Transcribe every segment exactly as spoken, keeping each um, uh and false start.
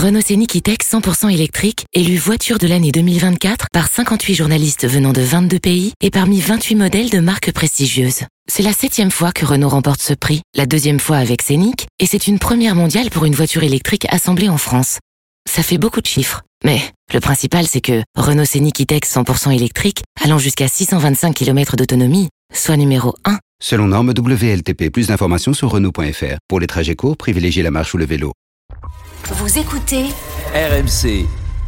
Renault Scénic E-Tech cent pour cent électrique, élu voiture de l'année deux mille vingt-quatre par cinquante-huit journalistes venant de vingt-deux pays et parmi vingt-huit modèles de marques prestigieuses. C'est la septième fois que Renault remporte ce prix, la deuxième fois avec Scénic, et c'est une première mondiale pour une voiture électrique assemblée en France. Ça fait beaucoup de chiffres, mais le principal c'est que Renault Scénic E-Tech cent pour cent électrique, allant jusqu'à six cent vingt-cinq kilomètres d'autonomie, soit numéro un. Selon norme W L T P, plus d'informations sur Renault point F R. Pour les trajets courts, privilégiez la marche ou le vélo. Vous écoutez R M C.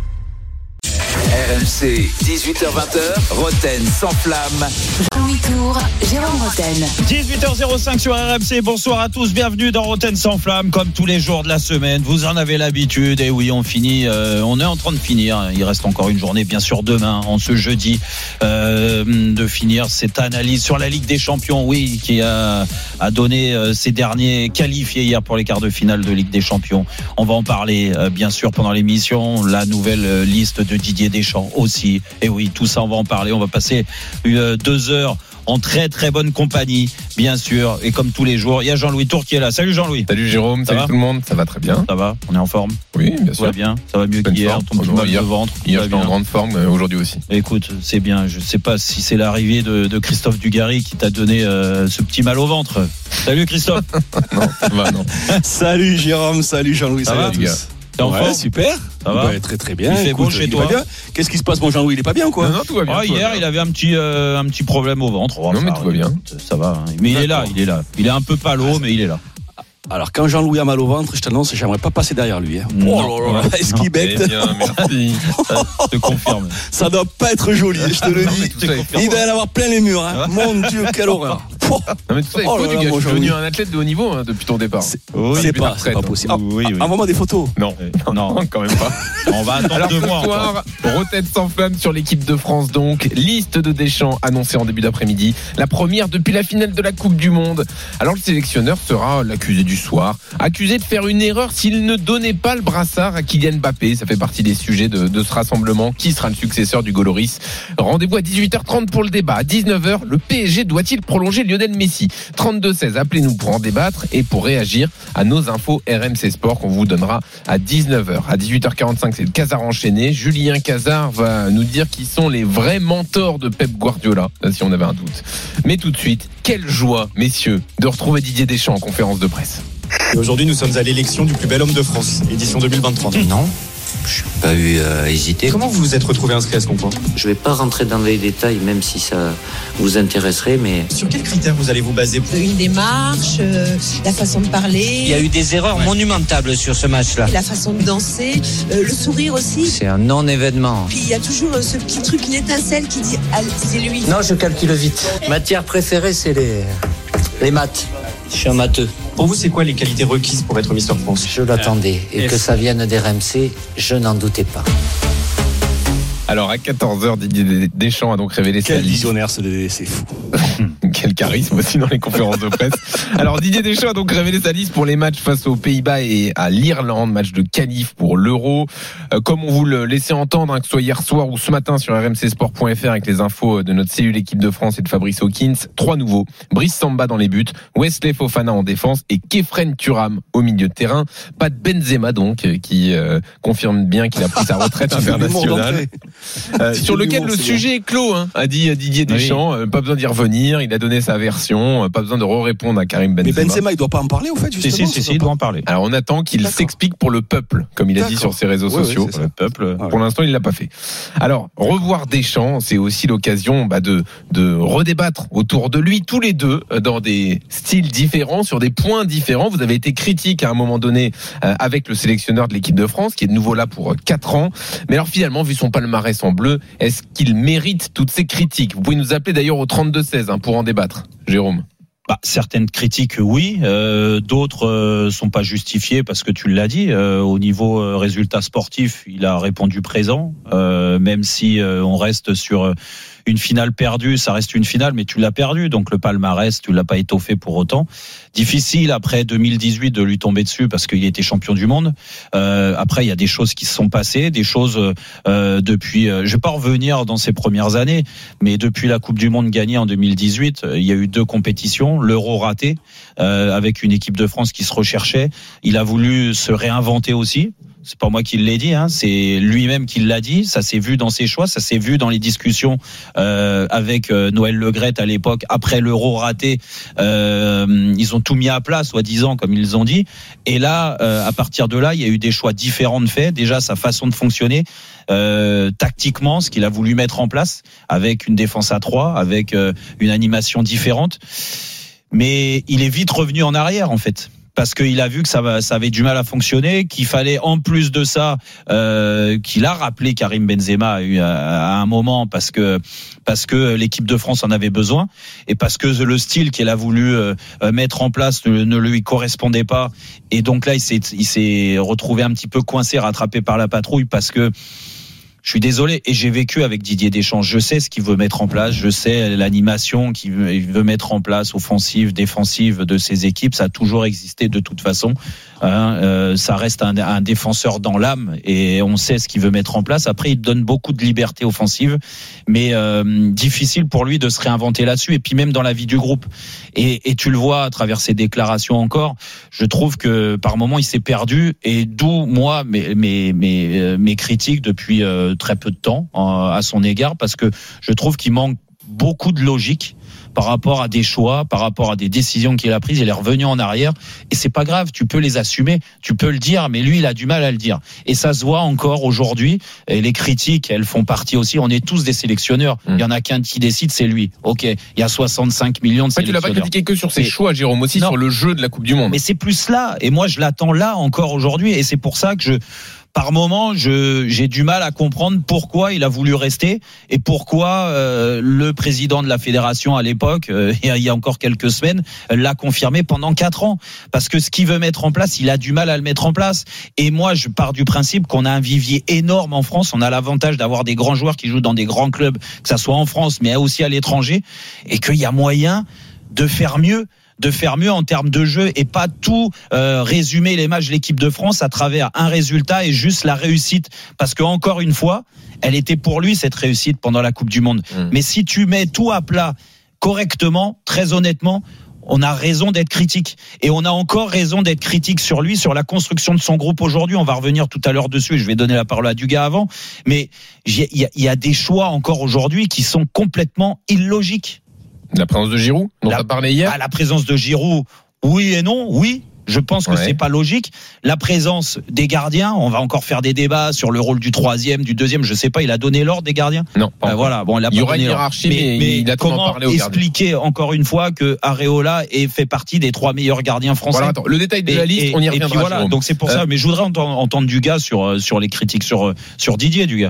R M C, dix-huit heures vingt, Roten sans flamme. Jean-Louis Tour, Jérôme Roten. dix-huit heures zéro cinq sur R M C, bonsoir à tous, bienvenue dans Roten sans flamme, comme tous les jours de la semaine, vous en avez l'habitude, et oui on finit, euh, on est en train de finir, il reste encore une journée bien sûr demain, en ce jeudi, euh, de finir cette analyse sur la Ligue des Champions, oui, qui a, a donné euh, ses derniers qualifiés hier pour les quarts de finale de Ligue des Champions. On va en parler euh, bien sûr pendant l'émission, la nouvelle euh, liste de Didier Deschamps aussi, et oui tout ça on va en parler, on va passer euh, deux heures en très très bonne compagnie, bien sûr, et comme tous les jours, il y a Jean-Louis Tour qui est là. Salut Jean-Louis. Salut Jérôme, ça salut va tout le monde, ça va très bien. Ça va, on est en forme. Oui, bien sûr. Ça va bien, ça va mieux Bonne qu'hier, forme. ton petit mal de ventre. Hier, j'étais en grande forme, aujourd'hui aussi. Écoute, c'est bien, je sais pas si c'est l'arrivée de, de Christophe Dugarry qui t'a donné euh, ce petit mal au ventre. Salut Christophe. Non, ça va, non. Salut Jérôme, salut Jean-Louis, ça salut va, à tous. Gars. T'es en ouais, forme ? Super. Ça va ouais, très très bien. Il fait Écoute, beau chez il toi. bien. Qu'est-ce qui se passe, mon Jean-Louis ? Il est pas bien ou quoi ? Non, non, tout va bien. Ah, tout hier, va bien. il avait un petit, euh, un petit problème au ventre. Oh, non, mais tout va bien. Ça va. Hein. Mais il est là, il est là. Il est un peu palo, mais il est là. Alors, quand Jean-Louis a mal au ventre, je t'annonce, j'aimerais pas passer derrière lui. Hein. Non, oh là là, est-ce qu'il becte ? Eh bien, merci. Je te confirme. Ça doit pas être joli, je te le dis. Il doit y en avoir plein les murs. Hein. Mon Dieu, quelle horreur. Non mais tout ça, il oh faut là du là, gars. mon Je suis Jean-Louis. devenu un athlète de haut niveau hein, depuis ton départ. C'est, oui, c'est, pas, retraite, c'est pas possible. hein. Oui, oui. Envoie-moi des photos. Non, non, non, quand même pas. On va attendre Alors deux ce mois. soir, Roten sans flamme sur l'équipe de France donc. Liste de Deschamps annoncée en début d'après-midi. La première depuis la finale de la Coupe du Monde. Alors le sélectionneur sera l'accusé du soir. Accusé de faire une erreur s'il ne donnait pas le brassard à Kylian Mbappé. Ça fait partie des sujets de, de ce rassemblement. Qui sera le successeur du Gauloris ? Rendez-vous à dix-huit heures trente pour le débat. À dix-neuf heures, le P S G doit-il prolonger Lionel Messi ? trente-deux seize, appelez-nous pour en débattre et pour réagir à nos infos R M C Sport qu'on vous donnera à dix-neuf heures. À dix-huit heures quarante-cinq, c'est le Casar enchaîné. Julien Casar va nous dire qui sont les vrais mentors de Pep Guardiola, si on avait un doute. Mais tout de suite, quelle joie, messieurs, de retrouver Didier Deschamps en conférence de presse. Et aujourd'hui, nous sommes à l'élection du plus bel homme de France, édition deux mille vingt-trois. Non, je n'ai pas eu à hésiter. Comment vous vous êtes retrouvé inscrit à ce concours ? Je ne vais pas rentrer dans les détails, même si ça vous intéresserait, mais... Sur quels critères vous allez vous baser ? Une démarche, euh, la façon de parler... Il y a eu des erreurs ouais. monumentales sur ce match-là. La façon de danser, euh, le sourire aussi. C'est un non-événement. Puis il y a toujours euh, ce petit truc, une étincelle qui dit ah, c'est lui. Non, je calcule vite. Matière préférée, c'est les, les maths. Je suis un matheux. Pour vous, c'est quoi les qualités requises pour être Mister France ? Je l'attendais. Et que ça vienne d'R M C, je n'en doutais pas. Alors à quatorze heures, Didier Deschamps a donc révélé Quel sa liste. visionnaire ce Dédé, c'est fou. Quel charisme aussi dans les conférences de presse. Alors Didier Deschamps a donc révélé sa liste pour les matchs face aux Pays-Bas et à l'Irlande, match de qualif pour l'Euro. Euh, comme on vous le laissait entendre, hein, que ce soit hier soir ou ce matin sur r m c sport point f r avec les infos de notre cellule équipe de France et de Fabrice Hawkins, trois nouveaux. Brice Samba dans les buts, Wesley Fofana en défense et Kefren Thuram au milieu de terrain. Pas de Benzema donc, qui euh, confirme bien qu'il a pris sa retraite internationale. Euh, sur lequel le sujet est clos, hein, a dit Didier Deschamps. Oui. Euh, pas besoin d'y revenir. Il a donné sa version. Euh, pas besoin de re-répondre à Karim Benzema. Mais Benzema, il doit pas en parler, au fait, justement. Si, si, si, si il doit en parler. Alors, on attend qu'il D'accord. s'explique pour le peuple, comme il a D'accord. dit sur ses réseaux oui, sociaux. Oui, le peuple. Pour l'instant, il l'a pas fait. Alors, revoir Deschamps, c'est aussi l'occasion bah, de de redébattre autour de lui, tous les deux, dans des styles différents, sur des points différents. Vous avez été critique à un moment donné euh, avec le sélectionneur de l'équipe de France, qui est de nouveau là pour quatre ans. Mais alors, finalement, vu son palmarès en bleu, est-ce qu'il mérite toutes ces critiques ? Vous pouvez nous appeler d'ailleurs au trente-deux seize hein, pour en débattre. Jérôme. Bah, certaines critiques, oui. Euh, d'autres euh, sont pas justifiées parce que tu l'as dit. Euh, au niveau euh, résultat sportif, il a répondu présent. Euh, même si euh, on reste sur euh, une finale perdue, ça reste une finale, mais tu l'as perdu. Donc le palmarès, tu l'as pas étoffé pour autant. Difficile après deux mille dix-huit de lui tomber dessus parce qu'il était champion du monde. Euh, après, il y a des choses qui se sont passées, des choses euh, depuis. Euh, je vais pas revenir dans ses premières années, mais depuis la Coupe du Monde gagnée en deux mille dix-huit, il y a eu deux compétitions. L'Euro raté euh, avec une équipe de France qui se recherchait. Il a voulu se réinventer aussi. C'est pas moi qui l'ai dit, hein, c'est lui-même qui l'a dit. Ça s'est vu dans ses choix, ça s'est vu dans les discussions euh, avec euh, Noël Le Graët à l'époque après l'Euro raté. Euh, ils ont tout mis à plat, soi-disant, comme ils ont dit. Et là, euh, à partir de là, il y a eu des choix différents de fait. Déjà, sa façon de fonctionner, euh, tactiquement, ce qu'il a voulu mettre en place, avec une défense à trois, avec euh, une animation différente. Mais il est vite revenu en arrière, en fait. Parce qu'il a vu que ça, va, ça avait du mal à fonctionner, qu'il fallait en plus de ça, euh, qu'il a rappelé Karim Benzema à, à un moment parce que parce que l'équipe de France en avait besoin et parce que le style qu'il a voulu euh, mettre en place ne, ne lui correspondait pas. Et donc là, il s'est, il s'est retrouvé un petit peu coincé, rattrapé par la patrouille parce que. Je suis désolé, et j'ai vécu avec Didier Deschamps. Je sais ce qu'il veut mettre en place, je sais l'animation qu'il veut mettre en place, offensive, défensive de ses équipes. Ça a toujours existé de toute façon. Hein, euh, ça reste un, un défenseur dans l'âme, et on sait ce qu'il veut mettre en place. Après, il donne beaucoup de liberté offensive, mais euh, difficile pour lui de se réinventer là-dessus. Et puis même dans la vie du groupe. Et, et tu le vois à travers ses déclarations encore. Je trouve que par moments il s'est perdu, et d'où moi mes mes mes, mes critiques depuis. Euh, très peu de temps à son égard parce que je trouve qu'il manque beaucoup de logique par rapport à des choix, par rapport à des décisions qu'il a prises. Il est revenu en arrière et c'est pas grave, tu peux les assumer, tu peux le dire, mais lui il a du mal à le dire et ça se voit encore aujourd'hui. Et les critiques, elles font partie aussi. On est tous des sélectionneurs. Mmh. Il y en a qu'un qui décide, c'est lui. Ok, il y a soixante-cinq millions de ouais, sélectionneurs. Tu l'as pas critiqué que sur ses mais, choix, Jérôme, aussi non. Sur le jeu de la Coupe du Monde. Mais c'est plus là et moi je l'attends là encore aujourd'hui et c'est pour ça que je par moment, je, j'ai du mal à comprendre pourquoi il a voulu rester et pourquoi euh, le président de la fédération à l'époque, euh, il y a encore quelques semaines, l'a confirmé pendant quatre ans. Parce que ce qu'il veut mettre en place, il a du mal à le mettre en place. Et moi, je pars du principe qu'on a un vivier énorme en France. On a l'avantage d'avoir des grands joueurs qui jouent dans des grands clubs, que ça soit en France, mais aussi à l'étranger, et qu'il y a moyen de faire mieux. de faire mieux en termes de jeu et pas tout euh, résumer les matchs de l'équipe de France à travers un résultat et juste la réussite parce que encore une fois elle était pour lui cette réussite pendant la Coupe du Monde. Mmh. Mais si tu mets tout à plat correctement, très honnêtement, on a raison d'être critique et on a encore raison d'être critique sur lui, sur la construction de son groupe aujourd'hui. On va revenir tout à l'heure dessus et je vais donner la parole à Dugas avant, mais il y, y a des choix encore aujourd'hui qui sont complètement illogiques. La présence de Giroud, dont on a parlé hier. Ah, la présence de Giroud, oui et non, oui. Je pense que ouais. c'est pas logique. La présence des gardiens, on va encore faire des débats sur le rôle du troisième, du deuxième. Je sais pas, il a donné l'ordre des gardiens. Non. Euh, voilà. Bon, il a il y pas aura donné une hiérarchie, mais, mais, mais il a comment parlé aux expliquer gardiens. Encore une fois que Areola est fait partie des trois meilleurs gardiens français. Voilà, attends, le détail de et, la liste, et, on y et reviendra. Puis voilà. Donc c'est pour euh... ça. Mais je voudrais entendre, entendre Dugas sur sur les critiques sur sur Didier Dugas.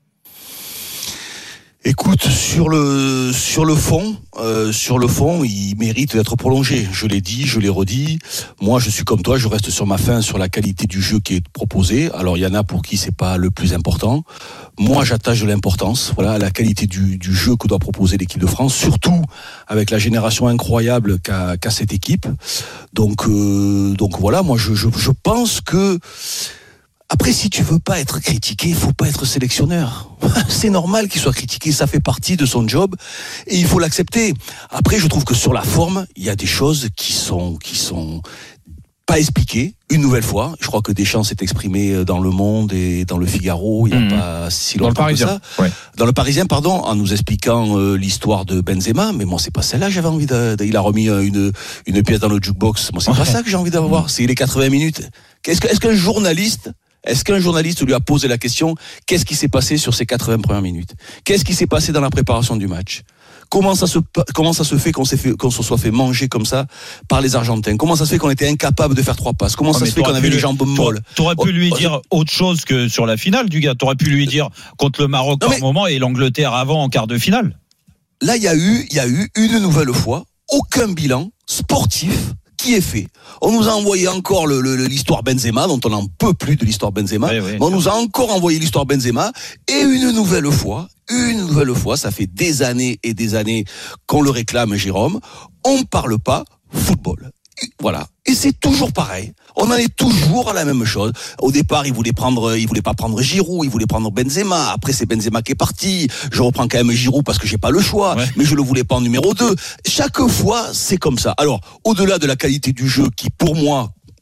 Écoute, sur le sur le fond, euh, sur le fond, il mérite d'être prolongé. Je l'ai dit, je l'ai redit. Moi, je suis comme toi, je reste sur ma faim sur la qualité du jeu qui est proposé. Alors, il y en a pour qui c'est pas le plus important. Moi, j'attache de l'importance, voilà, à la qualité du, du jeu que doit proposer l'équipe de France, surtout avec la génération incroyable qu'a, qu'a cette équipe. Donc, euh, donc voilà, moi, je, je, je pense que. Après, si tu veux pas être critiqué, il faut pas être sélectionneur. C'est normal qu'il soit critiqué, ça fait partie de son job et il faut l'accepter. Après, je trouve que sur la forme, il y a des choses qui sont qui sont pas expliquées. Une nouvelle fois, je crois que Deschamps s'est exprimé dans Le Monde et dans Le Figaro il y a mmh. pas si longtemps dans le Parisien, que ça. Ouais. Dans le Parisien, pardon, en nous expliquant euh, l'histoire de Benzema. Mais moi, c'est pas celle-là. J'avais envie de. Il a remis une une pièce dans le jukebox. Moi, c'est ouais. pas ça que j'ai envie d'avoir. C'est les quatre-vingts minutes. Qu'est-ce que est-ce qu'un journaliste Est-ce qu'un journaliste lui a posé la question, qu'est-ce qui s'est passé sur ces quatre-vingts premières minutes? Qu'est-ce qui s'est passé dans la préparation du match? Comment ça se, comment ça se fait qu'on s'est fait, qu'on se soit fait manger comme ça par les Argentins? Comment ça se fait qu'on était incapable de faire trois passes? Comment oh, ça se fait qu'on avait les jambes molles? T'aurais pu lui dire autre chose que sur la finale, du gars. T'aurais pu lui dire contre le Maroc non, par moment et l'Angleterre avant en quart de finale. Là, il y a eu, il y a eu une nouvelle fois aucun bilan sportif qui est fait. On nous a envoyé encore le, le, l'histoire Benzema, dont on n'en peut plus de l'histoire Benzema. Oui, oui, on nous a encore envoyé l'histoire Benzema, et une nouvelle fois, une nouvelle fois, ça fait des années et des années qu'on le réclame, Jérôme, on ne parle pas football. Voilà. Et c'est toujours pareil. On en est toujours à la même chose. Au départ, il voulait prendre, il voulait pas prendre Giroud, il voulait prendre Benzema. Après, c'est Benzema qui est parti. Je reprends quand même Giroud parce que j'ai pas le choix. Ouais. Mais je le voulais pas en numéro deux. Chaque fois, c'est comme ça. Alors, au-delà de la qualité du jeu qui, pour moi,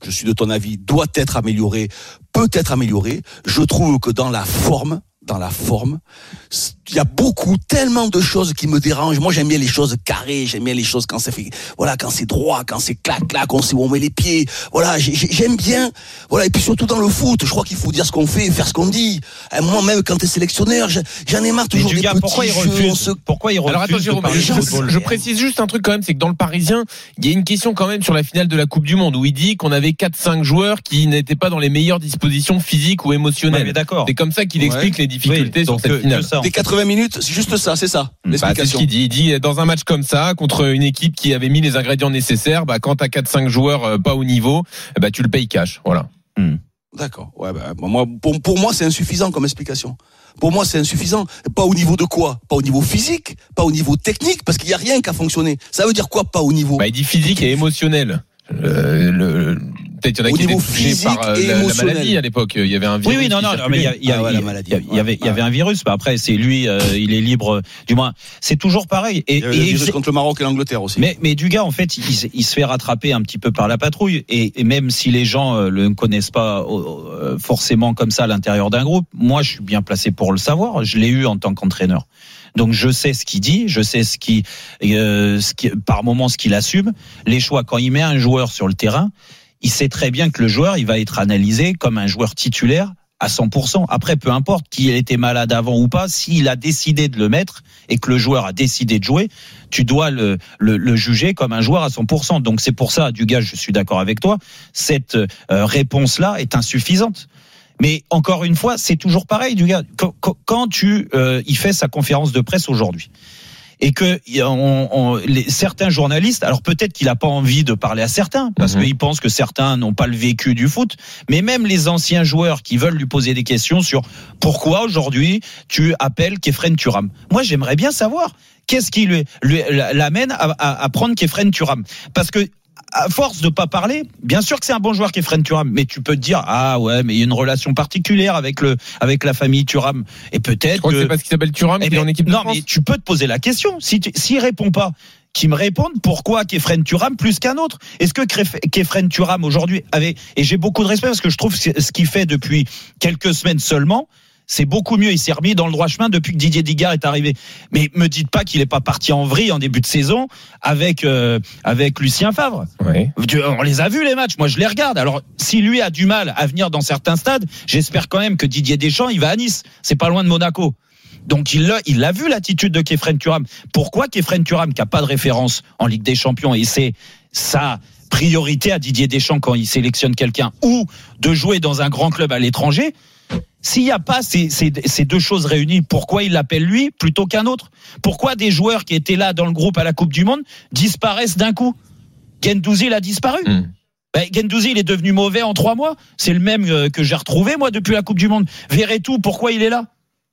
je suis de ton avis, doit être amélioré, peut être amélioré. Je trouve que dans la forme, dans la forme, il y a beaucoup, tellement de choses qui me dérangent. Moi, j'aime bien les choses carrées, j'aime bien les choses quand c'est fait, voilà, quand c'est droit, quand c'est clac, clac, on sait où on met les pieds. Voilà, j'aime bien. Voilà, et puis surtout dans le foot, je crois qu'il faut dire ce qu'on fait, faire ce qu'on dit. Moi, même quand t'es sélectionneur, j'en ai marre toujours des gars, petits pourquoi il jeux. refuse Se... Pourquoi il refuse Alors attends, Jérôme, je, je, je précise juste un truc quand même, c'est que dans le Parisien, il y a une question quand même sur la finale de la Coupe du Monde où il dit qu'on avait quatre cinq joueurs qui n'étaient pas dans les meilleures dispositions physiques ou émotionnelles. Ouais, mais d'accord. C'est comme ça qu'il Ouais. explique les difficultés Oui, sur donc, cette euh, finale. que ça, Des quatre-vingts minutes, c'est juste ça, c'est ça, Bah, c'est ce l'explication. qu'il dit. Il dit, dans un match comme ça, contre une équipe qui avait mis les ingrédients nécessaires, bah, quand t'as quatre cinq joueurs euh, pas au niveau, bah, tu le payes cash. Voilà. Hmm. D'accord. Ouais, bah, moi, pour, pour moi, c'est insuffisant comme explication. Pour moi, c'est insuffisant. Pas au niveau de quoi? Pas au niveau physique, pas au niveau technique, parce qu'il y a rien qui a fonctionné. Ça veut dire quoi, pas au niveau? Bah, il dit physique et émotionnel. Euh, le, peut-être il y en a Au qui étaient niveau touchés physique par euh, et la, la émotionnel. maladie à l'époque. Il y avait un virus. Oui, oui, non, qui non, non, mais il y, a- il y, a- Ah ouais, il y la a- maladie. il y a- il y avait, il y avait un virus. Bah après, c'est lui, euh, il est libre. Du moins, c'est toujours pareil. Et, Il y avait et le il virus faisait- contre le Maroc et l'Angleterre aussi. Mais, mais du gars, en fait, il, il se fait rattraper un petit peu par la patrouille. Et, et même si les gens euh, le connaissent pas euh, forcément comme ça à l'intérieur d'un groupe, moi, je suis bien placé pour le savoir. Je l'ai eu en tant qu'entraîneur. Donc je sais ce qu'il dit, je sais ce qui, euh, ce qui, par moment, ce qu'il assume. Les choix, quand il met un joueur sur le terrain, il sait très bien que le joueur, il va être analysé comme un joueur titulaire à cent pour cent. Après, peu importe qu'il était malade avant ou pas, s'il a décidé de le mettre et que le joueur a décidé de jouer, tu dois le, le, le juger comme un joueur à cent pour cent. Donc c'est pour ça, Dugas, je suis d'accord avec toi, cette euh, réponse-là est insuffisante. Mais encore une fois, c'est toujours pareil, Dugas. Quand, quand tu, euh, il fait sa conférence de presse aujourd'hui, et que on, on, les, certains journalistes, alors peut-être qu'il n'a pas envie de parler à certains, parce mmh. qu'il pense que certains n'ont pas le vécu du foot, mais même les anciens joueurs qui veulent lui poser des questions sur pourquoi aujourd'hui tu appelles Khéphren Thuram. Moi, j'aimerais bien savoir qu'est-ce qui lui, lui l'amène à, à, à prendre Khéphren Thuram, parce que à force de pas parler, bien sûr que c'est un bon joueur Khéphren Thuram, mais tu peux te dire ah ouais, mais il y a une relation particulière avec le avec la famille Thuram, et peut-être. Je crois que, que c'est parce qu'il s'appelle Thuram qu'il est en équipe de non, France. mais tu peux te poser la question. Si tu, s'il répond pas, qu'il me réponde pourquoi Khéphren Thuram plus qu'un autre. Est-ce que Khéphren Thuram aujourd'hui avait, et j'ai beaucoup de respect parce que je trouve ce qu'il fait depuis quelques semaines seulement, c'est beaucoup mieux, il s'est remis dans le droit chemin depuis que Didier Digard est arrivé. Mais me dites pas qu'il est pas parti en vrille en début de saison avec euh, avec Lucien Favre. Oui. On les a vus les matchs, moi je les regarde. Alors si lui a du mal à venir dans certains stades, j'espère quand même que Didier Deschamps, il va à Nice, c'est pas loin de Monaco. Donc il l'a, il l'a vu l'attitude de Khéphren Thuram. Pourquoi Khéphren Thuram, qui a pas de référence en Ligue des Champions, et c'est ça priorité à Didier Deschamps quand il sélectionne quelqu'un, ou de jouer dans un grand club à l'étranger, s'il n'y a pas ces, ces, ces deux choses réunies, pourquoi il l'appelle lui plutôt qu'un autre? Pourquoi des joueurs qui étaient là dans le groupe à la Coupe du Monde disparaissent d'un coup? Guendouzi, il a disparu. Mmh. Ben, Guendouzi, il est devenu mauvais en trois mois. C'est le même que j'ai retrouvé, moi, depuis la Coupe du Monde. Verretou, pourquoi il est là?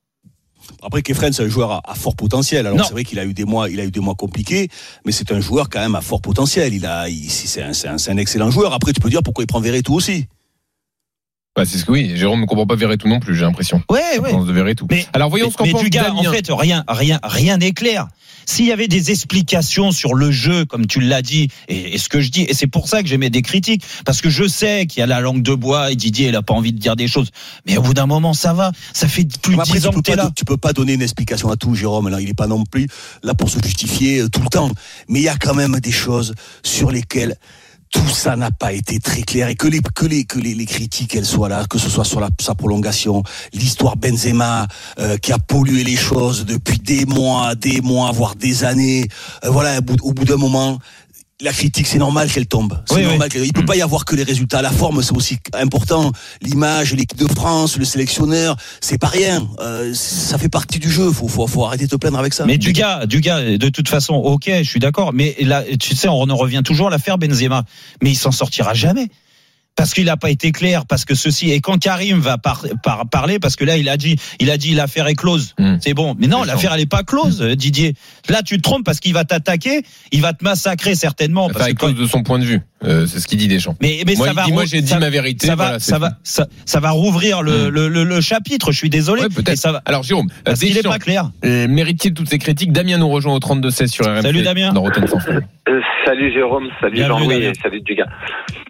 Après, Khéphren, c'est un joueur à, à fort potentiel. Alors, non. C'est vrai qu'il a eu des mois, il a eu des mois compliqués, mais c'est un joueur quand même à fort potentiel. Il a, il, c'est, un, c'est, un, c'est un excellent joueur. Après, tu peux dire pourquoi il prend Verretou aussi. Bah, c'est ce que oui, Jérôme ne comprend pas Verretou non plus, j'ai l'impression. Ouais, ouais. De Verretou. Mais, alors voyons mais, ce qu'on mais pense du gars, Damien. en fait, rien, rien, rien n'est clair. S'il y avait des explications sur le jeu, comme tu l'as dit, et, et ce que je dis, et c'est pour ça que j'aimais des critiques, parce que je sais qu'il y a la langue de bois et Didier, il a pas envie de dire des choses. Mais au bout d'un moment, ça va. Ça fait plus de dix ans que t'es là. Tu peux pas donner une explication à tout, Jérôme. Alors, il est pas non plus là pour se justifier tout le temps. Mais il y a quand même des choses sur lesquelles tout ça n'a pas été très clair, et que les que les que les, les critiques elles soient là, que ce soit sur la, sa prolongation, l'histoire Benzema euh, qui a pollué les choses depuis des mois, des mois, voire des années. Euh, voilà, au bout, au bout d'un moment, la critique, c'est normal qu'elle tombe. C'est oui, normal. Oui. Qu'elle... Il peut pas y avoir que les résultats. La forme, c'est aussi important. L'image, l'équipe de France, le sélectionneur, c'est pas rien. Euh, ça fait partie du jeu. Faut, faut, faut arrêter de te plaindre avec ça. Mais du gars, du gars, de toute façon, ok, je suis d'accord. Mais là, tu sais, on en revient toujours à l'affaire Benzema. Mais il s'en sortira jamais. Parce qu'il n'a pas été clair, parce que ceci, et quand Karim va par, par, parler, parce que là il a dit, il a dit l'affaire est close, mmh. c'est bon, mais non, l'affaire elle est pas close, mmh. Didier. Là tu te trompes parce qu'il va t'attaquer, il va te massacrer certainement. L'affaire est close de son point de vue, euh, c'est ce qu'il dit Deschamps. Mais, mais moi, ça va, moi j'ai dit ça, ma vérité. Ça va, voilà, ça va, ça, ça va rouvrir le, mmh. le, le, le chapitre. Je suis désolé. Ouais, peut-être. Ça va. Alors Jérôme, parce Deschamps, qu'il est pas clair. Euh, mérite-t-il de toutes ces critiques? Damien nous rejoint au trente-deux seize sur R M C. Salut Damien. Dans Rotten sans flamme. Euh, salut Jérôme, salut Jean-Louis et salut Dugas.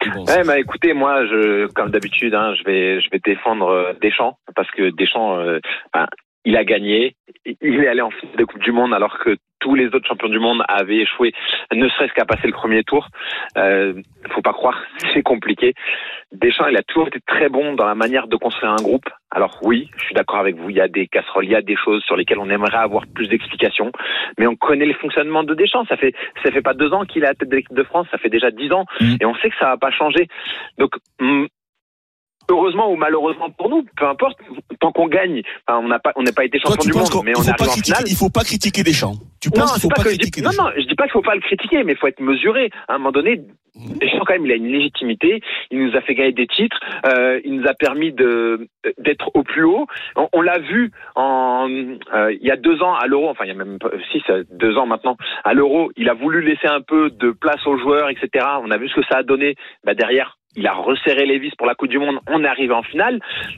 Bon, ouais, bah écoutez, moi, je, comme d'habitude, hein, je vais, je vais défendre Deschamps parce que Deschamps, euh, ben, il a gagné, il est allé en finale de Coupe du Monde alors que tous les autres champions du monde avaient échoué, ne serait-ce qu'à passer le premier tour. Euh, faut pas croire, c'est compliqué. Deschamps, il a toujours été très bon dans la manière de construire un groupe. Alors oui, je suis d'accord avec vous, il y a des casseroles, il y a des choses sur lesquelles on aimerait avoir plus d'explications, mais on connaît les fonctionnements de Deschamps. Ça fait, ça fait pas deux ans qu'il est à la tête de l'équipe de France, ça fait déjà dix ans, mmh. et on sait que ça va pas changer. Donc, hum, heureusement ou malheureusement pour nous, peu importe, tant qu'on gagne, enfin, on n'a pas, on n'a pas été champion du monde, mais on arrive en finale. Il faut pas critiquer Deschamps. Tu penses non, qu'il faut pas, pas critiquer dis, Non, non, je dis pas qu'il faut pas le critiquer, mais il faut être mesuré. À un moment donné, Deschamps quand même, il a une légitimité. Il nous a fait gagner des titres. Euh, il nous a permis de d'être au plus haut. On, on l'a vu en euh, il y a deux ans à l'Euro. Enfin, il y a même six, deux ans maintenant à l'Euro. Il a voulu laisser un peu de place aux joueurs, et cetera. On a vu ce que ça a donné. Bah derrière, il a resserré les vis pour la Coupe du Monde. On est arrivé en finale.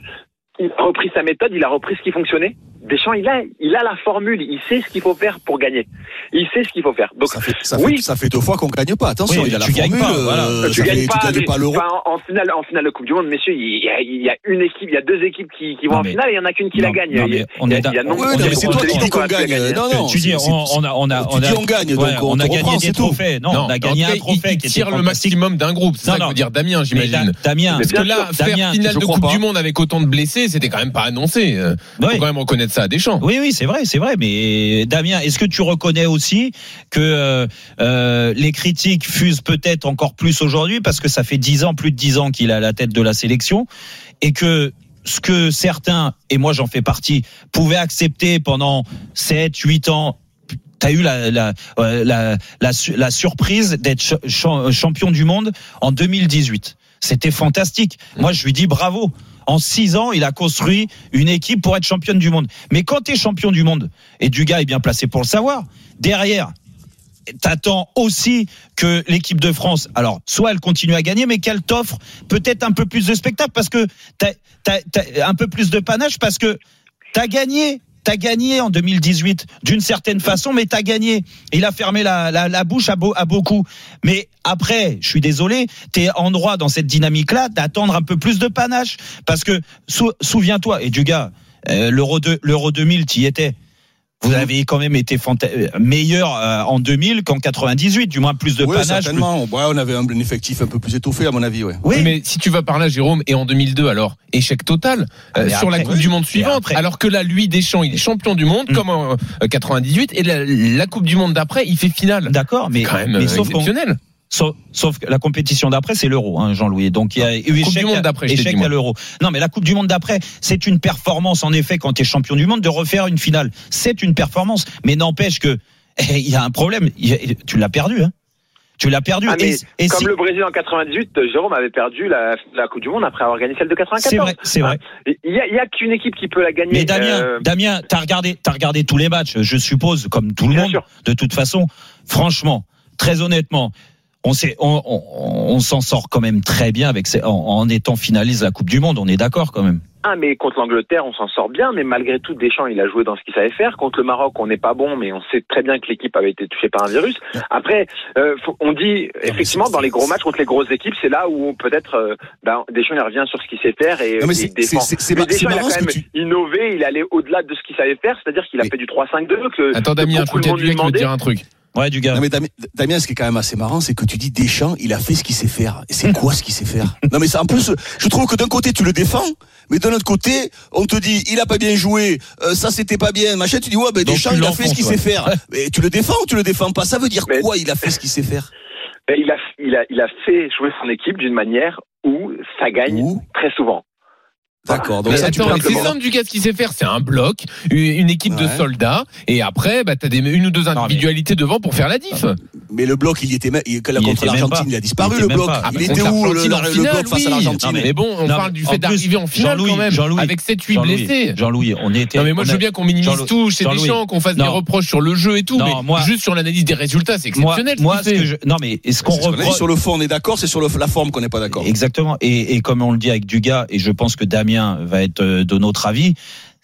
Il a repris sa méthode. Il a repris ce qui fonctionnait. Deschamps, il a, il a la formule, il sait ce qu'il faut faire pour gagner. Il sait ce qu'il faut faire. Donc, ça fait, ça oui. fait, ça fait deux fois qu'on gagne pas. Attention, oui, il a la tu formule. Pas, voilà. euh, tu gagnes fait, pas, tu gagnes pas l'Euro. En, en finale, en finale de Coupe du Monde, messieurs, il y a, il y a une équipe, il y a deux équipes qui, qui vont non, mais, en finale et il y en a qu'une qui non, la gagne. Non, mais on est d'accord. Oui, mais c'est toi qui dis qu'on gagne. Non, non. Tu dis, on a, on a, on a, on gagne, donc on a gagné des trophées. Non, on a gagné un trophée qui tire le maximum d'un groupe. C'est ça que veut dire Damien, j'imagine. Damien. Parce que là, faire finale de Coupe du Monde avec autant de blessés, c'était quand même pas annoncé. Faut quand même reconnaître ça à Deschamps. Oui, oui, c'est vrai, c'est vrai, mais Et Damien, est-ce que tu reconnais aussi que euh, euh, les critiques fusent peut-être encore plus aujourd'hui parce que ça fait dix ans, plus de dix ans qu'il est à la tête de la sélection et que ce que certains, et moi j'en fais partie, pouvaient accepter pendant sept, huit ans. T'as eu la la, la la la surprise d'être champion du monde en deux mille dix-huit. C'était fantastique. Moi, je lui dis bravo. En six ans, il a construit une équipe pour être championne du monde. Mais quand tu es champion du monde, et Dugas est bien placé pour le savoir, derrière, t'attends aussi que l'équipe de France, alors, soit elle continue à gagner, mais qu'elle t'offre peut-être un peu plus de spectacle, parce que t'as, t'as, t'as un peu plus de panache, parce que t'as gagné. T'as gagné en deux mille dix-huit d'une certaine façon, mais t'as gagné. Il a fermé la, la, la bouche à, beau, à beaucoup. Mais après, je suis désolé, t'es en droit dans cette dynamique-là d'attendre un peu plus de panache. Parce que, sou, souviens-toi, et Dugas, euh, l'Euro, deux, l'Euro deux mille, t'y étais. Vous avez quand même été fanta- meilleur euh, en deux mille qu'en quatre-vingt-dix-huit, du moins plus de oui, panache. Certainement. Plus... Ouais, on avait un, un effectif un peu plus étoffé, à mon avis. Ouais. Oui, mais si tu vas par là, Jérôme, et en deux mille deux, alors échec total euh, sur après, la Coupe oui. du Monde suivante. Alors que là, lui, Deschamps, il est champion du monde, mmh. comme en euh, quatre-vingt-dix-huit, et la, la Coupe du Monde d'après, il fait finale. D'accord, mais c'est quand même mais euh, exceptionnel. Sauf, sauf que la compétition d'après, c'est l'Euro, hein, Jean-Louis. Donc il y a eu échec, du monde d'après, échec à l'Euro. Non, mais la Coupe du Monde d'après, c'est une performance, en effet, quand tu es champion du monde, de refaire une finale. C'est une performance, mais n'empêche que il y a un problème. Tu l'as perdu, hein. Tu l'as perdu. Ah, mais et, et comme si... le Brésil en quatre-vingt-dix-huit, Jérôme avait perdu la, la Coupe du Monde après avoir gagné celle de quatre-vingt-quatorze. C'est vrai, c'est vrai. Il y a, il y a qu'une équipe qui peut la gagner. Mais Damien, euh... Damien, t'as regardé, t'as regardé tous les matchs, je suppose, comme tout le Bien monde. sûr. De toute façon, franchement, très honnêtement. On, sait, on, on, on s'en sort quand même très bien avec ces, en, en étant finaliste de la Coupe du Monde. On est d'accord quand même. Ah, mais contre l'Angleterre, on s'en sort bien, mais malgré tout, Deschamps, il a joué dans ce qu'il savait faire. Contre le Maroc, on n'est pas bon, mais on sait très bien que l'équipe avait été touchée par un virus. Après, euh, faut, on dit, effectivement, dans les gros matchs contre les grosses équipes, c'est là où peut-être euh, ben, Deschamps, il revient sur ce qu'il sait faire et, non, mais et c'est, il défend. C'est, c'est, c'est, mais Deschamps, c'est il a quand même tu... innové, il est allé au-delà de ce qu'il savait faire, c'est-à-dire qu'il a mais... fait du trois cinq deux. Que, Attends, Damien, que beaucoup je le monde lui demandait. dire un truc. Ouais, du gars. Non mais Damien, Damien, ce qui est quand même assez marrant, c'est que tu dis Deschamps, il a fait ce qu'il sait faire. Et c'est quoi ce qu'il sait faire? Non mais ça, en plus, je trouve que d'un côté tu le défends, mais d'un autre côté, on te dit il a pas bien joué, euh, ça c'était pas bien, machin. Tu dis ouais, ben Deschamps, il a fait ce qu'il ouais. sait faire. Mais tu le défends ou tu le défends pas? Ça veut dire mais... quoi? Il a fait ce qu'il sait faire. Il a, il a, il a fait jouer son équipe d'une manière où ça gagne où très souvent. D'accord. Donc mais ça, attends, c'est simple du gars ce qu'il sait faire, c'est un bloc, une équipe ouais. de soldats, et après, bah t'as des une ou deux individualités non, mais... devant pour faire la diff. Mais le bloc, il y était, il, la il contre était l'Argentine, il a disparu il le bloc. Ah, il était où le, finale, le bloc face oui. à l'Argentine? Mais, mais bon, on non, parle du fait d'arriver en finale quand même, Jean-Louis, avec sept huit blessés. Jean-Louis, on était. Non mais moi je veux bien qu'on minimise Jean-Louis, tout chez Deschamps, qu'on fasse non. des reproches sur le jeu et tout, non, mais moi, juste sur l'analyse des résultats, c'est exceptionnel. Moi, ce que je, non mais est-ce qu'on reproche sur le fond, on est d'accord, c'est sur la forme qu'on n'est pas d'accord. Exactement. Et comme on le dit avec Dugas, et je pense que Damien va être de notre avis,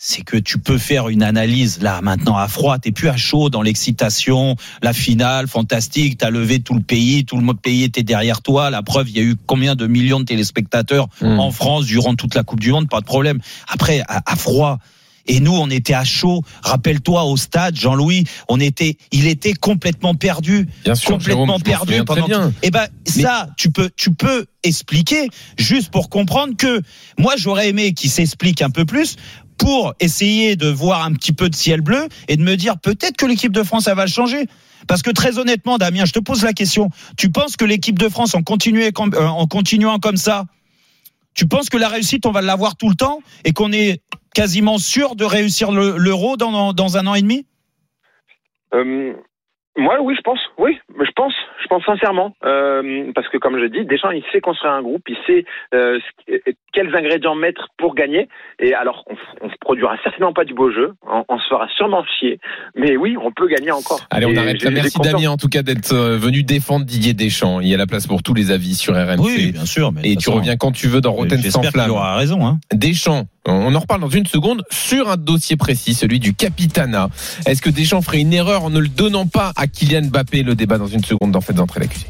c'est que tu peux faire une analyse là maintenant à froid, t'es plus à chaud dans l'excitation, la finale fantastique, t'as levé tout le pays, tout le pays était derrière toi, la preuve, il y a eu combien de millions de téléspectateurs mmh. en France durant toute la Coupe du Monde, pas de problème. Après à, à froid, et nous on était à chaud, rappelle-toi au stade Jean-Louis, on était il était complètement perdu, bien sûr, complètement Jérôme, perdu pendant tout... Et ben Mais... ça tu peux tu peux expliquer juste pour comprendre que moi j'aurais aimé qu'il s'explique un peu plus pour essayer de voir un petit peu de ciel bleu et de me dire peut-être que l'équipe de France, elle va le changer. Parce que très honnêtement, Damien, je te pose la question. Tu penses que l'équipe de France, en, continuant, en continuant comme ça, tu penses que la réussite, on va l'avoir tout le temps et qu'on est quasiment sûr de réussir le, l'Euro dans, dans un an et demi ? euh... Moi, oui, je pense. Oui, je pense. Je pense sincèrement. Euh, parce que, comme je dis, Deschamps, il sait construire un groupe, il sait euh, quels ingrédients mettre pour gagner. Et alors, on ne produira certainement pas du beau jeu. On, on se fera sûrement chier. Mais oui, on peut gagner encore. Allez, on arrête là. Merci Damien, en tout cas, d'être venu défendre Didier Deschamps. Il y a la place pour tous les avis sur R M C. Oui, bien sûr. Mais et tu façon, reviens quand tu veux dans Rotten sans flamme. Tu auras raison. Hein. Deschamps. On en reparle dans une seconde sur un dossier précis, celui du capitanat. Est-ce que Deschamps ferait une erreur en ne le donnant pas à Kylian Mbappé? Le débat dans une seconde dans Faites entrer l'accusé.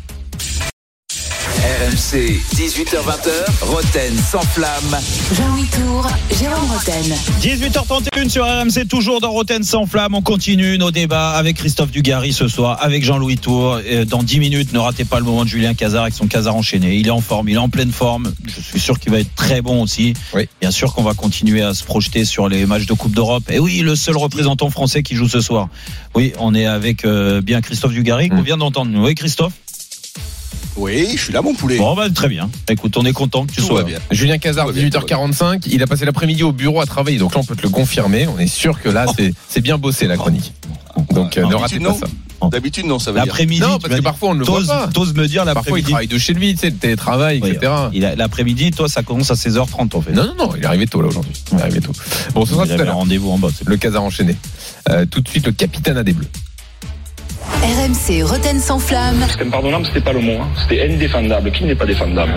R M C, dix-huit heures vingt, Roten sans flamme. Jean-Louis Tour, Jérôme Roten. dix-huit heures trente et un sur R M C, toujours dans Roten sans flamme. On continue nos débats avec Christophe Dugarry ce soir, avec Jean-Louis Tour. Et dans dix minutes, ne ratez pas le moment de Julien Cazard avec son Cazard enchaîné. Il est en forme, il est en pleine forme. Je suis sûr qu'il va être très bon aussi. Oui. Bien sûr qu'on va continuer à se projeter sur les matchs de Coupe d'Europe. Et oui, le seul représentant français qui joue ce soir. Oui, on est avec euh, bien Christophe Dugarry, qu'on vient d'entendre. Oui, Christophe? Oui, je suis là, mon poulet. Bon, bah, très bien. Écoute, on est content que tu Tout sois bien. Julien Cazard, dix-huit heures quarante-cinq. Il a passé l'après-midi au bureau à travailler. Donc là, on peut te le confirmer. On est sûr que là, c'est, c'est bien bossé, la chronique. Donc, euh, ne ratez pas ça. D'habitude, non, ça veut l'après-midi, dire. Non, parce que parfois, on ne le voit pas. T'oses me dire l'après-midi. Parfois, il travaille de chez lui, tu sais, le télétravail, et cetera. Oui, il a, l'après-midi, toi, ça commence à seize heures trente, en fait. Non, non, non, il est arrivé tôt, là, aujourd'hui. Il est arrivé tôt. Bon, ce sera tout à l'heure. Rendez-vous en bas. Le Cazard enchaîné. Euh, tout de suite, le capitanat des Bleus. R M C Roten sans flamme. C'était impardonnable, c'était pas le mot. Hein. C'était indéfendable. Qui n'est pas défendable?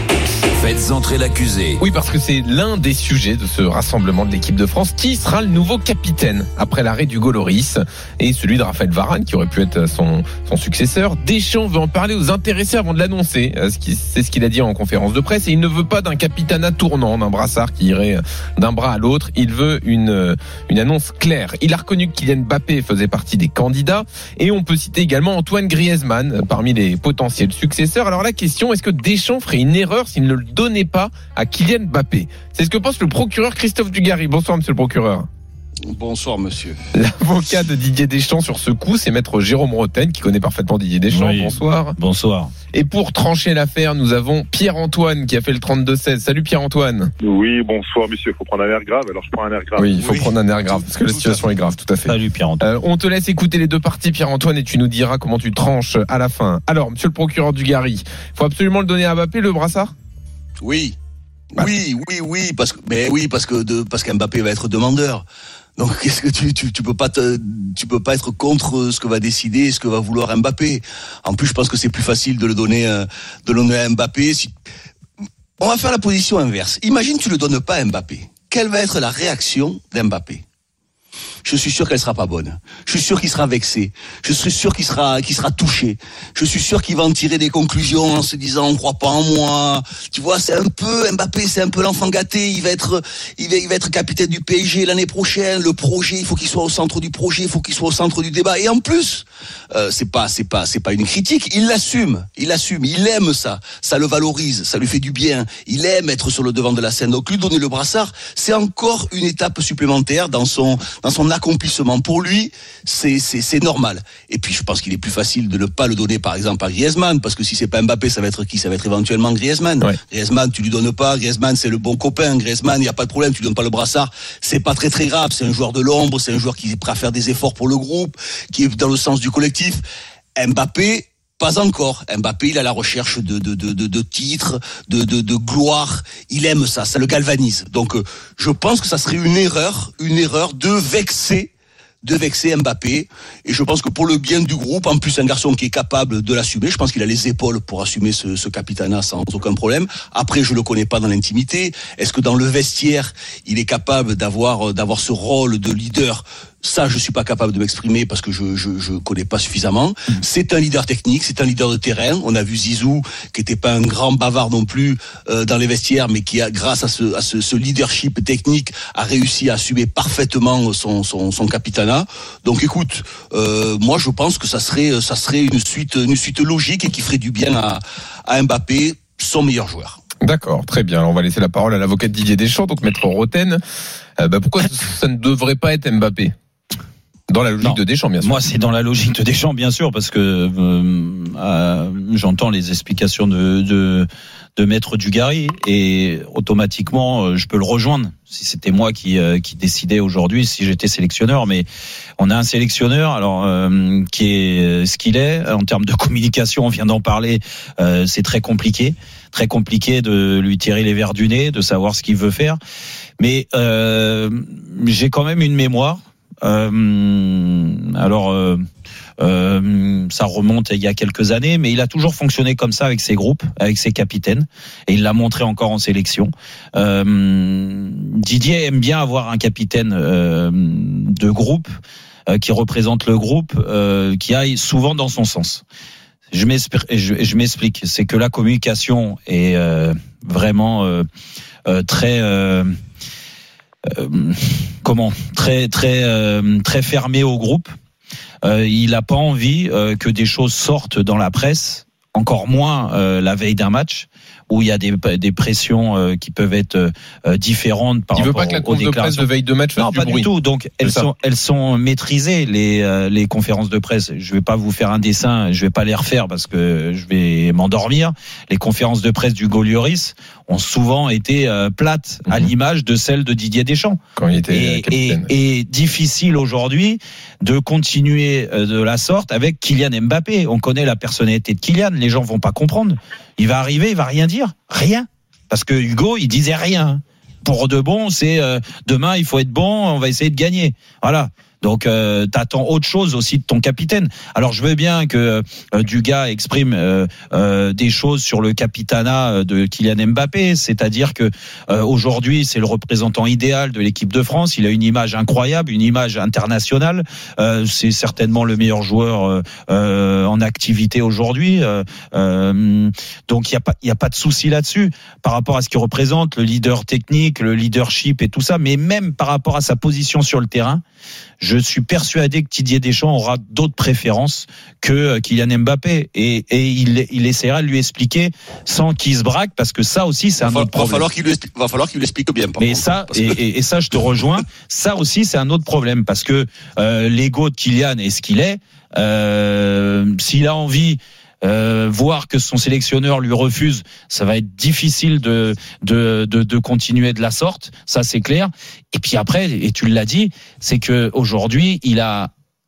Faites entrer l'accusé. Oui, parce que c'est l'un des sujets de ce rassemblement de l'équipe de France. Qui sera le nouveau capitaine après l'arrêt d'Hugo Lloris et celui de Raphaël Varane, qui aurait pu être son, son successeur? Deschamps veut en parler aux intéressés avant de l'annoncer. C'est ce qu'il a dit en conférence de presse. Et il ne veut pas d'un capitanat tournant, d'un brassard qui irait d'un bras à l'autre. Il veut une, une annonce claire. Il a reconnu que Kylian Mbappé faisait partie des candidats. Et on peut citer également Antoine Griezmann parmi les potentiels successeurs. Alors la question, est-ce que Deschamps ferait une erreur s'il ne le donnait pas à Kylian Mbappé? C'est ce que pense le procureur Christophe Dugarry. Bonsoir, monsieur le procureur. Bonsoir, monsieur. L'avocat de Didier Deschamps sur ce coup, c'est maître Jérôme Roten, qui connaît parfaitement Didier Deschamps. Oui. Bonsoir. Bonsoir. Et pour trancher l'affaire, nous avons Pierre-Antoine qui a fait le trente-deux seize. Salut Pierre-Antoine. Oui, bonsoir, monsieur. Il faut prendre un air grave, alors je prends un air grave. Oui, il faut oui. prendre un air grave, parce que la situation est grave, tout à fait. Salut Pierre-Antoine. Euh, on te laisse écouter les deux parties, Pierre-Antoine, et tu nous diras comment tu tranches à la fin. Alors, monsieur le procureur Dugarry, il faut absolument le donner à Mbappé, le brassard? Oui. Oui, oui, oui, parce que, mais oui, parce que de, parce qu'Mbappé va être demandeur. Donc, qu'est-ce que tu, tu, tu peux pas te, tu peux pas être contre ce que va décider, ce que va vouloir Mbappé. En plus, je pense que c'est plus facile de le donner, de le donner à Mbappé. Si... On va faire la position inverse. Imagine, tu le donnes pas à Mbappé. Quelle va être la réaction d'Mbappé? Je suis sûr qu'elle sera pas bonne. Je suis sûr qu'il sera vexé. Je suis sûr qu'il sera, qu'il sera touché. Je suis sûr qu'il va en tirer des conclusions en se disant on croit pas en moi. Tu vois, c'est un peu Mbappé, c'est un peu l'enfant gâté. Il va être, il va, il va être capitaine du P S G l'année prochaine. Le projet, il faut qu'il soit au centre du projet, il faut qu'il soit au centre du débat. Et en plus, euh, c'est pas, c'est pas, c'est pas une critique. Il l'assume, il l'assume. Il aime ça. Ça le valorise, ça lui fait du bien. Il aime être sur le devant de la scène. Donc lui donner le brassard, c'est encore une étape supplémentaire dans son, dans son accomplissement. Pour lui, c'est, c'est, c'est normal. Et puis, je pense qu'il est plus facile de ne pas le donner, par exemple, à Griezmann, parce que si c'est pas Mbappé, ça va être qui? Ça va être éventuellement Griezmann. Ouais. Griezmann, tu lui donnes pas. Griezmann, c'est le bon copain. Griezmann, il n'y a pas de problème. Tu lui donnes pas le brassard. C'est pas très, très grave. C'est un joueur de l'ombre. C'est un joueur qui est prêt à faire des efforts pour le groupe, qui est dans le sens du collectif. Mbappé, pas encore. Mbappé, il a la recherche de, de, de, de, de titres, de, de, de gloire. Il aime ça. Ça le galvanise. Donc, euh, je pense que ça serait une erreur, une erreur de vexer de vexer Mbappé. Et je pense que pour le bien du groupe, en plus un garçon qui est capable de l'assumer, je pense qu'il a les épaules pour assumer ce, ce capitanat sans aucun problème. Après, je le connais pas dans l'intimité. Est-ce que dans le vestiaire, il est capable d'avoir d'avoir ce rôle de leader? Ça, je suis pas capable de m'exprimer parce que je je je connais pas suffisamment. C'est un leader technique, c'est un leader de terrain. On a vu Zizou, qui était pas un grand bavard non plus euh, dans les vestiaires, mais qui a, grâce à ce à ce, ce leadership technique, a réussi à assumer parfaitement son son son capitanat. Donc, écoute, euh, moi, je pense que ça serait ça serait une suite une suite logique et qui ferait du bien à à Mbappé, son meilleur joueur. D'accord, très bien. Alors, on va laisser la parole à l'avocat de Didier Deschamps, donc Maître Roten. Euh, bah, pourquoi ça ne devrait pas être Mbappé? Dans la logique non. de Deschamps, bien sûr. Moi, c'est dans la logique de Deschamps, bien sûr, parce que euh, euh, j'entends les explications de, de, de Maître Dugarry et automatiquement, euh, je peux le rejoindre. Si c'était moi qui, euh, qui décidais aujourd'hui, si j'étais sélectionneur, mais on a un sélectionneur, alors euh, qui est ce qu'il est en termes de communication. On vient d'en parler. Euh, c'est très compliqué, très compliqué de lui tirer les verres du nez, de savoir ce qu'il veut faire. Mais euh, j'ai quand même une mémoire. Euh, alors, euh, euh, ça remonte il y a quelques années, mais il a toujours fonctionné comme ça avec ses groupes, avec ses capitaines, et il l'a montré encore en sélection. Euh, Didier aime bien avoir un capitaine euh, de groupe euh, qui représente le groupe, euh, qui aille souvent dans son sens. Je m'explique, je, je m'explique, c'est que la communication est euh, vraiment euh, euh, très euh, Euh, comment très très euh, très fermé au groupe. Euh, il n'a pas envie euh, que des choses sortent dans la presse, encore moins euh, la veille d'un match où il y a des, des pressions euh, qui peuvent être euh, différentes par il rapport aux déclarations. Il veut pas que la conf de presse de veille de match fasse non, du pas bruit. du tout. Donc elles sont elles sont maîtrisées les euh, les conférences de presse. Je vais pas vous faire un dessin, je vais pas les refaire parce que je vais m'endormir. Les conférences de presse du Hugo Lloris ont souvent été euh, plates mm-hmm. à l'image de celles de Didier Deschamps. Quand il était et, capitaine. Et, et difficile aujourd'hui de continuer de la sorte avec Kylian Mbappé. On connaît la personnalité de Kylian, les gens vont pas comprendre. Il va arriver, il va rien dire, rien. Parce que Hugo, il disait rien. Pour de bon, c'est euh, demain, il faut être bon, on va essayer de gagner. Voilà. Donc, euh, t'attends autre chose aussi de ton capitaine. Alors, je veux bien que euh, Dugas exprime euh, euh, des choses sur le capitanat de Kylian Mbappé, c'est-à-dire que euh, aujourd'hui, c'est le représentant idéal de l'équipe de France. Il a une image incroyable, une image internationale. Euh, c'est certainement le meilleur joueur euh, en activité aujourd'hui. Euh, euh, donc, il y a pas, il y a pas de souci là-dessus par rapport à ce qu'il représente, le leader technique, le leadership et tout ça. Mais même par rapport à sa position sur le terrain, je suis persuadé que Didier Deschamps aura d'autres préférences que Kylian Mbappé et, et il, il essaiera de lui expliquer sans qu'il se braque parce que ça aussi c'est un va, autre problème. Va falloir qu'il lui explique, va falloir qu'il lui explique bien. Mais ça et, et, et ça je te rejoins. Ça aussi c'est un autre problème parce que euh, l'ego de Kylian est ce qu'il est. Euh, s'il a envie Euh, voir que son sélectionneur lui refuse, ça va être difficile de, de, de, de continuer de la sorte, ça c'est clair. Et puis après, et tu l'as dit, c'est que aujourd'hui il a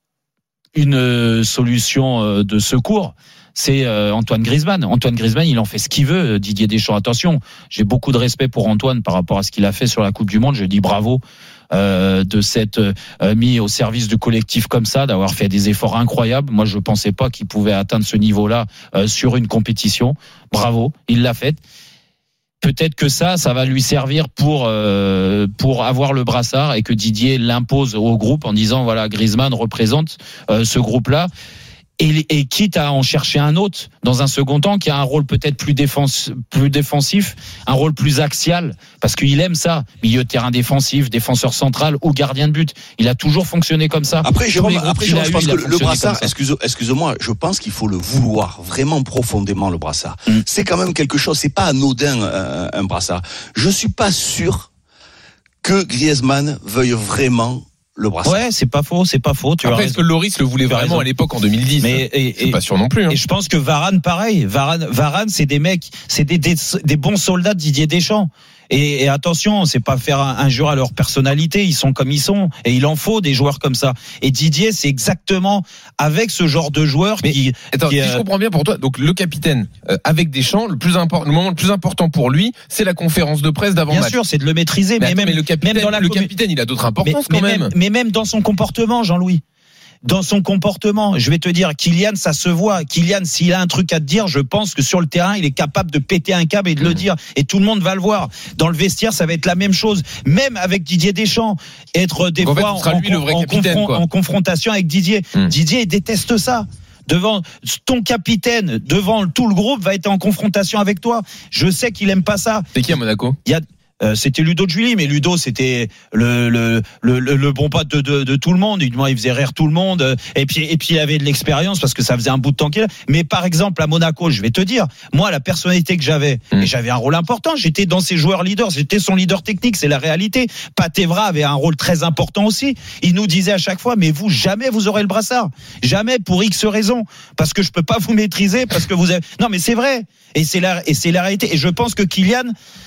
une solution de secours. C'est Antoine Griezmann. Antoine Griezmann, il en fait ce qu'il veut. Didier Deschamps, attention, j'ai beaucoup de respect pour Antoine par rapport à ce qu'il a fait sur la Coupe du Monde. Je dis bravo. Euh, de s'être euh, mis au service du collectif comme ça, d'avoir fait des efforts incroyables. Moi, je pensais pas qu'il pouvait atteindre ce niveau-là euh, sur une compétition. Bravo, il l'a fait. Peut-être que ça, ça va lui servir pour euh, pour avoir le brassard et que Didier l'impose au groupe en disant voilà, Griezmann représente euh, ce groupe-là. Et, et quitte à en chercher un autre dans un second temps qui a un rôle peut-être plus, défense, plus défensif, un rôle plus axial, parce qu'il aime ça, milieu de terrain défensif, défenseur central ou gardien de but. Il a toujours fonctionné comme ça. Après, Jérôme, après, Jérôme, je pense que le brassard, excuse, excuse-moi, je pense qu'il faut le vouloir vraiment profondément, le brassard. Mm. C'est quand même quelque chose, c'est pas anodin un, un brassard. Je suis pas sûr que Griezmann veuille vraiment le brassard. Ouais, c'est pas faux, c'est pas faux. Tu Après, est-ce que Lloris le voulait vraiment à l'époque en deux mille dix? Mais et, c'est et, pas sûr non plus. Hein. Et je pense que Varane, pareil. Varane, Varane, c'est des mecs, c'est des, des, des bons soldats de Didier Deschamps. Et, et attention, c'est pas faire injure à leur personnalité, ils sont comme ils sont, et il en faut des joueurs comme ça. Et Didier, c'est exactement avec ce genre de joueurs mais, qui. Attends, qui, si je comprends bien pour toi, donc le capitaine euh, avec Deschamps, le plus important, le moment le plus important pour lui, c'est la conférence de presse d'avant-match. Bien sûr, c'est de le maîtriser, mais, mais, attends, même, mais le capitaine, même dans la le com... capitaine, il a d'autres importances mais, quand mais même. même. Mais même dans son comportement, Jean-Louis. Dans son comportement, je vais te dire, Kylian, ça se voit. Kylian, s'il a un truc à te dire, je pense que sur le terrain, il est capable de péter un câble et de mmh. le dire. Et tout le monde va le voir. Dans le vestiaire, ça va être la même chose. Même avec Didier Deschamps, être des en fois fait, en, lui, en, confron- en confrontation avec Didier. Mmh. Didier, il déteste ça. Devant ton capitaine, devant tout le groupe, va être en confrontation avec toi. Je sais qu'il aime pas ça. C'est qui à Monaco ? Il y a Euh, c'était Ludo de Julie, mais Ludo c'était le le le, le bon pote de, de de tout le monde. Il faisait rire tout le monde. Et puis et puis il avait de l'expérience parce que ça faisait un bout de temps qu'il est. Mais par exemple à Monaco, je vais te dire, moi la personnalité que j'avais, mmh. et j'avais un rôle important. J'étais dans ses joueurs leaders, j'étais son leader technique, c'est la réalité. Pat Evra avait un rôle très important aussi. Il nous disait à chaque fois, mais vous jamais vous aurez le brassard, jamais pour X raisons, parce que je peux pas vous maîtriser, parce que vous avez. Non mais c'est vrai. Et c'est la et c'est la réalité. Et je pense que Kylian.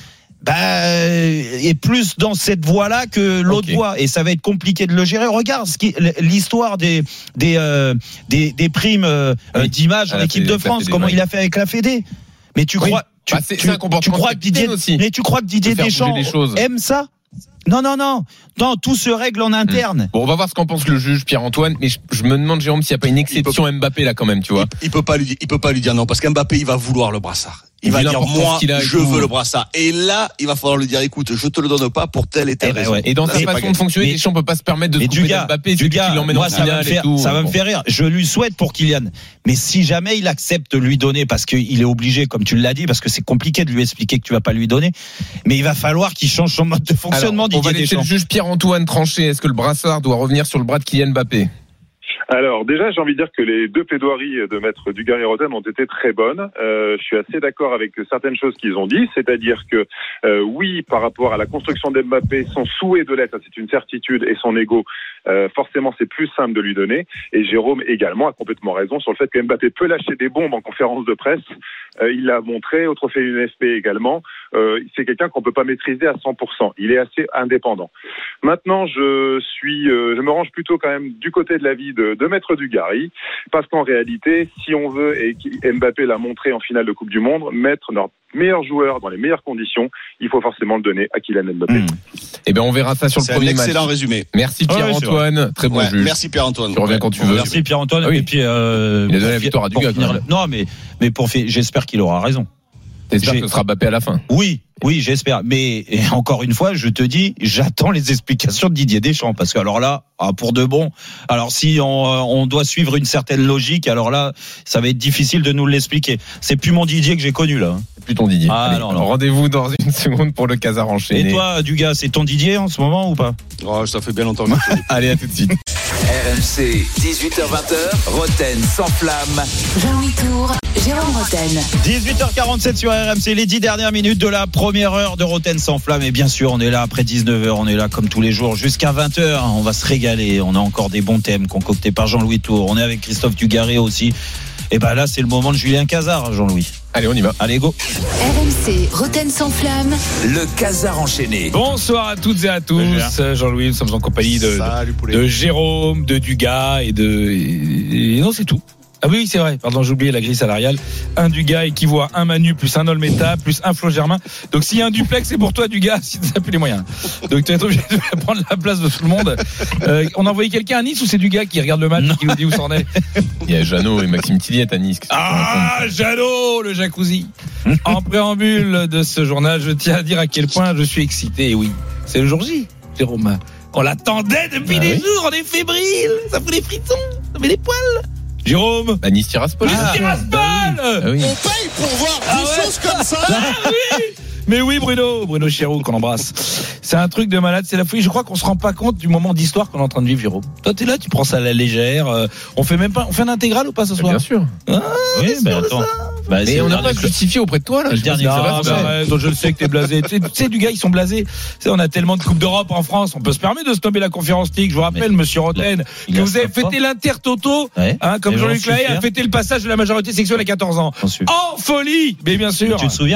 Bah, est plus dans cette voie-là que l'autre okay. voie, et ça va être compliqué de le gérer. Regarde ce qui, l'histoire des des euh, des, des primes euh, oui. d'image en équipe de France, comment il a fait avec la Fédé. Mais tu oui. crois, tu, bah, c'est, tu, c'est tu crois que Didier, aussi. mais tu crois que Didier Deschamps aime ça? Non, non, non, non, tout se règle en interne. Mmh. Bon, on va voir ce qu'en pense le juge Pierre-Antoine, mais je, je me demande, Jérôme, s'il n'y a pas une exception peut, Mbappé là quand même, tu vois. Il, il peut pas lui, il peut pas lui dire non, parce qu'Mbappé, il va vouloir le brassard. Il va dire moi, je veux le brassard. Et là, il va falloir lui dire écoute, je te le donne pas pour telle et telle raison. Ouais. Et dans sa façon de fonctionner, Deschamps peut pas se permettre de se couper d'Mbappé, du gars, qui l'emmène en finale et tout. Ça va me faire rire. Je lui souhaite pour Kylian. Mais si jamais il accepte de lui donner, parce qu'il est obligé, comme tu l'as dit, parce que c'est compliqué de lui expliquer que tu vas pas lui donner, mais il va falloir qu'il change son mode de fonctionnement. Alors, on va laisser le juge Pierre-Antoine trancher. Est-ce que le brassard doit revenir sur le bras de Kylian Mbappé? Alors déjà, j'ai envie de dire que les deux plaidoiries de Maître Dugarry-Roten ont été très bonnes. Euh, je suis assez d'accord avec certaines choses qu'ils ont dit, c'est-à-dire que euh, oui, par rapport à la construction d'Mbappé, son souhait de l'être, c'est une certitude, et son ego, euh, forcément, c'est plus simple de lui donner. Et Jérôme également a complètement raison sur le fait que Mbappé peut lâcher des bombes en conférence de presse. Euh, il l'a montré au Trophée U N F P également. Euh, c'est quelqu'un qu'on peut pas maîtriser à cent pour cent. Il est assez indépendant. Maintenant, je suis, euh, je me range plutôt quand même du côté de l'avis de, de Maître Dugarry, parce qu'en réalité, si on veut, et Mbappé l'a montré en finale de Coupe du Monde, mettre notre meilleur joueur dans les meilleures conditions, il faut forcément le donner à Kylian Mbappé. Mmh. Eh bien, on verra ça sur le c'est premier match. C'est un excellent résumé. Merci Pierre-Antoine, ouais, très bon ouais, juge. Merci Pierre-Antoine. Tu reviens quand tu veux. Merci Pierre-Antoine. Ah oui. Et puis, euh, il a donné la victoire à Dugas. Non, mais mais pour j'espère qu'il aura raison. T'espères que ce sera Mbappé à la fin? Oui, oui, j'espère. Mais et encore une fois, je te dis, j'attends les explications de Didier Deschamps, parce que alors là, pour de bon, alors si on, on doit suivre une certaine logique, alors là, ça va être difficile de nous l'expliquer. C'est plus mon Didier que j'ai connu là. C'est plus ton Didier. Ah, Allez, non, non. Rendez-vous dans une seconde pour le Casar enchaîné. Et toi, Dugas, c'est ton Didier en ce moment ou pas? Oh, ça fait bien longtemps. Allez, à tout de suite. R M C, dix-huit heures vingt, Roten sans flamme. Jean-Louis Tour, Jérôme Roten. dix-huit heures quarante-sept sur R M C, les dix dernières minutes de la première heure de Roten sans flamme. Et bien sûr, on est là après dix-neuf heures, on est là comme tous les jours jusqu'à vingt heures. On va se régaler. On a encore des bons thèmes concoctés par Jean-Louis Tour. On est avec Christophe Dugarry aussi. Et ben là, c'est le moment de Julien Cazard, Jean-Louis. Allez, on y va. Allez, go. R M C, Roten sans flamme. Le Casar enchaîné. Bonsoir à toutes et à tous. Jean-Louis, nous sommes en compagnie de, de, de Jérôme, de Dugas et de. Et, et non, c'est tout. Ah oui, c'est vrai, pardon, j'ai oublié la grille salariale. Un Dugas équivaut à un Manu plus un Olmeta plus un Flo Germain. Donc s'il y a un duplex, c'est pour toi Dugas, si tu n'as plus les moyens. Donc tu vas être obligé de prendre la place de tout le monde. Euh, on a envoyé quelqu'un à Nice ou c'est Dugas qui regarde le match et qui nous dit où c'en est? Il y a Jeannot et Maxime Tilliette à Nice. Ah, Jeannot, le jacuzzi. En préambule de ce journal, je tiens à dire à quel point je suis excité. Oui, c'est le jour J, Jérôme. On l'attendait depuis ah, des oui. jours, on est fébrile. Ça fait des frissons, ça fait des poils. Jérôme, bah, Nice Tiraspol. Nice Tiraspol. Ah oui. On paye pour voir ah des ouais. choses comme ça. Ah oui. Mais oui, Bruno, Bruno Chéroux qu'on embrasse. C'est un truc de malade, c'est la folie. Je crois qu'on se rend pas compte du moment d'histoire qu'on est en train de vivre, Jérôme. Toi, t'es là, tu prends ça à la légère. Euh, on fait même pas, on fait un intégral ou pas ce soir? Bien sûr. Ah, oui, mais attends. Bah, mais on n'a pas justifié auprès de toi là. Le dernier non, bah, arrête, je le sais que t'es blasé. Tu sais, du gars, ils sont blasés. Tu sais, on a tellement de Coupe d'Europe en France, on peut se permettre de se tomber la Conférence League. Je vous rappelle, mais Monsieur Roten, que vous avez fêté l'Inter-Toto, ouais. hein, comme Jean-Luc Lahaye a fêté le passage de la majorité sexuelle à quatorze ans. En folie, mais bien sûr. Tu te souviens au moins?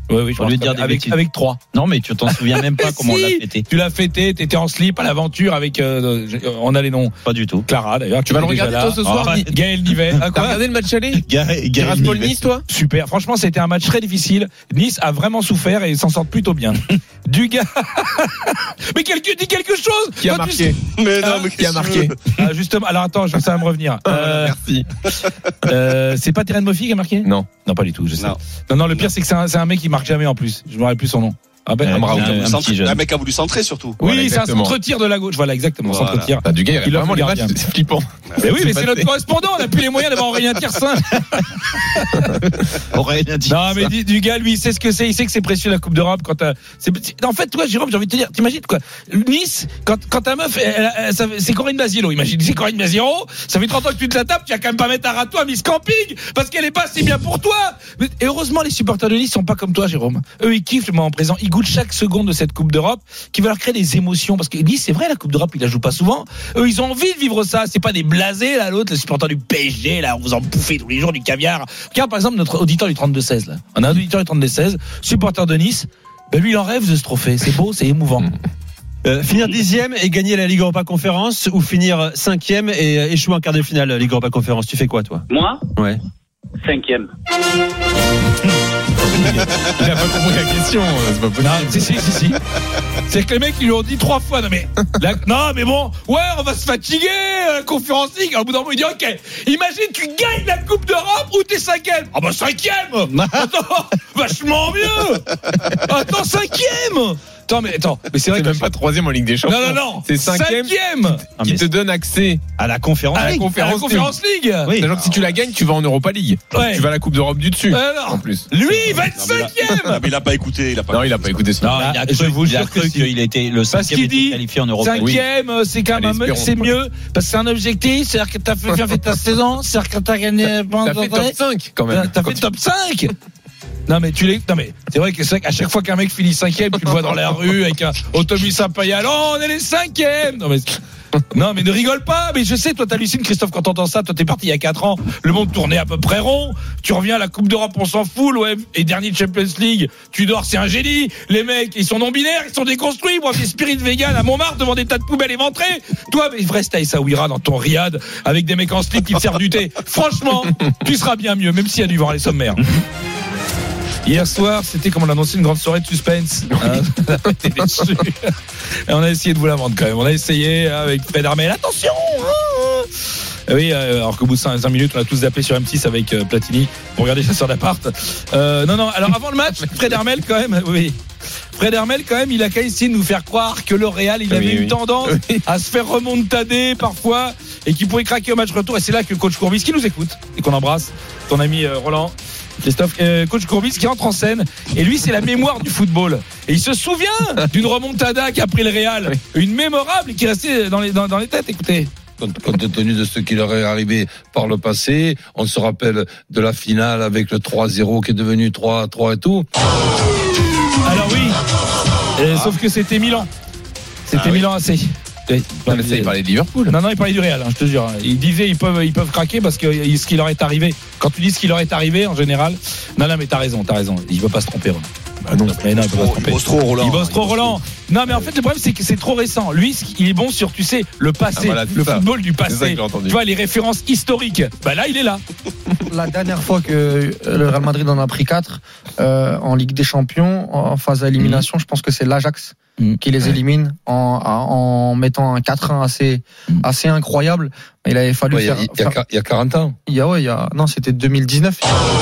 Oui, oui, je Au lieu de dire des avec, bêtises. avec trois. Non, mais tu t'en souviens même pas comment Si, on l'a fêté. Tu l'as fêté, t'étais en slip à l'aventure avec, euh, on a les noms. Pas du tout. Clara, d'ailleurs. Tu vas le regarder toi ce soir, ah, Ni- Gaël Nivet. Ah, T'as quoi regardé le match aller Gaël Tiraspol Nice, toi? Super. Franchement, c'était un match très difficile. Nice a vraiment souffert et s'en sort plutôt bien. Dugas. Mais quelqu'un dit quelque chose. Qui a Toi, tu marqué? sais- Mais non, Hein mais Qui a marqué? Ah, justement. Alors attends, je- ça va me revenir. Euh, Merci. euh, c'est pas Terren Moffi qui a marqué? Non. Non, pas du tout. Je sais. Non. Non, non. Le pire, c'est que c'est un, c'est un mec qui marque jamais en plus. Je me rappelle plus son nom. Ah ben, Euh, Amraout. un- un Centre- petit jeune. Un mec a voulu centrer surtout. Oui, Voilà, c'est un exactement. centre-tir de la gauche. Voilà, exactement. Voilà. Centre-tir. Bah, du gars, il Il a offre vraiment le les matchs, gardien. c'est flippant. Mais oui, mais C'est c'est pas notre fait. correspondant. On n'a plus les moyens d'avoir Aurélien Tiersin. Aurélien dit Non, mais dit- du gars, lui, il sait ce que c'est. Il sait que c'est précieux la Coupe d'Europe. Quand t'as- c'est petit. En fait, toi, Jérôme, j'ai envie de te dire, t'imagines quoi? Nice, quand, quand ta meuf, elle- elle- ça- c'est Corinne Basilo. Imagine, c'est Corinne Basilo. Ça fait trente ans que tu te la tapes. Tu vas quand même pas mettre un râteau à Miss Camping parce qu'elle est pas si bien pour toi. Mais- Et heureusement, les supporters de Nice sont pas comme toi, Jérôme. Eux, ils kiffent le moment présent. Ils goûtent chaque seconde de cette Coupe d'Europe qui va leur créer des émotions parce que Nice, c'est vrai, la Coupe d'Europe, ils la jouent pas souvent. Eux, ils ont envie de vivre ça. C'est pas des blasés, là, l'autre, les supporters du P S G, là, on vous en bouffez tous les jours du caviar. Regarde, par exemple, notre auditeur du trente-deux seize, là. On a un auditeur du trente-deux seize, supporter de Nice. Ben, lui, il en rêve de ce trophée. C'est beau, c'est émouvant. Euh, finir dixième et gagner la Ligue Europa Conférence ou finir cinquième et euh, échouer en quart de finale Ligue Europa Conférence. Tu fais quoi, toi? Moi, Ouais. cinquième. Il a pas compris la question. C'est pas possible. Non, si, si, si, si. C'est que les mecs, ils lui ont dit trois fois, non, mais, la- non, mais bon, ouais, on va se fatiguer, euh, la Conférence League. Alors, au bout d'un moment, il dit, ok, imagine, tu gagnes la Coupe d'Europe ou t'es cinquième? Ah, bah, cinquième! Attends, vachement mieux! Attends, cinquième! Attends, mais attends, mais c'est vrai C'est que même pas troisième en Ligue des Champions. Non, non, non. C'est cinquième. Cinquième. Qui te donne accès à la Conférence à la League. Conférence, à la Conférence League. Oui. C'est-à-dire que si tu la gagnes, tu vas en Europa League. Ouais. Tu vas à la Coupe d'Europe du dessus. Euh, non. En plus. Lui, il va être Non, mais il a- cinquième. Non, mais il a pas écouté. Il a pas Non, il a pas écouté ça. Non, il a cru, je vous il a jure que cru si. qu'il était le Parce cinquième qu'il était dit qualifié en Europe. cinquième, euh, c'est quand Allez, même espérons. c'est mieux parce que c'est un objectif, c'est-à-dire que t'as fait, bien fait ta saison, c'est-à-dire que t'as gagné. T'as fait top cinq quand même. T'as fait top cinq. Non mais tu l'es. Non mais c'est vrai que c'est vrai qu'à chaque fois qu'un mec finit cinquième, tu le vois dans la rue avec un autobus à paille. Oh, on est les cinquièmes. Non mais non mais ne rigole pas. Mais je sais, toi t'hallucines, Christophe, quand t'entends ça. Toi t'es parti il y a quatre ans. Le monde tournait à peu près rond. Tu reviens à la Coupe d'Europe, on s'en fout. L'O M et dernier de Champions League. Tu dors, c'est un génie. Les mecs, ils sont non binaires, ils sont déconstruits. Moi, des spirit vegan à Montmartre devant des tas de poubelles éventrées. Toi, mais reste à Essaouira dans ton riad avec des mecs en slip qui te servent du thé. Franchement, tu seras bien mieux, même s'il y a du vent à les sommaires. Hier soir, c'était comme on l'annonçait, une grande soirée de suspense. Hein, on a été déçus. Et on a essayé de vous la vendre quand même. On a essayé avec Fred Armel. Attention hein. Oui, euh, alors qu'au bout de cinq minutes, on a tous zappé sur M six avec euh, Platini pour regarder Chasseur d'appart. Euh, non, non, alors avant le match, Fred Armel quand même, oui. Fred Hermel, quand même, il a qu'à essayer de nous faire croire que le Real, il Oui, avait oui. une tendance Oui. à se faire remontader parfois et qu'il pouvait craquer au match retour. Et c'est là que coach Courbis, qui nous écoute et qu'on embrasse, ton ami euh, Roland, Christophe, euh, coach Courbis qui entre en scène. Et lui, c'est la mémoire du football. Et il se souvient d'une remontada qu'a pris le Real, une mémorable qui est restée dans les, dans, dans les têtes. Écoutez. Compte, compte tenu de ce qui leur est arrivé par le passé, on se rappelle de la finale avec le trois zéro qui est devenu trois à trois et tout. Alors oui, euh, sauf que c'était Milan. C'était Ah oui. Milan A C. Oui. Non, mais ça, il parlait de Liverpool. Non, non, il parlait du Real, hein, je te jure. Il disait ils peuvent, ils peuvent craquer parce que euh, ce qui leur est arrivé. Quand tu dis ce qui leur est arrivé, en général, non, non, mais t'as raison, t'as raison. Il ne peut pas se tromper. Roland. Bah non. Mais non, il peut pas se Il tromper. bosse trop, Roland. Il bosse trop, Roland. Non, mais en fait, le problème, c'est que c'est trop récent. Lui, il est bon sur, tu sais, le passé, Ah, voilà, c'est le ça. football du C'est ça que passé. j'ai entendu. Tu vois, les références historiques. Bah là, il est là. La dernière fois que le Real Madrid en a pris quatre euh, en Ligue des Champions, en phase d'élimination, Mmh. je pense que c'est l'Ajax Mmh. qui les élimine en, en mettant un quatre un assez, Mmh. assez incroyable. Il avait fallu Ouais, il, y a, faire. il y a faire- il y a quarante ans. il y a, ouais, il y a, non, c'était deux mille dix-neuf.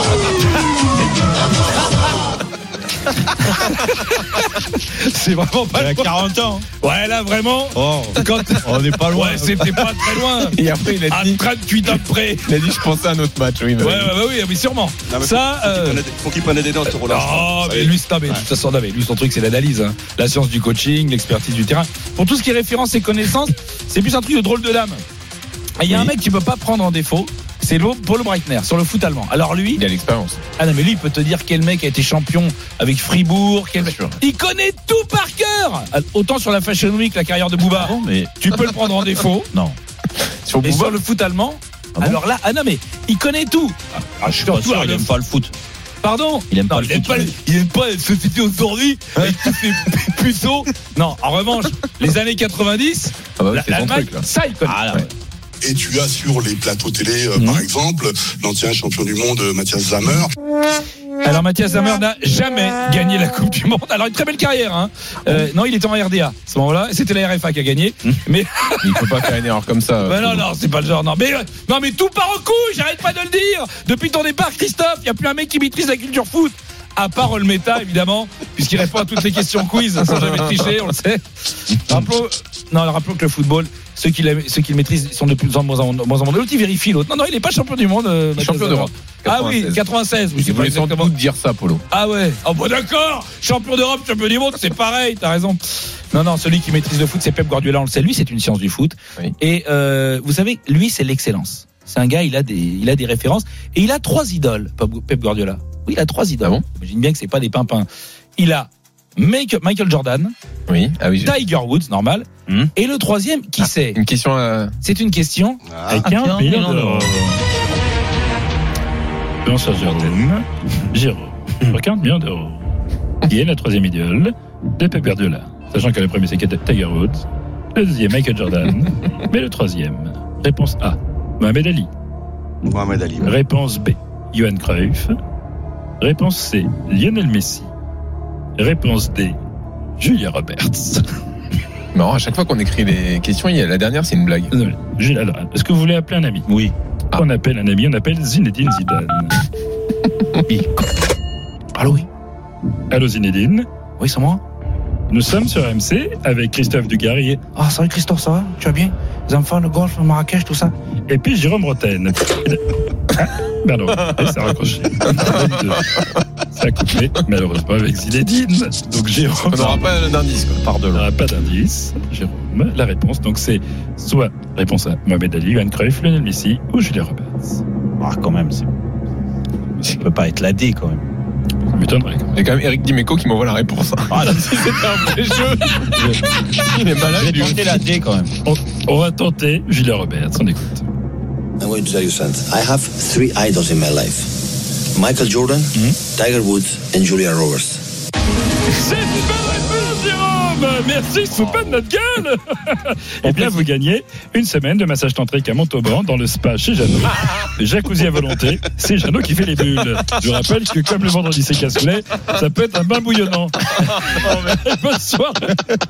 C'est vraiment pas Il a loin. quarante ans. Ouais, là, vraiment. Oh, Quand... on n'est pas loin. Ouais, c'était pas très loin. Et après, il a À dit, trente-huit ans près. il a dit, je pensais à un autre match. Oui, Ouais, ouais, ouais, oui, mais sûrement. Non, mais Ça, faut, faut qu'il euh, prenne des- faut qu'il prenne des notes, Roland. Oh, Ça mais y est. lui, c'est- non, mais de toute façon, non, mais lui, son truc, c'est l'analyse, hein. La science du coaching, l'expertise du terrain. Pour tout ce qui est référence et connaissances, c'est plus un truc de drôle de dame. Et il y a un mec qui peut pas prendre en défaut, c'est Paulo Breitner sur le foot allemand. Alors lui, Il a l'expérience. ah non, mais lui, il peut te dire quel mec a été champion avec Fribourg, quel... Bien sûr. il connaît tout par cœur. Autant sur la Fashion Week, la carrière de Booba, Bon, mais tu peux le prendre en défaut. non. Sur Et Bouba, sur le foot allemand, Ah bon alors là, ah non, mais il connaît tout. Ah, je suis pas Surtout sûr, il le- aime pas le foot. Pardon. Il aime non, pas. Il aime pas, il aime pas la société aujourd'hui avec tous ces puceaux. Non, en revanche, les années quatre-vingt-dix, ah bah, l'Allemagne, ça il connaît. Ah, là, ouais. Et tu as sur les plateaux télé, euh, mmh. par exemple, l'ancien champion du monde, Matthias Sammer. Alors Matthias Sammer n'a jamais gagné la Coupe du Monde. Alors une très belle carrière. Hein. Euh, non, il était en R D A à ce moment-là. C'était la R F A qui a gagné. Mmh. Mais il ne faut pas faire une erreur comme ça. Ben non, non, c'est pas le genre. Non, mais non, mais tout part en couille. J'arrête pas de le dire. Depuis ton départ, Christophe, il y a plus un mec qui maîtrise la culture foot. À part Olmeta, évidemment, puisqu'il répond à toutes les questions quiz sans jamais tricher, on le sait. Rappelons, non, rappelons que le football, ceux qui, ceux qui le maîtrisent sont de plus en moins en moins. L'autre, il vérifie l'autre. Non, non, il n'est pas champion du monde. Euh, champion d'Europe. Ah oui, quatre-vingt-seize. Oui, je voulais sans doute dire ça, Polo. Ah ouais. Oh bon, d'accord. Champion d'Europe, champion du monde, c'est pareil. T'as raison. Non, non, celui qui maîtrise le foot, c'est Pep Guardiola. On le sait. Lui, c'est une science du foot. Oui. Et euh, vous savez, lui, c'est l'excellence. C'est un gars, il a des, il a des références et il a trois idoles. Pep Guardiola. Oui, il a trois idoles. Ah bon. J'imagine bien que c'est pas des pimpins. Il a Michael Jordan. Oui. Ah oui. Tiger Woods, normal. Hum. Et le troisième, qui ah, c'est? Une question. À... C'est une question. Ah, avec un million d'euros. Bonsoir Jérôme. Jérôme. Pour quarante millions d'euros. Qui est la troisième idole de Pep Guardiola? Sachant que le premier c'est Tiger Woods, le deuxième Michael Jordan, mais le troisième. Réponse A, Mohamed Ali. Mohamed Ali. Ouais. Réponse B, Johan Cruyff. Réponse C, Lionel Messi. Réponse D, Julia Roberts. Marrant, à chaque fois qu'on écrit les questions, il y a la dernière, c'est une blague. Non, Julia, alors, est-ce que vous voulez appeler un ami? Oui. Ah. On appelle un ami, on appelle Zinedine Zidane. Oui. Allô, oui. Allô, Zinedine. Oui, c'est moi. Nous sommes sur R M C avec Christophe Dugarry. Ah, salut Christophe, ça va? Tu vas bien? Les enfants, le golf, le Marrakech, tout ça. Et puis Jérôme Rotten. Ah, pardon, et ça a raccroché. Ça a coupé, malheureusement, avec Zinedine. Donc Jérôme. On n'aura pas d'indice, quoi. Pardon. On n'aura pas d'indice. Jérôme, la réponse, donc c'est soit réponse A, Mohamed Ali, Johan Cruyff, Lionel Messi ou Julia Roberts. Ah, quand même, c'est. Ça peut pas être la D, quand même. Ça m'étonnerait. Il y a quand même Eric Dimeco qui m'envoie la réponse. Ah, si c'était un vrai jeu. Il est malade. J'ai tenté la D quand même. On, on va tenter Julia Roberts. On écoute. I'm going to tell you something. I have three idols in my life: Michael Jordan, mm-hmm. Tiger Woods, and Julia Roberts. C'est une bonne réponse, Jérôme. Merci, il se fout pas de notre gueule. Eh bien, vous gagnez une semaine de massage tantrique à Montauban dans le spa chez Jeannot. Le jacuzzi à volonté, c'est Jeannot qui fait les bulles. Je rappelle que comme le vendredi c'est cassoulet, ça peut être un bain bouillonnant. Bonne soirée.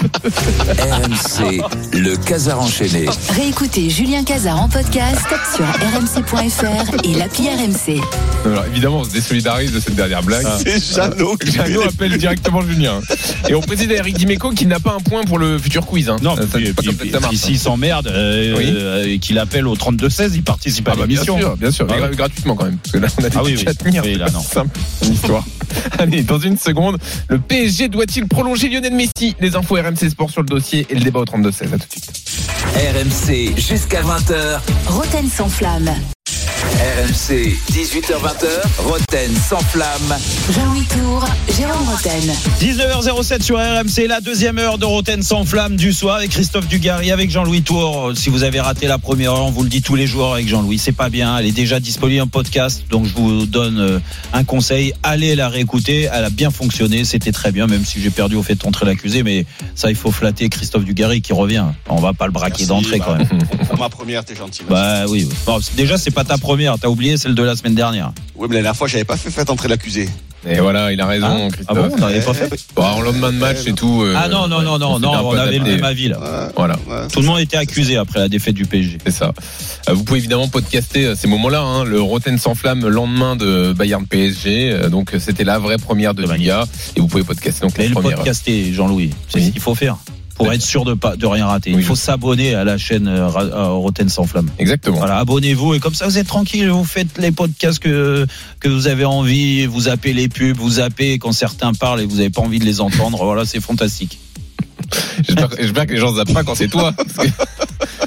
R M C, le Casar enchaîné. Réécoutez Julien Casar en podcast sur r m c point f r et l'appli R M C. Alors, évidemment, on se désolidarise de cette dernière blague. Ah. C'est Jeannot. Jeannot appelle directement Julien. Et on préside à Eric Dimeco qui n'a pas un point pour le futur quiz. Hein. Non, ça, puis, pas puis, comme puis, s'il s'emmerde euh, oui. euh, et qu'il appelle au trente-deux seize, il participe ah à bah l'émission. Bien sûr, bien sûr, ah, mais gratuitement quand même. Parce que là, on a des ah oui, oui, à tenir. Oui, là, non. Simple, une histoire. Allez, dans une seconde, le P S G doit-il prolonger Lionel Messi? Les infos R M C Sport sur le dossier et le débat au trente-deux seize. À tout de suite. R M C jusqu'à vingt heures. Roten sans flamme. R M C, dix-huit heures vingt, Roten sans flamme. Jean-Louis Tour, Jérôme Roten. dix-neuf heures zéro sept sur R M C, la deuxième heure de Roten sans flamme du soir avec Christophe Dugarry, avec Jean-Louis Tour. Si vous avez raté la première heure, on vous le dit tous les jours avec Jean-Louis, c'est pas bien. Elle est déjà disponible en podcast, donc je vous donne un conseil. Allez la réécouter, elle a bien fonctionné, c'était très bien, même si j'ai perdu au fait de entrer l'accusé, mais ça, il faut flatter Christophe Dugarry qui revient. On va pas le braquer Merci, d'entrée bah, quand même. Pour ma première, t'es gentil. Bah oui. Bon, déjà, c'est pas ta première. T'as oublié celle de la semaine dernière. Oui, mais la dernière fois, j'avais pas fait fait entrer l'accusé. Et voilà, il a raison, ah, Christophe. Ah bon, on n'avait pas fait. Bon, en lendemain de match et tout. Euh, ah non, non, non, non, non, on avait le même avis là. Ouais, voilà. Ouais, tout le monde était accusé après la défaite du P S G. C'est ça. Euh, vous pouvez évidemment podcaster ces moments-là, hein, le Roten sans flamme, le lendemain de Bayern P S G. Euh, donc c'était la vraie première de Liga. Et vous pouvez podcaster donc les premières. Le podcaster, Jean-Louis, c'est oui. ce qu'il faut faire. Pour être sûr de pas de rien rater, oui, il faut s'abonner à la chaîne euh, Roten sans flamme. Exactement. Voilà, abonnez-vous et comme ça vous êtes tranquille, vous faites les podcasts que que vous avez envie, vous zappez les pubs, vous zappez quand certains parlent et vous avez pas envie de les entendre. Voilà, c'est fantastique. J'espère, j'espère que les gens zappent pas quand c'est toi. Parce que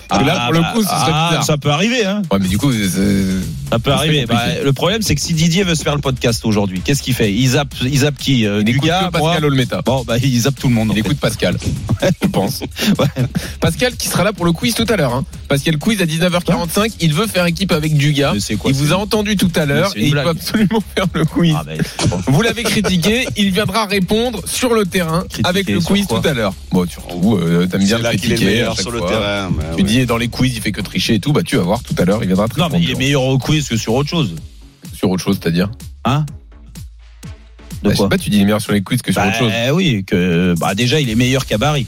Ah, là, pour le coup, ça serait ah, bizarre. Ça peut arriver, hein. Ouais, mais du coup, c'est... ça peut arriver. Bah, le problème, c'est que si Didier veut se faire le podcast aujourd'hui, qu'est-ce qu'il fait? Il zappe, il zappe qui? euh, Il écoute Dugas, que Pascal Olmeta. Bon, bah, il zappe tout le monde. Il écoute Pascal, je pense. Ouais. Pascal qui sera là pour le quiz tout à l'heure. Hein. Pascal quiz à dix-neuf heures quarante-cinq. Il veut faire équipe avec Dugas. Quoi, il vous a entendu tout à l'heure et il peut absolument faire le quiz. Ah, ben, bon. Vous l'avez critiqué. Il viendra répondre sur le terrain critiqué avec le quiz tout à l'heure. Bon, tu euh, t'aimes bien le critiquer. Il est meilleur sur le fois. terrain. Tu dis dans les quiz, il fait que tricher et tout. Bah, tu vas voir tout à l'heure. Il viendra te Non, mais il est meilleur au quiz que sur autre chose. Sur autre chose, c'est-à-dire Hein De bah, quoi je sais pas, tu dis il est meilleur sur les quiz que sur bah, autre chose. Oui, que bah déjà il est meilleur qu'à Barry.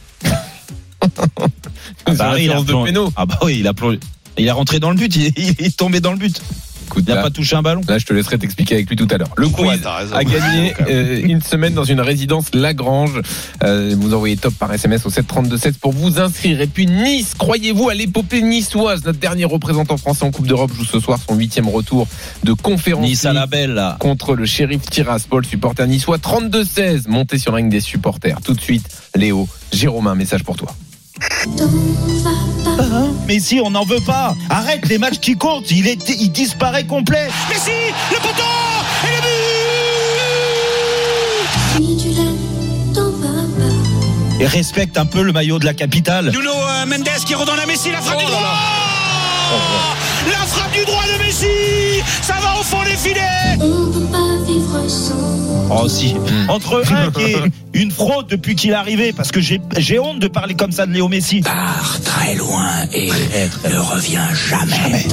à Barry, il a de péno. Ah bah oui, il a plongé. Il a rentré dans le but, il, il est tombé dans le but. Écoute, il n'a là, pas touché un ballon. Là, je te laisserai t'expliquer avec lui tout à l'heure. Le quiz ouais, a gagné euh, une semaine dans une résidence Lagrange. Euh, vous envoyez top par S M S au sept trente-deux sept pour vous inscrire. Et puis Nice, croyez-vous à l'épopée niçoise? Notre dernier représentant français en Coupe d'Europe joue ce soir son huitième retour de conférence. Nice à la belle, là. Contre le Sheriff Tiraspol, supporter niçois. Trente-deux seize, monté sur le ring des supporters. Tout de suite, Léo, Jérôme, un message pour toi. Mais si, on n'en veut pas. Arrête les matchs qui comptent. Il, est, il disparaît complet. Mais si, le poteau et le but. Et respecte un peu le maillot de la capitale. Nuno euh, Mendes qui redonne à Messi la frappe oh du droit. Oh la frappe du droit de Messi. Ça va au fond des filets. On peut pas vivre sans. Oh si. Entre un qui est une fraude depuis qu'il est arrivé, parce que j'ai, j'ai honte de parler comme ça de Léo Messi. Part très loin et ne revient jamais. jamais.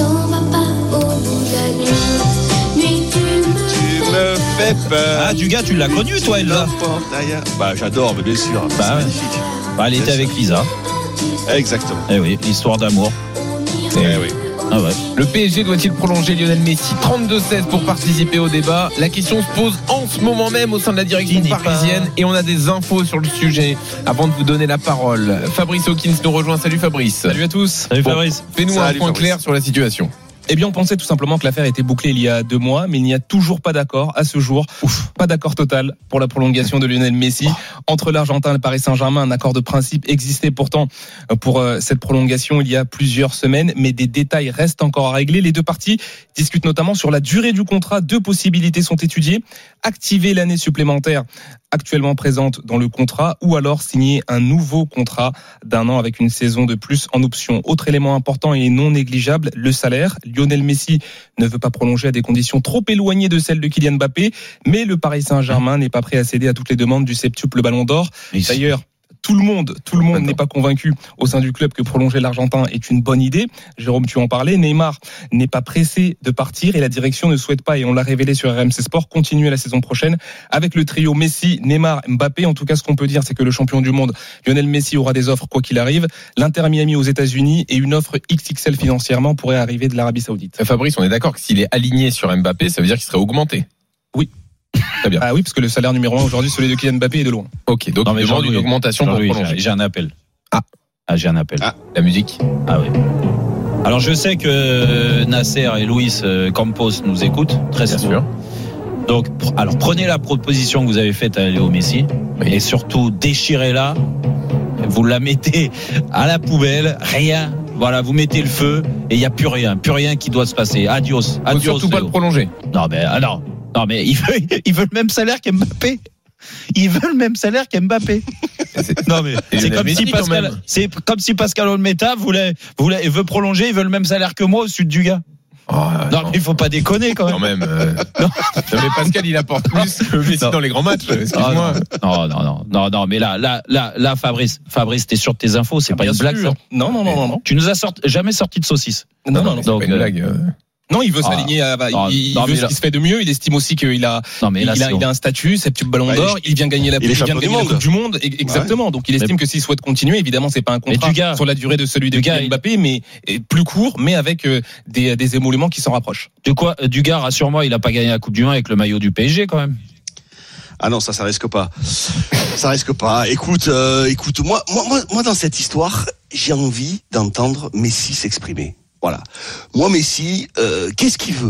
Tu me fais peur. Ah, Dugas, tu l'as connu, toi, Elsa? Bah, j'adore, mais bien sûr. Bah, c'est magnifique. Bah, elle était avec Lisa. Exactement. Eh oui, l'histoire d'amour. Eh oui. Ah ouais. Le P S G doit-il prolonger Lionel Messi? Trente-deux seize pour participer au débat. La question se pose en ce moment même au sein de la direction parisienne et on a des infos sur le sujet. Avant de vous donner la parole, Fabrice Hawkins nous rejoint. Salut Fabrice. Salut à tous. Salut bon, Fabrice. Fais-nous Salut un point Fabrice. clair sur la situation. Eh bien, on pensait tout simplement que l'affaire était bouclée il y a deux mois, mais il n'y a toujours pas d'accord à ce jour. Ouf. Pas d'accord total pour la prolongation de Lionel Messi. Entre l'Argentin et le Paris Saint-Germain, un accord de principe existait pourtant pour cette prolongation il y a plusieurs semaines, mais des détails restent encore à régler. Les deux parties discutent notamment sur la durée du contrat. Deux possibilités sont étudiées. Activer l'année supplémentaire actuellement présente dans le contrat ou alors signer un nouveau contrat d'un an avec une saison de plus en option. Autre élément important et non négligeable, le salaire. Lionel Messi ne veut pas prolonger à des conditions trop éloignées de celles de Kylian Mbappé, mais le Paris Saint-Germain n'est pas prêt à céder à toutes les demandes du septuple Ballon d'Or. D'ailleurs, tout le monde, tout le monde n'est pas convaincu au sein du club que prolonger l'Argentin est une bonne idée. Jérôme, tu en parlais. Neymar n'est pas pressé de partir et la direction ne souhaite pas, et on l'a révélé sur R M C Sport, continuer la saison prochaine avec le trio Messi, Neymar, Mbappé. En tout cas, ce qu'on peut dire, c'est que le champion du monde, Lionel Messi, aura des offres quoi qu'il arrive. L'Inter Miami aux États-Unis et une offre X X L financièrement pourrait arriver de l'Arabie Saoudite. Fabrice, on est d'accord que s'il est aligné sur Mbappé, ça veut dire qu'il serait augmenté. Oui. Très bien. Ah oui, parce que le salaire numéro un aujourd'hui, celui de Kylian Mbappé est de loin. Ok, donc non, mais il demande une augmentation pour prolonger. J'ai, j'ai un appel. Ah, ah j'ai un appel. Ah, la musique. Ah oui. Alors je sais que Nasser et Luis Campos nous écoutent très bien souvent. sûr. Donc, alors prenez la proposition que vous avez faite à Léo Messi oui. et surtout déchirez-la. Vous la mettez à la poubelle, rien. Voilà, vous mettez le feu et il n'y a plus rien, plus rien qui doit se passer. Adios, adios. Faut surtout Léo. pas le prolonger. Non mais alors. Non mais il veut, il veut le même salaire qu'Mbappé. Il veut le même salaire qu'Mbappé. Non mais c'est, c'est comme si Pascal, c'est comme si Pascal Olmeta voulait, voulait, veut prolonger, il veut le même salaire que moi au sud du gars. Oh, non, non mais il faut pas déconner quand même. Quand même. Euh... non. non mais Pascal il apporte plus que Messi non. dans les grands matchs. Excuse-moi. Non non non non non mais là là là là Fabrice Fabrice t'es sûr de tes infos, c'est ah, pas une blague ça. Non non non non non. Tu nous as sorti, jamais sorti de saucisse. Non non non. C'est pas une blague. Euh... Non, il veut ah, s'aligner. À, non, il non, veut ce là... qui se fait de mieux. Il estime aussi qu'il a, non, mais là, il, a il a un statut, septuple Ballon bah, d'Or. Il vient gagner la, il il vient gagner la Coupe du Monde. Exactement. Ouais. Donc, il estime mais... que s'il souhaite continuer, évidemment, c'est pas un contrat gars, sur la durée de celui de Kylian Mbappé, mais plus court, mais avec euh, des, des émoluments qui s'en rapprochent. De quoi, Dugas, rassure-moi, il a pas gagné la Coupe du Monde avec le maillot du P S G quand même. Ah non, ça, ça risque pas. Ça risque pas. Écoute, euh, écoute, moi, moi, moi, moi, dans cette histoire, j'ai envie d'entendre Messi s'exprimer. Voilà. Moi, Messi, euh, qu'est-ce qu'il veut?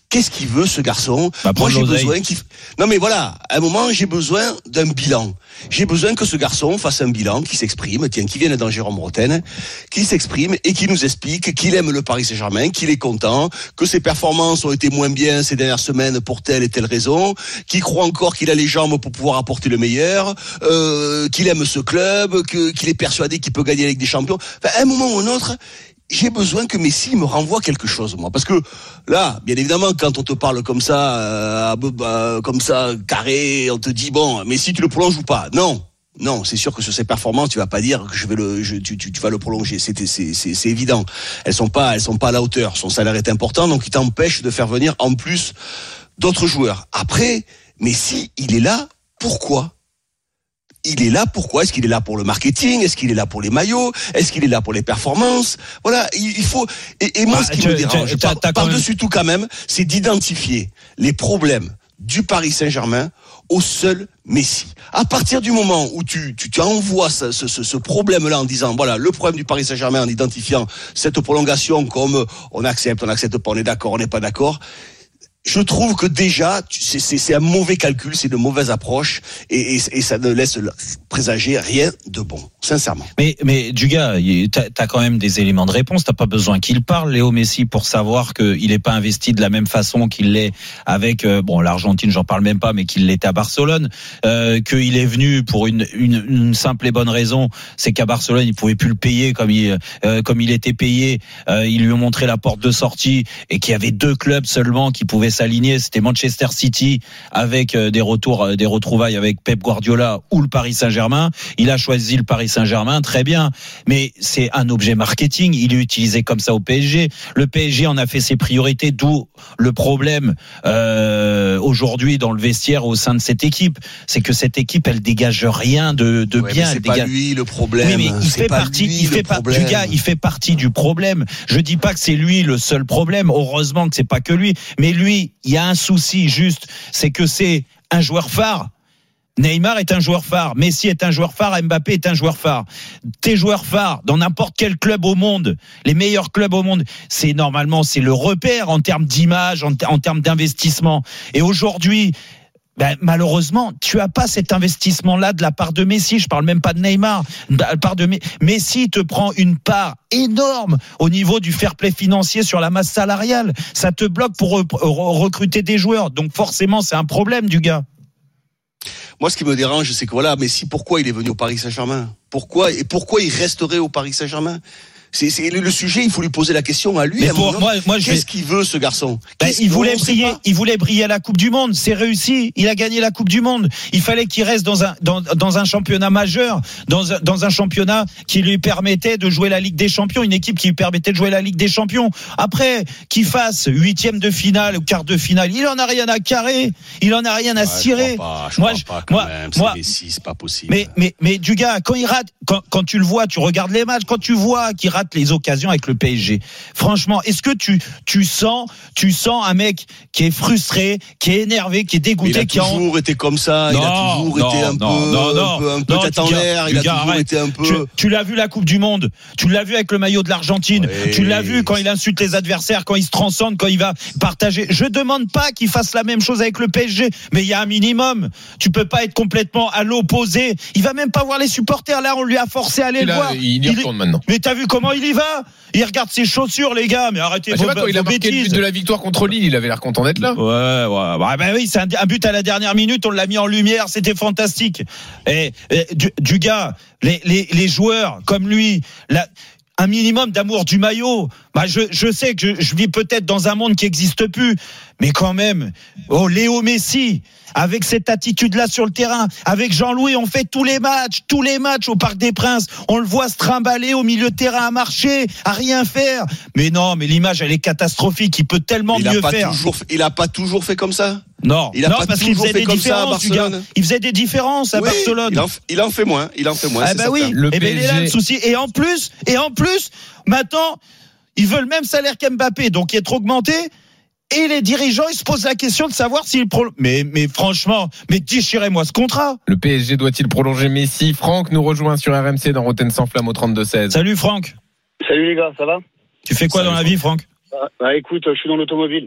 Qu'est-ce qu'il veut, ce garçon? Bah, Moi, j'ai l'oseille. besoin qu'il... Non, mais voilà, à un moment, j'ai besoin d'un bilan. J'ai besoin que ce garçon fasse un bilan, qui s'exprime, tiens, qui vienne dans Jérôme Rotten, qui s'exprime et qui nous explique qu'il aime le Paris Saint-Germain, qu'il est content, que ses performances ont été moins bien ces dernières semaines pour telle et telle raison, qu'il croit encore qu'il a les jambes pour pouvoir apporter le meilleur, euh, qu'il aime ce club, que, qu'il est persuadé qu'il peut gagner la Ligue des Champions. Enfin, à un moment ou un autre, j'ai besoin que Messi me renvoie quelque chose, moi, parce que là, bien évidemment, quand on te parle comme ça, euh, euh, comme ça, carré, on te dit bon, Messi, tu le prolonges ou pas? Non, non, c'est sûr que sur ses performances, tu vas pas dire que je vais le, je, tu, tu, tu vas le prolonger. C'est, c'est, c'est, c'est évident. Elles sont pas, elles sont pas à la hauteur. Son salaire est important, donc il t'empêche de faire venir en plus d'autres joueurs. Après, Messi, il est là. Pourquoi? Il est là, pourquoi? Est-ce qu'il est là pour le marketing? Est-ce qu'il est là pour les maillots? Est-ce qu'il est là pour les performances? Voilà, il, il faut... Et, et moi, ah, ce qui tu, me dérange, tu, par, par-dessus tout quand même, c'est d'identifier les problèmes du Paris Saint-Germain au seul Messi. À partir du moment où tu, tu, tu envoies ce, ce, ce problème-là en disant, voilà, le problème du Paris Saint-Germain, en identifiant cette prolongation comme on accepte, on n'accepte pas, on est d'accord, on n'est pas d'accord... Je trouve que déjà, c'est, c'est, c'est un mauvais calcul, c'est une mauvaise approche, et, et, et ça ne laisse présager rien de bon, sincèrement. Mais, mais Dugas, t'as, t'as quand même des éléments de réponse. T'as pas besoin qu'il parle, Léo Messi, pour savoir qu'il n'est pas investi de la même façon qu'il l'est avec, euh, bon, l'Argentine, j'en parle même pas, mais qu'il l'était à Barcelone, euh, qu'il est venu pour une, une, une simple et bonne raison, c'est qu'à Barcelone, il pouvait plus le payer comme il, euh, comme il était payé. Euh, ils lui ont montré la porte de sortie et qu'il y avait deux clubs seulement qui pouvaient s'aligner, c'était Manchester City avec des retours, des retrouvailles avec Pep Guardiola ou le Paris Saint-Germain. Il a choisi le Paris Saint-Germain, très bien, mais c'est un objet marketing. Il est utilisé comme ça au P S G. Le P S G en a fait ses priorités, d'où le problème euh, aujourd'hui dans le vestiaire au sein de cette équipe, c'est que cette équipe, elle dégage rien de, de ouais, bien. Mais c'est elle pas dégage... lui le problème. Oui, mais il c'est fait pas partie, lui, il fait partie du gars, il fait partie du problème. Je dis pas que c'est lui le seul problème. Heureusement que c'est pas que lui, mais lui, il y a un souci juste, c'est que c'est un joueur phare. Neymar est un joueur phare, Messi est un joueur phare, Mbappé est un joueur phare. Tes joueurs phares dans n'importe quel club au monde, les meilleurs clubs au monde, c'est normalement c'est le repère en termes d'image, en, en termes d'investissement. Et aujourd'hui, ben, malheureusement, tu as pas cet investissement-là de la part de Messi. Je parle même pas de Neymar. De la part de Me- Messi te prend une part énorme au niveau du fair play financier sur la masse salariale. Ça te bloque pour re- re- recruter des joueurs. Donc forcément, c'est un problème du gars. Moi, ce qui me dérange, c'est que voilà, Messi, pourquoi il est venu au Paris Saint-Germain? Pourquoi et pourquoi il resterait au Paris Saint-Germain? C'est, c'est le sujet, il faut lui poser la question à lui. Mais à pour moment, moi, moi, je qu'est-ce vais... qu'il veut, ce garçon? Ben, il voulait briller, il voulait briller à la Coupe du Monde. C'est réussi. Il a gagné la Coupe du Monde. Il fallait qu'il reste dans un, dans, dans un championnat majeur, dans un, dans un championnat qui lui permettait de jouer la Ligue des Champions, une équipe qui lui permettait de jouer la Ligue des Champions. Après, qu'il fasse huitième de finale ou quart de finale, il en a rien à carrer. Il en a rien à ouais, cirer. Je crois pas, je moi, crois pas, moi, même. moi, c'est Messi, c'est pas possible. Mais, mais, mais du gars, quand il rate, quand, quand tu le vois, tu regardes les matchs, quand tu vois qu'il rate les occasions avec le P S G. Franchement, est-ce que tu tu sens tu sens un mec qui est frustré, qui est énervé, qui est dégoûté, il a qui toujours a... été comme ça, non, il a toujours non, été un non, peu non, non, un peu, un peu non, tête en l'air, il a toujours arrête. été un peu tu, tu l'as vu la Coupe du Monde, tu l'as vu avec le maillot de l'Argentine, ouais. Tu l'as vu quand il insulte les adversaires, quand il se transcende, quand il va partager. Je demande pas qu'il fasse la même chose avec le P S G, mais il y a un minimum. Tu peux pas être complètement à l'opposé. Il va même pas voir les supporters là, on lui a forcé à aller le voir. Il y retourne il... maintenant. Mais t'as vu comment il y va? Il regarde ses chaussures, les gars, mais arrêtez bah, vos, pas, quand vos il a marqué bêtises. le but de la victoire contre Lille, il avait l'air content d'être là. Ouais, ouais, bah, bah oui, c'est un, un but à la dernière minute, on l'a mis en lumière, c'était fantastique. Et, et du, du gars, les, les, les joueurs comme lui, la, un minimum d'amour du maillot. Bah, je, je sais que je, je vis peut-être dans un monde qui n'existe plus, mais quand même, oh, Léo Messi, avec cette attitude-là sur le terrain, avec Jean-Louis, on fait tous les matchs, tous les matchs au Parc des Princes, on le voit se trimballer au milieu de terrain à marcher, à rien faire. Mais non, mais l'image, elle est catastrophique, il peut tellement il mieux a pas faire. Toujours, il a pas toujours fait comme ça? Non, il a non pas parce qu'il faisait des différences, du gars. Il faisait des différences à oui, Barcelone. Il en, il en fait moins, il en fait moins. Ah bah oui, le et ben il est là le souci. Et en plus, et en plus, maintenant, ils veulent le même salaire qu'Mbappé, donc il est trop augmenté. Et les dirigeants, ils se posent la question de savoir s'il prolonge. Mais, mais franchement, mais déchirez-moi ce contrat. Le P S G doit-il prolonger Messi? Franck nous rejoint sur R M C dans Rotten sans flamme au trente-deux seize. Salut Franck. Salut les gars, ça va? Tu fais quoi Salut, dans la vie, Franck? Bah, bah écoute, je suis dans l'automobile.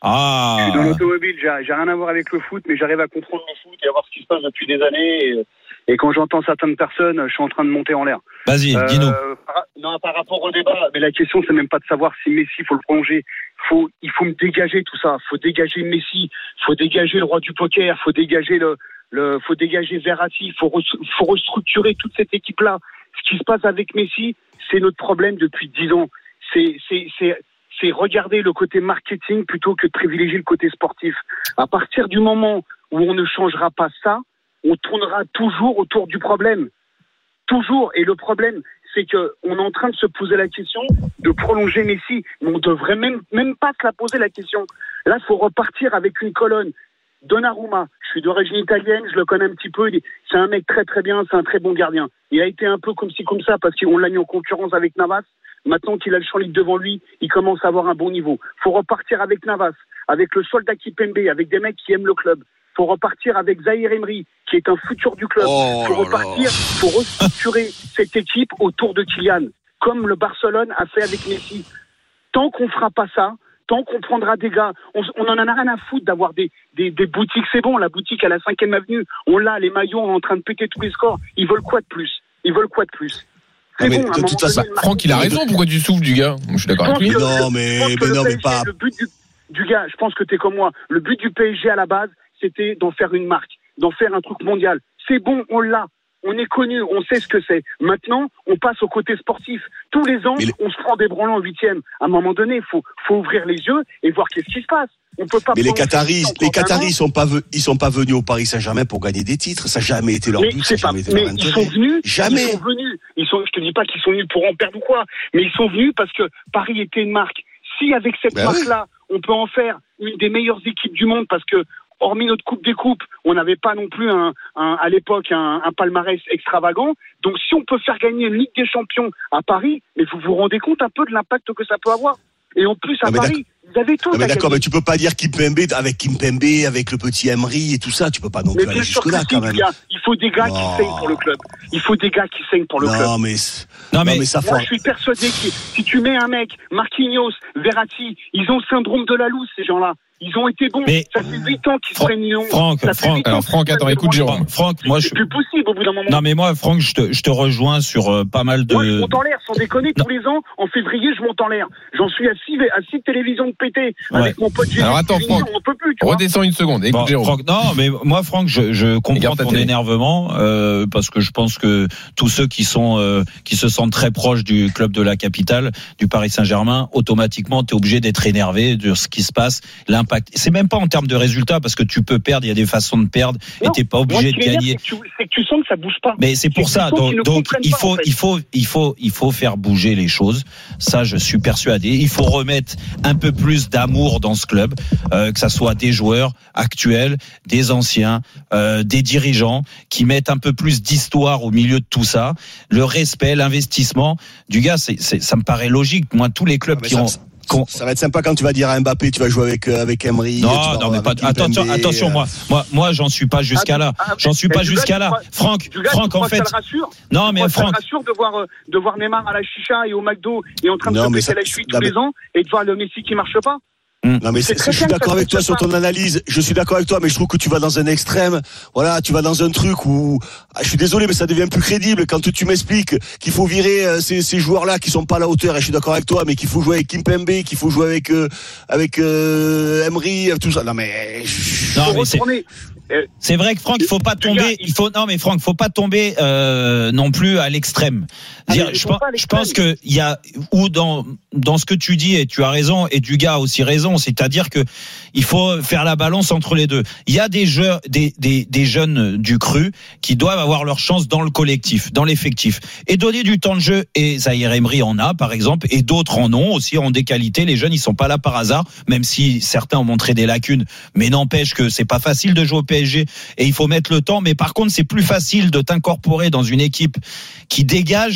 Ah. Je suis dans l'automobile, j'ai, j'ai rien à voir avec le foot, mais j'arrive à comprendre le foot et à voir ce qui se passe depuis des années. Et, et quand j'entends certaines personnes, je suis en train de monter en l'air. Vas-y, euh, dis-nous. Par, non, par rapport au débat, mais la question, c'est même pas de savoir si Messi, il faut le prolonger. Faut, il faut me dégager tout ça. Faut dégager Messi. Faut dégager le roi du poker. Faut dégager le, le faut dégager Verratti. Faut, re, faut restructurer toute cette équipe-là. Ce qui se passe avec Messi, c'est notre problème depuis dix ans. C'est, c'est, c'est, c'est regarder le côté marketing plutôt que de privilégier le côté sportif. À partir du moment où on ne changera pas ça, on tournera toujours autour du problème. Toujours. Et le problème, c'est que on est en train de se poser la question de prolonger Messi. Mais on devrait même, même pas se la poser la question. Là, il faut repartir avec une colonne. Donnarumma, je suis d'origine italienne, je le connais un petit peu. C'est un mec très très bien, c'est un très bon gardien. Il a été un peu comme ci comme ça parce qu'on l'a mis en concurrence avec Navas. Maintenant qu'il a le champ libre devant lui, il commence à avoir un bon niveau. Faut repartir avec Navas, avec le soldat Kipembe, avec des mecs qui aiment le club. Faut repartir avec Zahir Emery, qui est un futur du club. Oh faut repartir, faut restructurer cette équipe autour de Kylian, comme le Barcelone a fait avec Messi. Tant qu'on fera pas ça, tant qu'on prendra des gars, on, on en a rien à foutre d'avoir des, des, des boutiques, c'est bon, la boutique à la cinquième avenue, on l'a, les maillots, on est en train de péter tous les scores. Ils veulent quoi de plus? Ils veulent quoi de plus? Non, mais bon, de toute façon, Franck, il a raison. Pourquoi tu souffles du gars? Je suis d'accord avec lui. Non, mais, mais non, mais pas. Le but du, du gars, je pense que t'es comme moi. Le but du P S G à la base, c'était d'en faire une marque, d'en faire un truc mondial. C'est bon, on l'a. On est connu, on sait ce que c'est. Maintenant, on passe au côté sportif. Tous les ans, le... on se prend des branlants en huitième. À un moment donné, il faut, faut ouvrir les yeux et voir qu'est-ce qui se passe. On peut pas. Mais les Qataris, les Qataris, ils sont pas, ils sont pas venus au Paris Saint-Germain pour gagner des titres. Ça n'a jamais été leur mais but. C'est ça pas, jamais mais été leur ils sont venus. Jamais. Ils sont venus. Ils sont. Je te dis pas qu'ils sont venus pour en perdre ou quoi, mais ils sont venus parce que Paris était une marque. Si avec cette ben marque-là, oui. on peut en faire une des meilleures équipes du monde, parce que hormis notre Coupe des Coupes, on n'avait pas non plus un, un, à l'époque un, un palmarès extravagant. Donc si on peut faire gagner une Ligue des Champions à Paris, mais vous vous rendez compte un peu de l'impact que ça peut avoir. Et en plus à non, Paris, vous avez tout. Non, mais d'accord, mais tu peux pas dire Kimpembe avec Kimpembe, avec le petit Emery et tout ça, tu peux pas non plus aller jusque-là quand même. Il faut des gars oh. qui saignent pour le club. Il faut des gars qui saignent pour le non, club. Mais non mais, non mais ça moi, je suis persuadé que si tu mets un mec, Marquinhos, Verratti, ils ont le syndrome de la loose, ces gens-là. Ils ont été bons. Mais ça fait huit ans qu'ils se réunissent. Franck, Franck, alors Franck, attends, écoute Jérôme. Franck, moi je. C'est plus possible au bout d'un moment. Non, mais moi, Franck, je te, je te rejoins sur euh, pas mal de. Moi, je monte en l'air, sans déconner. Non. Tous les ans, en février, je monte en l'air. J'en suis à six, à six télévisions de pété ouais. avec mon pote. Alors attends, Franck, on peut plus. Tu redescends une seconde. Écoute bon, Jérôme. Franck, non, mais moi, Franck, je, je comprends ton énervement euh, parce que je pense que tous ceux qui sont euh, qui se sentent très proches du club de la capitale, du Paris Saint-Germain, automatiquement, t'es obligé d'être énervé de ce qui se passe, l'impact. C'est même pas en termes de résultats, parce que tu peux perdre, il y a des façons de perdre non, et t'es pas obligé de gagner. C'est que, tu, c'est que tu sens que ça bouge pas. Mais c'est pour ça. Donc, donc il faut, pas, en fait. il faut, il faut, il faut faire bouger les choses. Ça, je suis persuadé. Il faut remettre un peu plus d'amour dans ce club, euh, que ça soit des joueurs actuels, des anciens, euh, des dirigeants qui mettent un peu plus d'histoire au milieu de tout ça. Le respect, l'investissement du gars, c'est, c'est, ça me paraît logique. Moi, tous les clubs ah, qui ça, ont Con... Ça va être sympa quand tu vas dire à Mbappé, tu vas jouer avec euh, avec Emery. Non, non, mais pas. Attention, attention, moi, moi, moi, j'en suis pas jusqu'à là. J'en suis pas jusqu'à là. Franck, Franck, en fait. Non, mais Franck. Ça rassure de voir de voir Neymar à la chicha et au McDo et en train de se péter la cheville tous les ans et de voir le Messi qui marche pas. Non mais c'est, c'est, je suis d'accord avec toi sur ton analyse. Je suis d'accord avec toi, mais je trouve que tu vas dans un extrême. Voilà, tu vas dans un truc où, ah, je suis désolé, mais ça devient plus crédible quand tu m'expliques qu'il faut virer euh, ces, ces joueurs-là qui sont pas à la hauteur. Et je suis d'accord avec toi, mais qu'il faut jouer avec Kimpembe, qu'il faut jouer avec euh, avec euh, Emery, tout ça. Non mais. Je... Non mais c'est. C'est vrai que Franck, il faut pas tomber. Il faut non mais Franck, faut pas tomber euh, non plus à l'extrême. Dire, je, pense, je pense que il y a ou dans dans ce que tu dis et tu as raison et Dugas a aussi raison, c'est-à-dire que il faut faire la balance entre les deux. Il y a des jeux, des des des jeunes du cru qui doivent avoir leur chance dans le collectif, dans l'effectif et donner du temps de jeu. Et Zahir Emery en a par exemple et d'autres en ont aussi, ont des qualités. Les jeunes, ils sont pas là par hasard, même si certains ont montré des lacunes, mais n'empêche que c'est pas facile de jouer au P S G et il faut mettre le temps. Mais par contre, c'est plus facile de t'incorporer dans une équipe qui dégage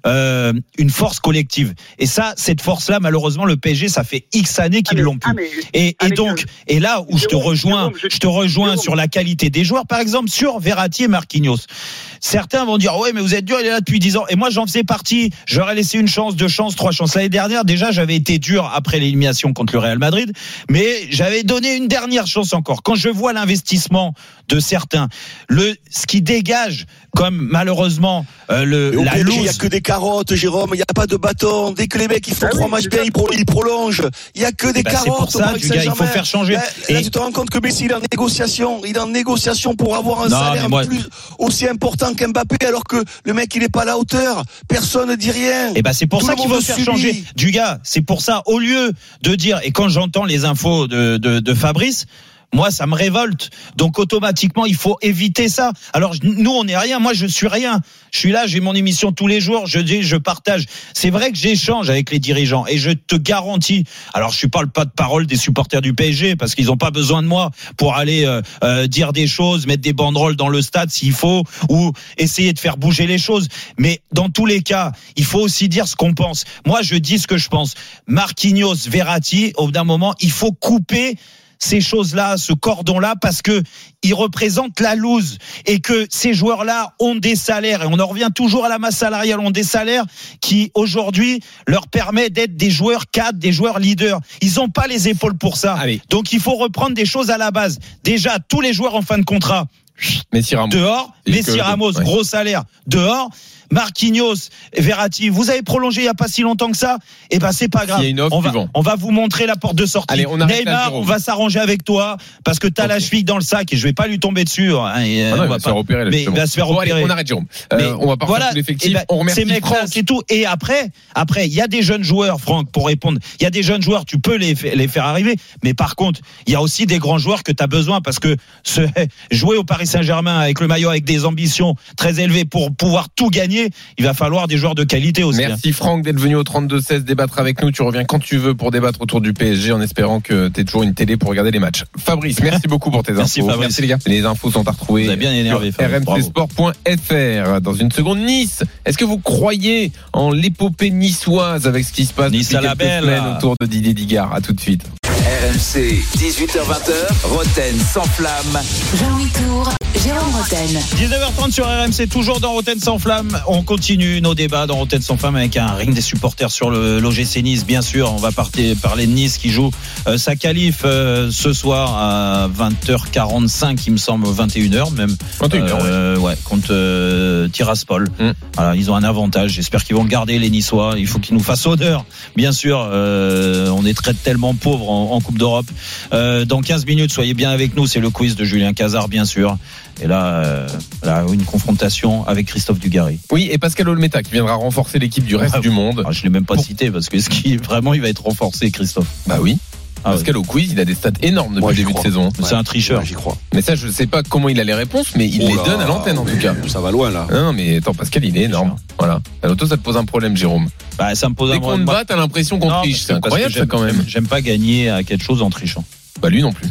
euh, une force collective. Et ça, cette force-là, malheureusement, le P S G, ça fait X années qu'ils ah, mais, l'ont plus. Ah, mais, et, ah, et donc, je, et là où je te rejoins, je, je te rejoins Jérôme. sur la qualité des joueurs, par exemple, sur Verratti et Marquinhos. Certains vont dire, ouais, mais vous êtes dur, il est là depuis dix ans. Et moi, j'en faisais partie. J'aurais laissé une chance, deux chances, trois chances. L'année dernière, déjà, j'avais été dur après l'élimination contre le Real Madrid, mais j'avais donné une dernière chance encore. Quand je vois l'investissement de certains, le, ce qui dégage, comme malheureusement, euh, le, mais la loose. Il n'y a que des carottes, Jérôme. Il n'y a pas de bâton. Dès que les mecs, ils font ah trois oui, matchs bien, ils, pro- ils prolongent. Il n'y a que des bah, carottes. C'est pour ça, du gars, il faut faire changer. Là, et... là, tu te rends compte que Messi, il est en négociation. Il est en négociation pour avoir un non, salaire moi... plus aussi important qu'Mbappé, alors que le mec, il n'est pas à la hauteur. Personne ne dit rien. Et ben, c'est pour Tout ça qu'il faut faire subit. changer. Du gars, c'est pour ça, au lieu de dire, et quand j'entends les infos de, de, de Fabrice, moi, ça me révolte. Donc, automatiquement, il faut éviter ça. Alors, nous, on n'est rien. Moi, je suis rien. Je suis là, j'ai mon émission tous les jours. Je dis, je partage. C'est vrai que j'échange avec les dirigeants et je te garantis. Alors, je suis pas le pas de parole des supporters du P S G parce qu'ils n'ont pas besoin de moi pour aller euh, euh, dire des choses, mettre des banderoles dans le stade s'il faut ou essayer de faire bouger les choses. Mais dans tous les cas, il faut aussi dire ce qu'on pense. Moi, je dis ce que je pense. Marquinhos, Verratti, au bout d'un moment, il faut couper ces choses-là, ce cordon-là, parce que ils représentent la loose et que ces joueurs-là ont des salaires et on en revient toujours à la masse salariale, ont des salaires qui aujourd'hui leur permet d'être des joueurs cadres, des joueurs leaders. Ils n'ont pas les épaules pour ça. Allez. Donc il faut reprendre des choses à la base. Déjà, tous les joueurs en fin de contrat, Messi Ramos. dehors, Messi Ramos, ouais. Gros salaire, dehors. Marquinhos, Verratti, vous avez prolongé il n'y a pas si longtemps que ça, et eh ben c'est pas grave. Il y a une offre, on, va, on va vous montrer la porte de sortie. Allez, on Neymar, on va s'arranger avec toi parce que t'as okay. la cheville dans le sac et je vais pas lui tomber dessus. Hein, et, ah non, on il va va se faire opérer. Là, mais il va se faire bon, opérer. Allez, on arrête, Jérôme. Euh, on va partir voilà, sur l'effectif. Ben, on remercie ces mecs-là, c'est tout. Et après, après, il y a des jeunes joueurs, Franck, pour répondre. Il y a des jeunes joueurs, tu peux les, les faire arriver. Mais par contre, il y a aussi des grands joueurs que tu as besoin parce que ce, jouer au Paris Saint-Germain avec le maillot, avec des ambitions très élevées pour pouvoir tout gagner, il va falloir des joueurs de qualité aussi. Merci Franck d'être venu au trente-deux seize débattre avec nous. Tu reviens quand tu veux pour débattre autour du P S G en espérant que tu aies toujours une télé pour regarder les matchs. Fabrice, merci beaucoup pour tes merci infos. Fabrice. Merci les gars. Les infos sont à retrouver vous avez bien énervé, sur r m c sport point f r. Dans une seconde, Nice. Est-ce que vous croyez en l'épopée niçoise avec ce qui se passe nice depuis à quelques la belle, semaines là. Autour de Didier Digard? À tout de suite. R M C, dix-huit heures vingt, Roten sans flamme. Jean-Louis Tour, Jérôme Roten. dix-neuf heures trente sur R M C, toujours dans Roten sans flamme. On continue nos débats dans Roten sans flamme avec un ring des supporters sur le l'O G C Nice. Bien sûr, on va partir, parler de Nice qui joue euh, sa qualif euh, ce soir à vingt heures quarante-cinq, il me semble, vingt et une heures même. vingt et une heures, euh, ouais. ouais, contre euh, Tiraspol. Mm. Voilà, ils ont un avantage. J'espère qu'ils vont le garder, les Niçois. Il faut qu'ils nous fassent honneur. Bien sûr, euh, on est très tellement pauvres en, en Coupe d'Europe. Euh, dans quinze minutes, soyez bien avec nous. C'est le quiz de Julien Cazard, bien sûr. Et là, euh, là, une confrontation avec Christophe Dugarry. Oui, et Pascal Olmeta qui viendra renforcer l'équipe du reste ah, du monde. Ah, je l'ai même pas bon. cité parce que ce qui vraiment, il va être renforcé, Christophe. Bah oui. Ah, Pascal oui. au quiz, il a des stats énormes depuis Moi, le début crois. de saison. Ouais. C'est un tricheur. Ouais, j'y crois. Mais ça, je sais pas comment il a les réponses, mais il oh les là, donne à l'antenne en tout cas. Ça va loin là. Non, mais attends, Pascal, il est énorme. Voilà. À l'auto, ça te pose un problème, Jérôme. Bah, ça me pose Dès un qu'on te bat, t'as l'impression qu'on triche. C'est incroyable, ça, quand même. J'aime pas gagner à quelque chose en trichant. Bah, lui non plus.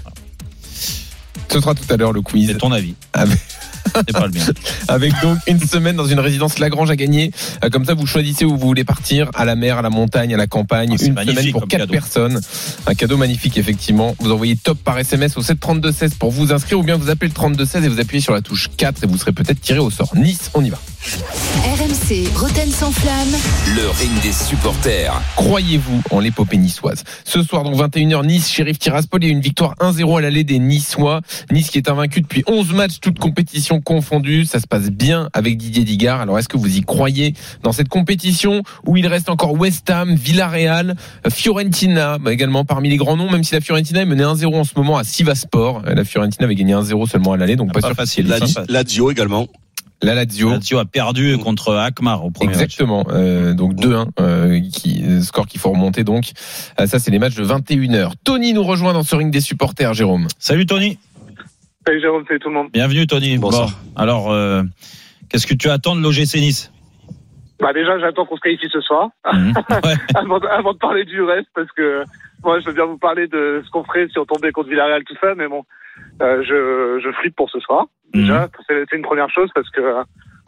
Ce sera tout à l'heure le quiz. C'est ton avis. Avec... C'est pas le mien. Avec donc une semaine dans une résidence Lagrange à gagner. Comme ça, vous choisissez où vous voulez partir, à la mer, à la montagne, à la campagne. Ah, une semaine pour quatre cadeau. personnes. Un cadeau magnifique, effectivement. Vous envoyez top par S M S au sept trente-deux seize pour vous inscrire, ou bien vous appelez le trente-deux seize et vous appuyez sur la touche quatre et vous serez peut-être tiré au sort. Nice, on y va. R M C, Roten sans flamme. Le ring des supporters. Croyez-vous en l'épopée niçoise? Ce soir, donc vingt et une heures, Nice, Sheriff Tiraspol, et une victoire un zéro à l'aller des Niçois. Nice qui est invaincu depuis onze matchs, toutes compétitions confondues. Ça se passe bien avec Didier Digard. Alors, est-ce que vous y croyez dans cette compétition où il reste encore West Ham, Villarreal, Fiorentina, bah également parmi les grands noms, même si la Fiorentina est menée un zéro en ce moment à Sivasspor. La Fiorentina avait gagné un zéro seulement à l'aller, donc pas, pas sûr facile. La, Lazio également. La Lazio. Lazio a perdu contre Alkmaar au premier Exactement. match. Euh, donc deux un, euh, qui, score qu'il faut remonter donc. Euh, ça, c'est les matchs de vingt et une heures. Tony nous rejoint dans ce ring des supporters, Jérôme. Salut Tony. Salut Jérôme, salut tout le monde. Bienvenue Tony. Bonsoir. Bon, alors, euh, qu'est-ce que tu attends de l'O G C Nice? Bah déjà, j'attends qu'on se qualifie ce soir, mmh. ouais. avant, de, avant de parler du reste, parce que moi, je veux bien vous parler de ce qu'on ferait si on tombait contre Villarreal, tout ça, mais bon, euh, je, je flippe pour ce soir. Déjà, mmh. c'est, c'est une première chose, parce que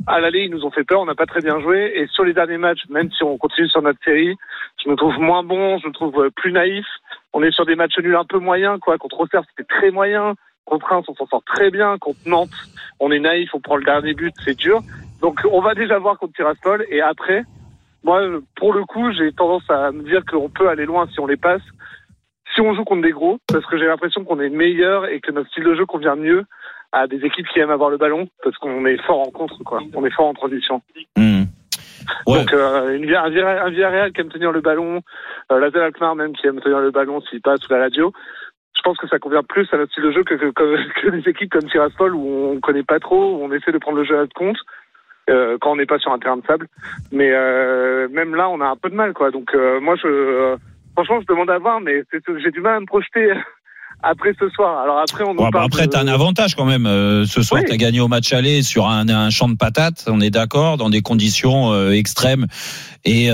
à l'aller, ils nous ont fait peur, on n'a pas très bien joué. Et sur les derniers matchs, même si on continue sur notre série, je me trouve moins bon, je me trouve plus naïf. On est sur des matchs nuls un peu moyens, quoi. Contre Auxerre, c'était très moyen. Contre Reims, on s'en sort très bien. Contre Nantes, on est naïf, on prend le dernier but, c'est dur. Donc, on va déjà voir contre Tiraspol. Et après, moi, pour le coup, j'ai tendance à me dire qu'on peut aller loin si on les passe. Si on joue contre des gros, parce que j'ai l'impression qu'on est meilleur et que notre style de jeu convient mieux à des équipes qui aiment avoir le ballon, parce qu'on est fort en contre, quoi. On est fort en transition. Mmh. Ouais. Donc, euh, une, un, un Villarreal qui aime tenir le ballon, euh, la Alkmaar même qui aime tenir le ballon s'il passe sous la radio. Je pense que ça convient plus à notre style de jeu que, que, que, que des équipes comme Tiraspol où on connaît pas trop, où on essaie de prendre le jeu à notre compte, euh, quand on n'est pas sur un terrain de sable. Mais, euh, même là, on a un peu de mal, quoi. Donc, euh, moi, je, euh, franchement, je demande à voir, mais c'est, j'ai du mal à me projeter après ce soir. Alors après, on nous bon, parle après, de... t'as un avantage quand même. Euh, ce soir, oui. T'as gagné au match aller sur un, un champ de patates. On est d'accord, dans des conditions euh, extrêmes. Et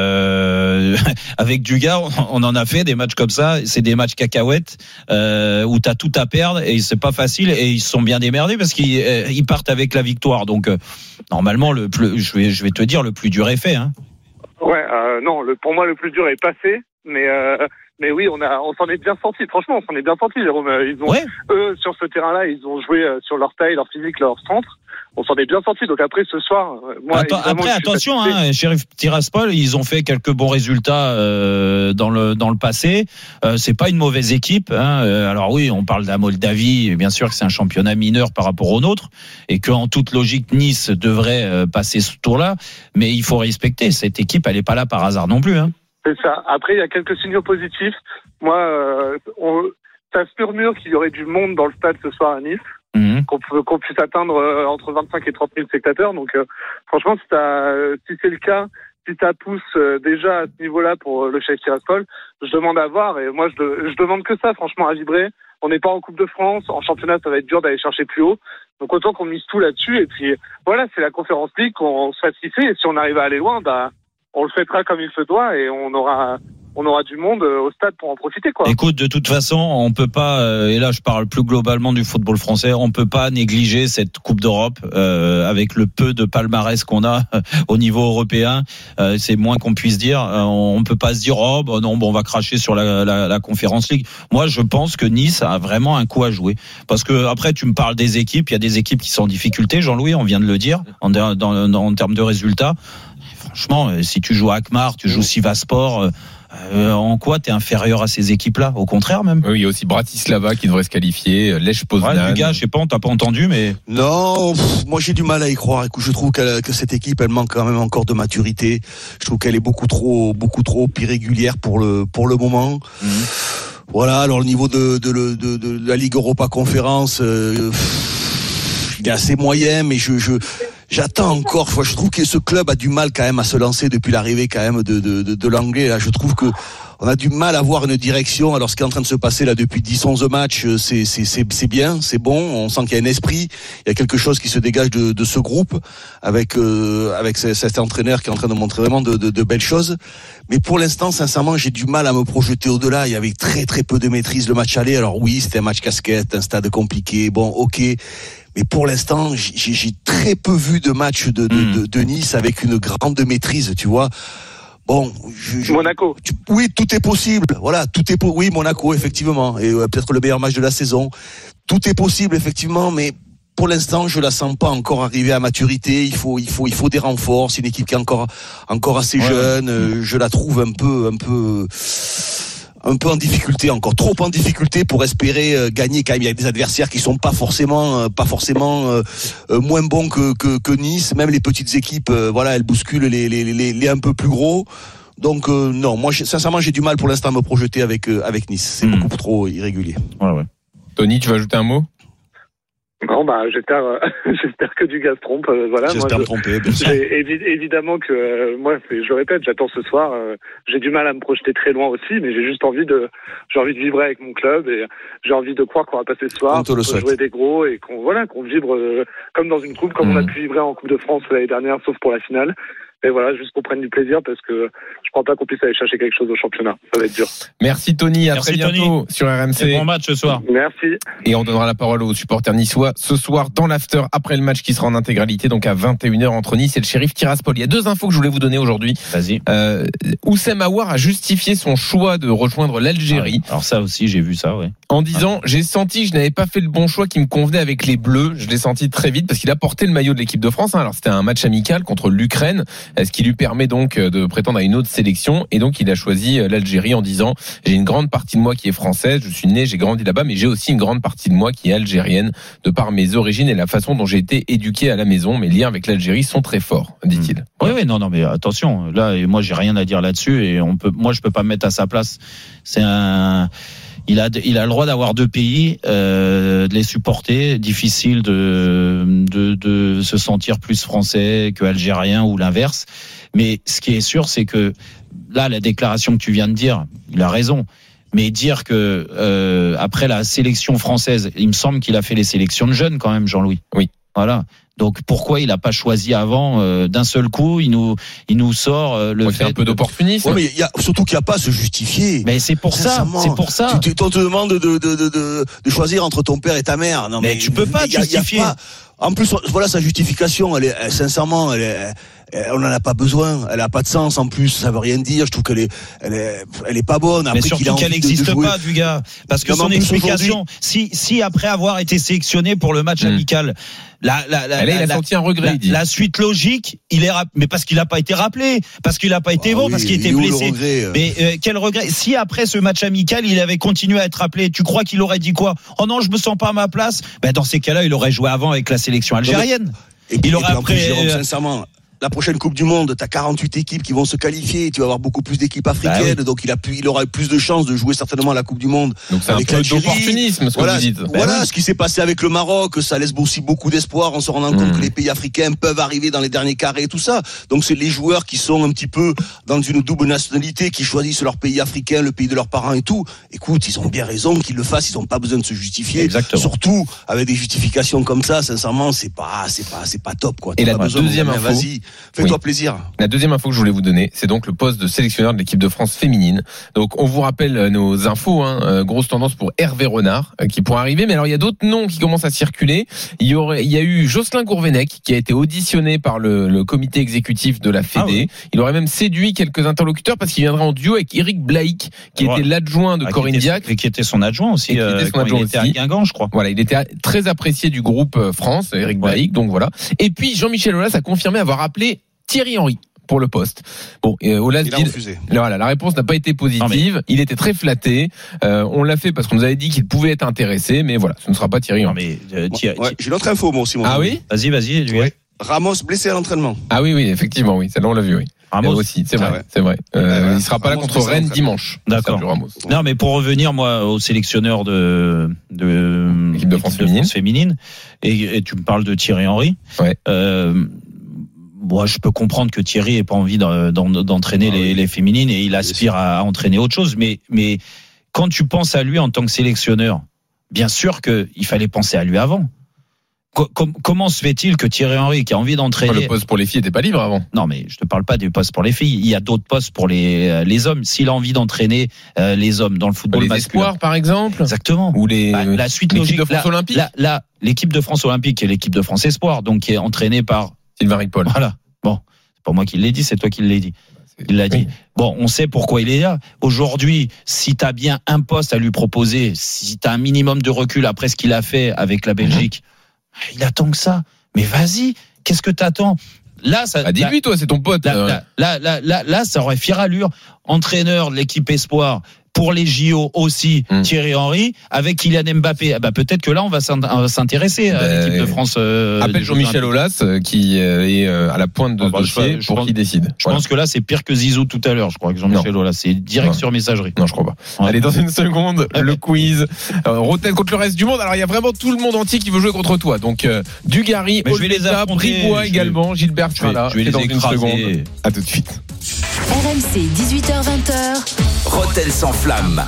euh, avec Dugas, on en a fait des matchs comme ça. C'est des matchs cacahuètes euh, où t'as tout à perdre et c'est pas facile. Et ils se sont bien démerdés parce qu'ils ils partent avec la victoire. Donc euh, normalement, le plus, je vais, je vais te dire, le plus dur est fait. Hein. Ouais, euh, non, le, pour moi, le plus dur est passé. Mais euh, mais oui, on a, on s'en est bien sorti. Franchement, on s'en est bien sorti, Jérôme. Ils ont, ouais. eux, sur ce terrain-là, ils ont joué sur leur taille, leur physique, leur centre. On s'en est bien sorti. Donc après, ce soir, moi, Attends, après, attention, hein, Sheriff Tiraspol, ils ont fait quelques bons résultats euh, dans le dans le passé. Euh, c'est pas une mauvaise équipe. Hein. Alors oui, on parle de la Moldavie. Bien sûr que c'est un championnat mineur par rapport au nôtre, et qu'en toute logique, Nice devrait euh, passer ce tour-là. Mais il faut respecter cette équipe. Elle est pas là par hasard non plus. Hein. C'est ça. Après, il y a quelques signaux positifs. Moi, euh, on, ça se murmure qu'il y aurait du monde dans le stade ce soir à Nice, mmh. qu'on, peut, qu'on puisse atteindre euh, entre vingt-cinq et trente mille spectateurs. Donc, euh, franchement, si, euh, si c'est le cas, si ça pousse euh, déjà à ce niveau-là pour euh, le Sheriff Tiraspol, je demande à voir. Et moi, je, je demande que ça, franchement, à vibrer. On n'est pas en Coupe de France. En championnat, ça va être dur d'aller chercher plus haut. Donc, autant qu'on mise tout là-dessus. Et puis, voilà, c'est la Conférence League qu'on se fasse kiffer. Et si on arrive à aller loin, bah, on le fêtera comme il se doit et on aura, on aura du monde au stade pour en profiter, quoi. Écoute, de toute façon, on peut pas, et là je parle plus globalement du football français, on peut pas négliger cette Coupe d'Europe euh, avec le peu de palmarès qu'on a au niveau européen. Euh, c'est moins qu'on puisse dire. On peut pas se dire oh bah non, bon on va cracher sur la, la, la Conference League. Moi, je pense que Nice a vraiment un coup à jouer parce que après tu me parles des équipes, il y a des équipes qui sont en difficulté. Jean-Louis, on vient de le dire en, dans, dans, en termes de résultats. Franchement, si tu joues à Alkmaar, tu joues Sivaspor, euh, en quoi t'es inférieur à ces équipes-là? Au contraire, même. Oui, il y a aussi Bratislava qui devrait se qualifier, Lech Poznan. Ouais, du gars, je sais pas, on t'a pas entendu, mais. Non, pff, moi j'ai du mal à y croire. Écoute, je trouve que cette équipe, elle manque quand même encore de maturité. Je trouve qu'elle est beaucoup trop, beaucoup trop irrégulière pour le, pour le moment. Mmh. Voilà. Alors le niveau de, de, de, de, de la Ligue Europa Conférence, euh, pff, il est assez moyen, mais je, je. J'attends encore. Je trouve que ce club a du mal quand même à se lancer depuis l'arrivée quand même de, de, de, de l'anglais. Là, je trouve que on a du mal à voir une direction. Alors, ce qui est en train de se passer là depuis dix, onze matchs, c'est, c'est, c'est, c'est bien, c'est bon. On sent qu'il y a un esprit, il y a quelque chose qui se dégage de, de ce groupe avec euh, avec cet entraîneur qui est en train de montrer vraiment de, de, de belles choses. Mais pour l'instant, sincèrement, j'ai du mal à me projeter au-delà. Il y avait très très peu de maîtrise le match aller. Alors oui, c'était un match casquette, un stade compliqué. Bon, ok. Mais pour l'instant, j'ai, j'ai très peu vu de matchs de, de, mmh. de, de Nice avec une grande maîtrise, tu vois. Bon, je, je, Monaco. Tu, oui, tout est possible. Voilà, tout est oui, Monaco effectivement, et euh, peut-être le meilleur match de la saison. Tout est possible effectivement, mais pour l'instant, je la sens pas encore arrivée à maturité. Il faut, il faut, il faut des renforts. C'est une équipe qui est encore, encore assez ouais. jeune. Euh, je la trouve un peu, un peu. un peu en difficulté, encore trop en difficulté pour espérer euh, gagner quand même. Il y a des adversaires qui sont pas forcément euh, pas forcément euh, euh, moins bons que, que que Nice. Même les petites équipes, euh, voilà, elles bousculent les les les les un peu plus gros. Donc euh, non, moi sincèrement j'ai du mal pour l'instant à me projeter avec euh, avec Nice. C'est mmh. beaucoup trop irrégulier. Ouais, ouais. Tony, tu vas ajouter un mot? Non, bah j'espère, euh, j'espère que Dugas se trompe. Euh, voilà. J'espère moi, me tromper. Bien sûr. Évi- évidemment que euh, moi, c'est, je répète, j'attends ce soir. Euh, j'ai du mal à me projeter très loin aussi, mais j'ai juste envie de, j'ai envie de vibrer avec mon club et j'ai envie de croire qu'on va passer ce soir, qu'on va jouer des gros et qu'on voilà, qu'on vibre euh, comme dans une coupe, comme mmh. on a pu vibrer en Coupe de France l'année dernière, sauf pour la finale. mais voilà, juste qu'on prenne du plaisir parce que je crois pas qu'on puisse aller chercher quelque chose au championnat. Ça va être dur. Merci Tony, à Merci, très bientôt Tony. sur R M C. Bon match ce soir. Merci. Et on donnera la parole aux supporters niçois ce soir dans l'after après le match qui sera en intégralité, donc à vingt et une heures entre Nice et le Sheriff Tiraspol. Il y a deux infos que je voulais vous donner aujourd'hui. Vas-y. Euh, Oussem Aouar a justifié son choix de rejoindre l'Algérie. Alors ça aussi, j'ai vu ça, ouais. En disant, j'ai senti que je n'avais pas fait le bon choix qui me convenait avec les Bleus. Je l'ai senti très vite parce qu'il a porté le maillot de l'équipe de France. Alors c'était un match amical contre l'Ukraine, ce qui lui permet donc de prétendre à une autre sélection. Et donc il a choisi l'Algérie en disant, j'ai une grande partie de moi qui est française, je suis né, j'ai grandi là-bas, mais j'ai aussi une grande partie de moi qui est algérienne, de par mes origines et la façon dont j'ai été éduqué à la maison. Mes liens avec l'Algérie sont très forts, dit-il. Mmh. Oui, oui, non, non, mais attention. Là, moi, j'ai rien à dire là-dessus et on peut, moi, je peux pas me mettre à sa place. C'est un, il a, il a le droit d'avoir deux pays, euh, de les supporter. Difficile de, de, de se sentir plus français que algérien ou l'inverse. Mais ce qui est sûr, c'est que là, la déclaration que tu viens de dire, il a raison. Mais dire que euh, après la sélection française, il me semble qu'il a fait les sélections de jeunes quand même, Jean-Louis. Oui. Voilà. Donc pourquoi il n'a pas choisi avant euh, d'un seul coup? Il nous, il nous sort euh, le ouais, fait c'est un peu d'opportunisme. Ouais, mais il y a surtout qu'il n'y a pas à se justifier. Mais c'est pour ça, c'est pour ça. Tu, tu, on te demande de, de, de, de, de choisir entre ton père et ta mère. Non, mais, mais tu peux pas te justifier. Y a pas, en plus, voilà sa justification. Elle est, elle, sincèrement, elle est. On n'en a pas besoin. Elle a pas de sens en plus. Ça veut rien dire. Je trouve qu'elle est, elle est, elle est pas bonne. Après, mais surtout qu'elle n'existe pas, du gars. Parce que non, son explication, si, si après avoir été sélectionné pour le match mmh. amical, la, la, la, elle la, il a la, senti un regret. La, il dit. la suite logique, il est, mais parce qu'il n'a pas été rappelé, parce qu'il n'a pas été ah bon, oui, parce qu'il était blessé. Regret, euh... Mais euh, quel regret. Si après ce match amical, il avait continué à être rappelé, tu crois qu'il aurait dit quoi? Oh non, je me sens pas à ma place. Ben dans ces cas-là, il aurait joué avant avec la sélection algérienne. Et puis, il aurait après. Plus, Jérôme, sincèrement. La prochaine Coupe du Monde, t'as quarante-huit équipes qui vont se qualifier. Tu vas avoir beaucoup plus d'équipes africaines, bah oui. donc il a plus, il aura plus de chances de jouer certainement la Coupe du Monde. Donc c'est avec un peu d'opportunisme, ce voilà, que vous dites. Voilà, bah oui. ce qui s'est passé avec le Maroc, ça laisse aussi beaucoup d'espoir en se rendant mmh. compte que les pays africains peuvent arriver dans les derniers carrés et tout ça. Donc c'est les joueurs qui sont un petit peu dans une double nationalité, qui choisissent leur pays africain, le pays de leurs parents et tout. Écoute, ils ont bien raison qu'ils le fassent. Ils n'ont pas besoin de se justifier. Exactement. Surtout avec des justifications comme ça. Sincèrement, c'est pas, c'est pas, c'est pas top quoi. Et la deuxième info, vas-y, fais-toi oui. plaisir. La deuxième info que je voulais vous donner, c'est donc le poste de sélectionneur de l'équipe de France féminine. Donc on vous rappelle nos infos, hein, euh, grosse tendance pour Hervé Renard euh, qui pourrait arriver. Mais alors il y a d'autres noms qui commencent à circuler. Il y aurait, il y a eu Jocelyn Gourvenec qui a été auditionné par le, le comité exécutif de la Fédé. Ah oui. Il aurait même séduit quelques interlocuteurs parce qu'il viendra en duo avec Eric Blaik qui ouais. était l'adjoint de ah, Corinne Diacre et qui était son adjoint aussi. Et qui était son euh, adjoint il était aussi. À Guingamp, je crois. Voilà, il était très apprécié du groupe France, Eric ouais. Blaik. Donc voilà. Et puis Jean-Michel Aulas a confirmé avoir appelé Thierry Henry pour le poste. Bon, et Aulas dit, voilà, la réponse n'a pas été positive. Mais... Il était très flatté. Euh, on l'a fait parce qu'on nous avait dit qu'il pouvait être intéressé, mais voilà, ce ne sera pas Thierry. Non, mais euh, Thierry, ouais, j'ai l'autre info moi aussi. Moi, ah oui. Vas-y, vas-y. Lui. Ouais. Ramos blessé à l'entraînement. Ah oui, oui, effectivement, oui. Celle-là on l'a vu, oui. Ramos aussi, c'est vrai, ah ouais. c'est vrai. Euh, ouais, il sera pas Ramos là contre Rennes dimanche. D'accord. Ramos. Non, mais pour revenir moi au sélectionneur de de l'équipe de France féminine, France féminine et, et tu me parles de Thierry Henry. Ouais. Euh, Moi, je peux comprendre que Thierry ait pas envie d'entraîner ah, les, oui. les féminines et il aspire à entraîner autre chose. Mais, mais quand tu penses à lui en tant que sélectionneur, bien sûr qu'il fallait penser à lui avant. Com- comment se fait-il que Thierry Henry, qui a envie d'entraîner... Le poste pour les filles n'était pas libre avant. Non, mais je te parle pas des postes pour les filles. Il y a d'autres postes pour les, les hommes. S'il a envie d'entraîner euh, les hommes dans le football les masculin. Espoirs, par exemple. Exactement. Ou les, bah, la suite l'équipe logique. de France là, olympique. Là, là, l'équipe de France olympique et l'équipe de France espoir, donc qui est entraînée par... Sylvain Ripoll. Voilà. Bon, c'est pas moi qui l'ai dit, c'est toi qui l'ai dit. Il l'a dit. Bon, on sait pourquoi il est là. Aujourd'hui, si tu as bien un poste à lui proposer, si tu as un minimum de recul après ce qu'il a fait avec la Belgique, mmh. il attend que ça. Mais vas-y, qu'est-ce que t'attends ? Là, ça. Bah, dis-lui, toi, c'est ton pote. Là, là, là, là, là, là, ça aurait fière allure. Entraîneur de l'équipe espoir. Pour les J O aussi, mmh. Thierry Henry, avec Kylian Mbappé. Bah, peut-être que là, on va s'intéresser à l'équipe de France. Euh, Appelle Jean-Michel Aulas, qui est à la pointe de ce dossier pour pense, qu'il décide. Je voilà. pense que là, c'est pire que Zizou tout à l'heure. Je crois que Jean-Michel Aulas, c'est direct non. sur messagerie. Non, je crois pas. Ouais. Allez, dans une seconde, le quiz. Euh, Rotten contre le reste du monde. Alors, il y a vraiment tout le monde entier qui veut jouer contre toi. Donc, euh, Dugarry, Olbeta, Bribois également, Gilbert sera là. Je vais les dans une seconde. À tout de suite. R M C, dix-huit heures vingt. Rotten sans flamme.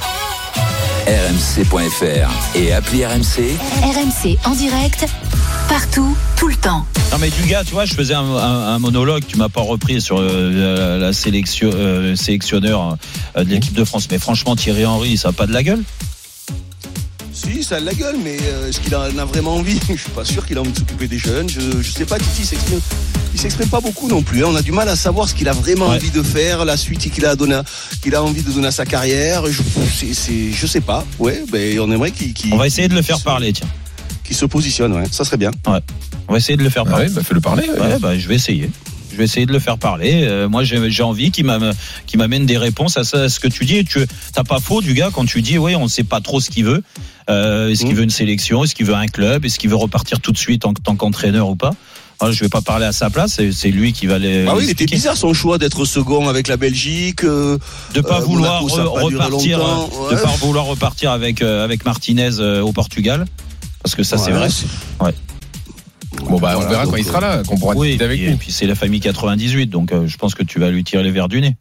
R M C point F R et appli R M C. R M C en direct, partout, tout le temps. Non mais du gars, tu vois, je faisais un, un, un monologue, tu m'as pas repris sur euh, la sélection, euh, sélectionneur euh, de l'équipe de France. Mais franchement, Thierry Henry, ça a pas de la gueule? Si, ça a de la gueule, mais euh, est-ce qu'il en a vraiment envie? Je suis pas sûr qu'il a envie de s'occuper des jeunes. Je, je sais pas, Titi s'exprime. Il s'exprime pas beaucoup non plus. Hein. On a du mal à savoir ce qu'il a vraiment ouais. envie de faire, la suite qu'il a donné, qu'il a envie de donner à sa carrière. Je, c'est, c'est, je sais pas. Ouais, ben on aimerait qu'il. qu'il on va essayer de le faire parler, tiens. Qu'il se positionne, ouais. Ça serait bien. Ouais. On va essayer de le faire parler. Ouais, bah fais-le parler. Ouais, ouais bah je vais essayer. Je vais essayer de le faire parler. Euh, moi, j'ai, j'ai envie qu'il m'amène, qu'il m'amène des réponses à, ça, à ce que tu dis. Et tu t'as pas faux du gars quand tu dis, oui, on ne sait pas trop ce qu'il veut. Euh, est-ce mmh. qu'il veut une sélection? Est-ce qu'il veut un club? Est-ce qu'il veut repartir tout de suite en tant qu'entraîneur ou pas? Alors, je vais pas parler à sa place. C'est, c'est lui qui va les. Ah oui, il était bizarre son choix d'être second avec la Belgique. Euh, de pas euh, vouloir Monaco, re, repartir, ouais. de pas vouloir repartir avec euh, avec Martinez euh, au Portugal. Parce que ça, ouais, c'est vrai. C'est... Ouais. Bon bah on verra quand il sera là, qu'on pourra discuter avec lui. Et puis c'est la famille quatre-vingt-dix-huit, donc euh, je pense que tu vas lui tirer les verres du nez.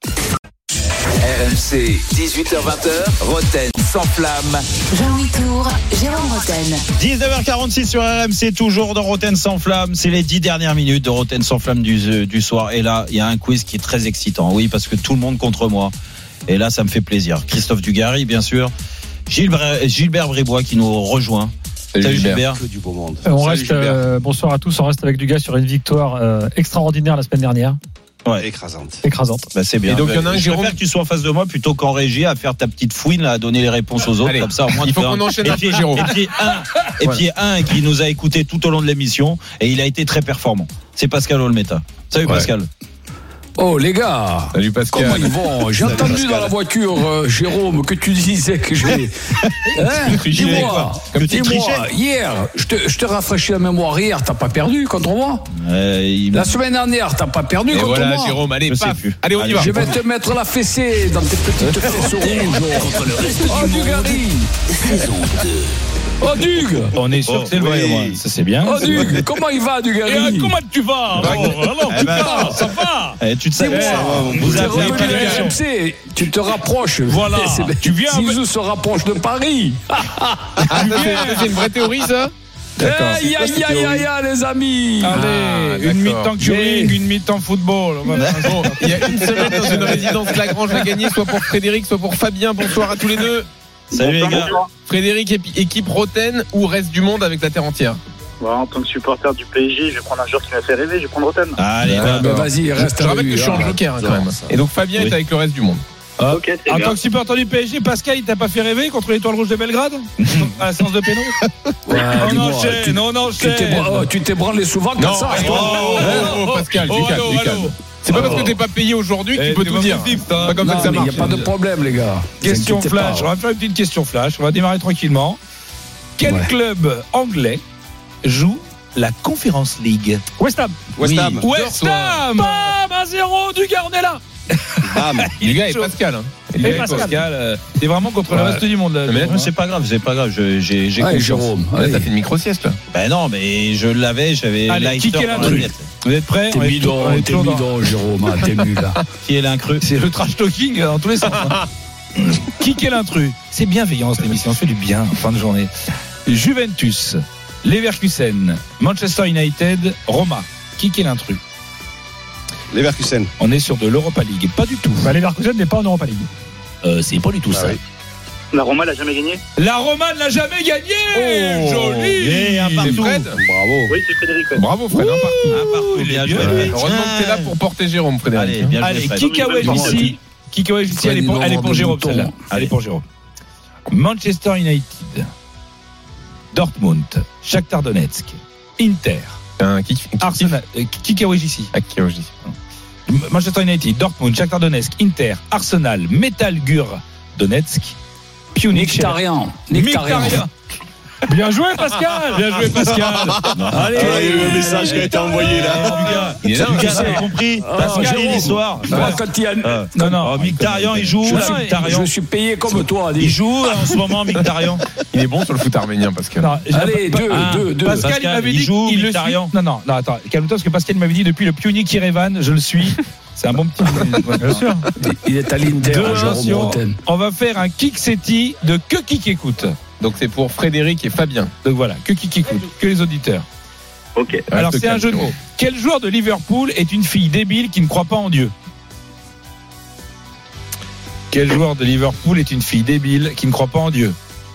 R M C, dix-huit heures vingt, Roten sans flamme. Jean-Louis Tour, Jérôme Roten. dix-neuf heures quarante-six sur R M C, toujours dans Roten sans flamme. C'est les dix dernières minutes de Roten sans flamme du, euh, du soir. Et là, il y a un quiz qui est très excitant. Oui, parce que tout le monde contre moi. Et là, ça me fait plaisir. Christophe Dugarry, bien sûr. Gilbert, Gilbert Bribois qui nous rejoint. Salut, Salut Gilbert. Gilbert. Que du beau monde. On Salut reste, euh, bonsoir à tous. On reste avec du gars sur une victoire euh, extraordinaire la semaine dernière. Ouais. Écrasante. Écrasante. Bah, c'est bien. Et donc il y en a un, je Jérôme, préfère que tu sois en face de moi plutôt qu'en régie à faire ta petite fouine là, à donner les réponses aux autres. Allez, comme ça, au moins, il faut qu'on un... enchaîne et un puis, peu, Jérôme. Et puis un, et voilà. puis un qui nous a écouté tout au long de l'émission et il a été très performant. C'est Pascal Olmeta. Salut ouais. Pascal. Oh les gars, salut Pascal. Comment ils vont? J'ai salut entendu Pascal. Dans la voiture, euh, Jérôme, que tu disais que j'ai. Hein, dis-moi, dis-moi, hier, je te, je te rafraîchis la mémoire. Hier, t'as pas perdu contre moi. Euh, il... La semaine dernière, t'as pas perdu et contre voilà, moi. Voilà, Jérôme, allez, paf. Allez, on y va. Je vais te mettre la fessée dans tes petites fesses rouges. Oh, Dugarry. Oh Dugue. On est sûr oh, que c'est le vrai, oui. Ça c'est bien. Oh Dugue, comment il va Dugarry? Et comment tu vas? Alors, alors tu vas, ça va. Eh, tu te sais, eh, vous avez R M C, tu te rapproches. Voilà. Tu viens. Zizou se rapproche de Paris. Ah, ça, c'est, c'est une vraie théorie, ça? D'accord. Aïe, aïe, aïe, aïe, aïe, les amis. Allez, ah, une mi-temps curling, une mi-temps football. Bon, il y a une semaine dans une résidence Lagrange à gagner, soit pour Frédéric, soit pour Fabien. Bonsoir à tous les deux. Salut les gars. Frédéric, équipe Roten ou reste du monde avec la terre entière? Bon, en tant que supporter du P S G, je vais prendre un joueur qui m'a fait rêver, je vais prendre Roten. Allez, ah, bah, vas-y, reste. Je rappelle que je suis en joker quand même. Et donc Fabien oui. est avec le reste du monde. Ah, okay, en bien. Tant que supporter du P S G, Pascal, il t'a pas fait rêver contre l'Étoile Rouge de Belgrade à la séance de péno? Ouais, on enchaîne, tu, on enchaîne. Tu t'es, oh, tu t'es branlé souvent comme non, ça. Oh, oh, oh, oh, Pascal, oh, du calme, du calme. C'est pas parce que t'es pas payé aujourd'hui que tu peux tout dire. C'est pas comme ça que ça marche. Il n'y a pas de problème, les gars. Question flash. On va faire une petite question flash. On va démarrer tranquillement. Quel ouais. club anglais joue la Conference League? West Ham. West Ham. Oui. West Ham. Bam, un zéro du gars, on est là. Bam. Il est Pascal. Il est Pascal. Pascal euh, t'es vraiment contre ouais. le reste du monde. Là, mais c'est pas grave, c'est pas grave. Je, j'ai, j'ai ouais, Jérôme. Ouais, t'as fait une micro-sieste là. Ben non, mais je l'avais, j'avais. Allez, qui est l'intrus? Vous êtes prêts? T'es bidon, t'es bidon, Jérôme. T'es nul là. Qui est l'intrus? C'est le trash talking dans tous les sens. Qui est l'intrus? C'est bienveillance l'émission, ça fait du bien en fin de journée. Juventus, Leverkusen, Manchester United, Roma. Qui est l'intrus? Leverkusen. On est sur de l'Europa League. Pas du tout. Bah, Leverkusen n'est pas en Europa League. Euh, c'est pas du tout ah, ça. Oui. La Roma l'a jamais gagné. La Roma ne l'a jamais gagné. Oh, joli. Et un partout. C'est Fred. Bravo. Oui, c'est Frédéric. Ouais. Bravo Fred. Ouh, un partout. Un partout. Bien joué. Heureusement que t'es là pour porter Jérôme, Frédéric. Allez, bien Allez, joué, Kikawej ici. Kikawej ici. Elle est pour, elle est pour Jérôme celle-là. Elle est pour Jérôme. Manchester United, Dortmund, Shakhtar Donetsk, Inter, un kick, Arsenal. Kikawej ici. Ah, Kikawej ici. Manchester United, Dortmund, Shakhtar Donetsk, Inter, Arsenal, Metal Gur Donetsk, Punic Mkhitaryan. Mkhitaryan. Bien joué Pascal. Bien joué Pascal. Allez, il y a eu le message qui a été envoyé là. Il est là, tu as compris. Pascal, l'histoire. Non, non. Mkhitaryan, il joue. Je suis payé comme toi. Il joue en ce moment, Mkhitaryan. Il est bon sur le foot arménien, Pascal. Allez, deux, deux, deux. Pascal, il m'avait dit qu'il le suit. Non, non, non, attends. Calme-toi, parce que Pascal m'avait dit depuis le Punic Yerevan, je le suis. C'est un bon petit. Bien sûr. Il est à l'Inter. On va faire un kick-setti de que qui écoute. Donc c'est pour Frédéric et Fabien. Donc voilà, que qui écoute, que les auditeurs. Ok. Alors c'est un jeu de mots. Quel joueur de Liverpool est une fille débile qui ne croit pas en Dieu? Quel joueur de Liverpool est une fille débile qui ne croit pas en Dieu?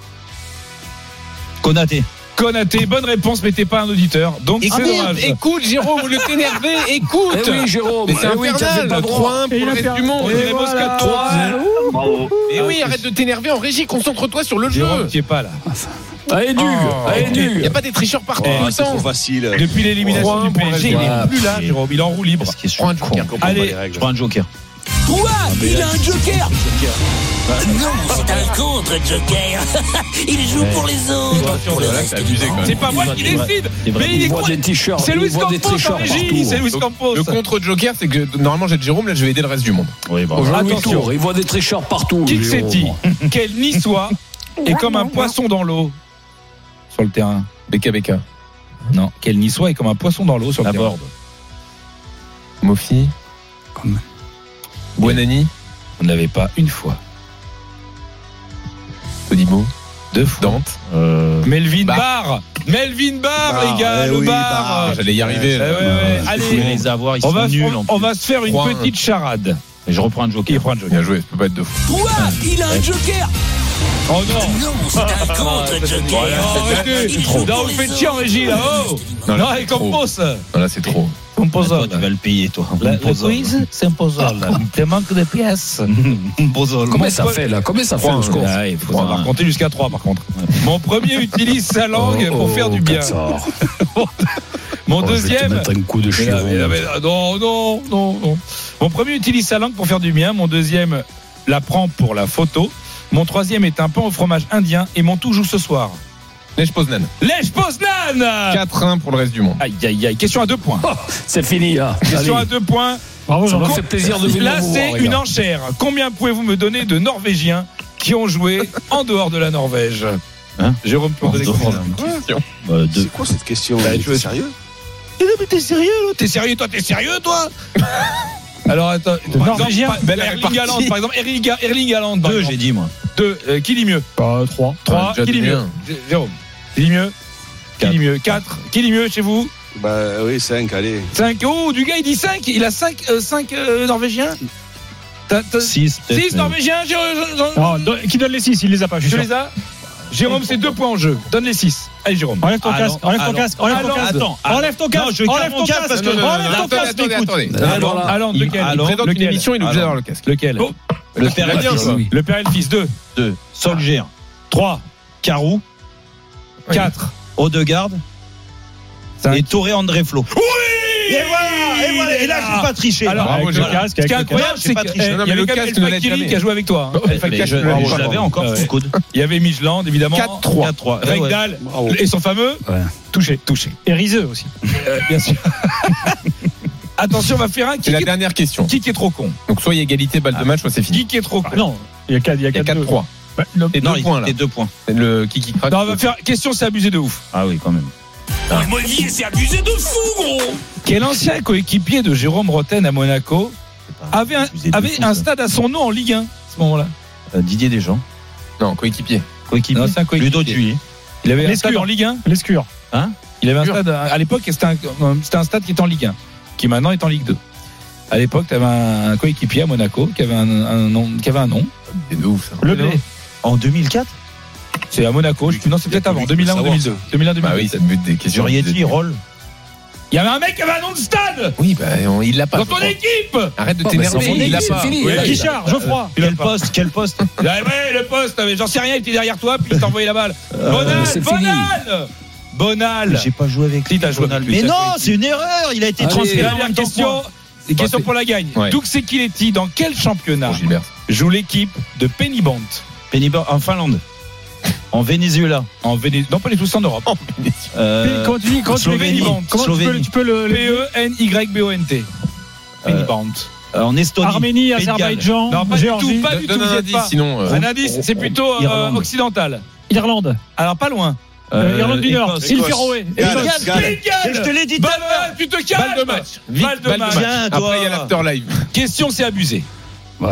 Konaté. Konaté, bonne réponse, mais t'es pas un auditeur. Donc écoute, c'est dommage. Écoute, Jérôme, vous le t'énervé, écoute. Eh oui, Jérôme. Mais c'est eh oui, infernal. trois un pour le reste du monde. Et voilà. trois Bravo. Et oui, arrête de t'énerver en régie, concentre-toi sur le Jérôme, jeu. tu es pas là. Allez, du. Allez, du. Il n'y a pas des tricheurs partout Oh, tout le c'est trop temps. facile. Depuis l'élimination du P S G, il est plus là, Jérôme. Il est en roue libre. Prends un joker. Allez, Je prends un joker. Quoi? Il a un joker. Non, c'est un contre-joker. Il joue pour les autres. c'est pas moi qui décide. Mais il est voit quoi? des t-shirts. C'est Luis il voit des Campos en t-shirts régie. partout. C'est Luis Campos. Le contre-joker, c'est que normalement j'ai de Jérôme, là je vais aider le reste du monde. Oui, bon. Aujourd'hui, Attention. tour, il voit des tricheurs partout. Qui Jérôme. c'est-il? Quel Niçois est comme un poisson dans l'eau sur le terrain? Beka Beka. Non, quel Niçois est comme un poisson dans l'eau sur le La terrain? Borde. Mofi. Comme- Buonani. Vous n'avez pas une fois. Todibo. Deux fois. Dante. Euh, Melvin Barr. Barr. Melvin Barr, Barr, les gars, eh le oui, Barr. Barr. J'allais y arriver. Eh là. ouais, ouais. il Allez, faut les avoir, ils on sont va, nuls. on, en on plus. va se faire une trois un. petite charade. Et je reprends un Qui joker. prend un joker? Bien joué, ça peut pas être deux fois. Quoi? Il a un joker. Oh non. Non, c'est un contre-joker. Arrêtez. Là, on fait chier en régie, là. Oh. Non, Non, là, et c'est trop. compose. Non, là c'est trop. Toi, Composol. tu vas le payer, toi. Le quiz, c'est un puzzle. Tu manques de pièces. Combien ça fait là? Combien ça fait le score? Ah, il faut savoir compter jusqu'à trois par contre. Mon premier utilise sa langue Oh, pour faire du bien. oh, Mon Oh, je vais te deuxième. mettre un coup de Mais là, chien. mais là, mais là, Non, non, non, non. Mon premier utilise sa langue pour faire du bien. Mon deuxième la prend pour la photo. Mon troisième est un pain au fromage indien. Et mon tout joue ce soir. Lèche Poznan. Lèche Poznan. quatre un pour le reste du monde. Aïe, aïe, aïe. Question à deux points. Oh, c'est fini là. Question Allez. à deux points. Bravo, Ça Jean. m'a fait plaisir de venir Là, vous c'est voir, les une gars. enchère. Combien pouvez-vous me donner de Norvégiens qui ont joué en dehors de la Norvège? Hein Jérôme, tu peux me donner combien? Euh, deux. C'est quoi cette question? Bah, T'es tu veux- sérieux? Mais non, mais t'es sérieux, là? T'es sérieux, toi? T'es sérieux, toi? Alors, attends. Par Norvégien. exemple, par- Erling Haaland, par exemple, Erling Erling Haaland. par Deux, exemple. j'ai dit, moi. Deux. Euh, qui dit mieux? Bah, trois. Trois. déjà Qui dit dit mieux? bien. J- Jérôme. Qui dit mieux? Qui dit mieux? Quatre. Qui dit mieux chez vous? Bah oui, cinq, allez. Cinq. Oh, du gars, il dit cinq. Il a cinq, euh, cinq euh, Norvégiens? T'as- t'as- Six, peut-être, Six mais- Norvégiens, Jérôme? Non, don- qui donne les six? Il les a pas, je Tu suis sûr. les as? Jérôme, c'est deux points en jeu. Donne les six. Allez, Jérôme. Enlève ton Allons, casque, enlève ton allons, casque, enlève ton allons, casque. attends, Enlève ton non, casque, je garde enlève mon ton casque casque, parce que- enlève Non, non, ton non, casque, attendez, attendez, écoute. attendez. Allons, allons, il- lequel? allons. Il présente une Lequel? émission, il est obligé d'avoir le casque. Lequel? Oh, le père Très et bien, le ça. fils. Le père et le fils. Deux. Deux. Solskjaer. Trois. Carou. Quatre. Odegaard. Cinq. Et Touré André Flo. Oui! Et voilà, et voilà, et là, j'ai pas triché. Alors, Bravo, Avec le Jérôme. casque, Ce qui est avec le incroyable, j'ai c'est pas qu'il triché. y Non, mais avait le quand même casque El ne l'aide Fakiri jamais. qui a joué avec toi. hein. El Mais Fakiri, je, bravo, je bravo. l'avais encore Ouais. sous le coude. Il y avait Micheland, évidemment. quatre trois. quatre trois. Eh ouais. Rekdal. Et son fameux touché. Touché. Et Rizeux aussi. Euh, bien sûr. Attention, on va faire un C'est qui la est, dernière question. qui est trop con. Donc soit il y a égalité, balle de match, soit c'est fini. Qui est trop con. Ah, non, il y a quatre, il y a Il y a quatre, quatre deux. trois. Bah, le- Et Non, deux il points là. était deux points. Le qui qui craque. Non, on va faire question, c'est abusé de ouf. Ah oui, quand même. Olivier, c'est abusé de fou, gros. Quel ancien coéquipier de Jérôme Rotten à Monaco avait un, abusé de avait fou, un ça. stade à son nom en Ligue un à ce moment-là? Euh, Didier Deschamps. Non, coéquipier. Coéquipier. Non, c'est un coéquipier. Ludo Thuy. Il avait un Lescure. stade en Ligue un. Lescure. Hein? Il avait un Sûr. stade à l'époque, c'était un, c'était un stade qui était en Ligue un, qui maintenant est en Ligue deux. À l'époque, tu avais un coéquipier à Monaco qui avait un, un nom, qui avait un nom. C'est de ouf ça. Le blé. En deux mille quatre. C'est à Monaco. Je- Non, c'est peut-être avant. deux mille un ou deux mille deux. deux mille un, deux mille deux. Bah oui, ça te bute des questions. Zurietti, Roll. Il y avait un mec qui avait un nom de stade Oui, bah on- il l'a pas. dans ton équipe. Arrête de Oh, bah, t'énerver, c'est il l'a fini, pas. c'est fini. Oui, Ouais, Guichard, Geoffroy. Quel poste? Quel poste? Ah ouais, le poste, mais j'en sais rien, il était derrière toi, puis il t'a envoyé la balle. Bonal, c'est fini. Bonal Bonal J'ai pas joué avec Si, t'as joué Bonal. avec lui, Mais t'as non, joué avec c'est une erreur. Il a été Allez, transféré en Dernière même temps que question, moi. c'est une question Bon, pour la gagne. Ouais. Dux Sekiletti, dans quel championnat Bon, Gilbert. joue l'équipe de Penibont Penibor en Finlande. En Venezuela. en Vénézuela? Non, pas les tous en Europe. Euh, Comment tu dis, comment tu Slovénie. Comment tu peux, Slovénie. tu peux le, P le- E N Y B O N T. Penibont. Euh, En Estonie. Arménie, Pays de Galles. Azerbaïdjan, Non, pas du Géorgie, tout, pas du Donne tout. un vous y êtes indice, pas. sinon. euh, Un indice, c'est plutôt euh, Irlande. occidental. Irlande, Alors pas loin. euh, Irlande du Nord, Écosse. île Féroé. Galles, Écosse. Galles. Galles. Je te l'ai dit tout Balle, à l'heure. tu te calmes. Balle de match. Vite, Balle de match. Tiens, toi. Après, il y a l'afterlife. Question, c'est abusé. Wow.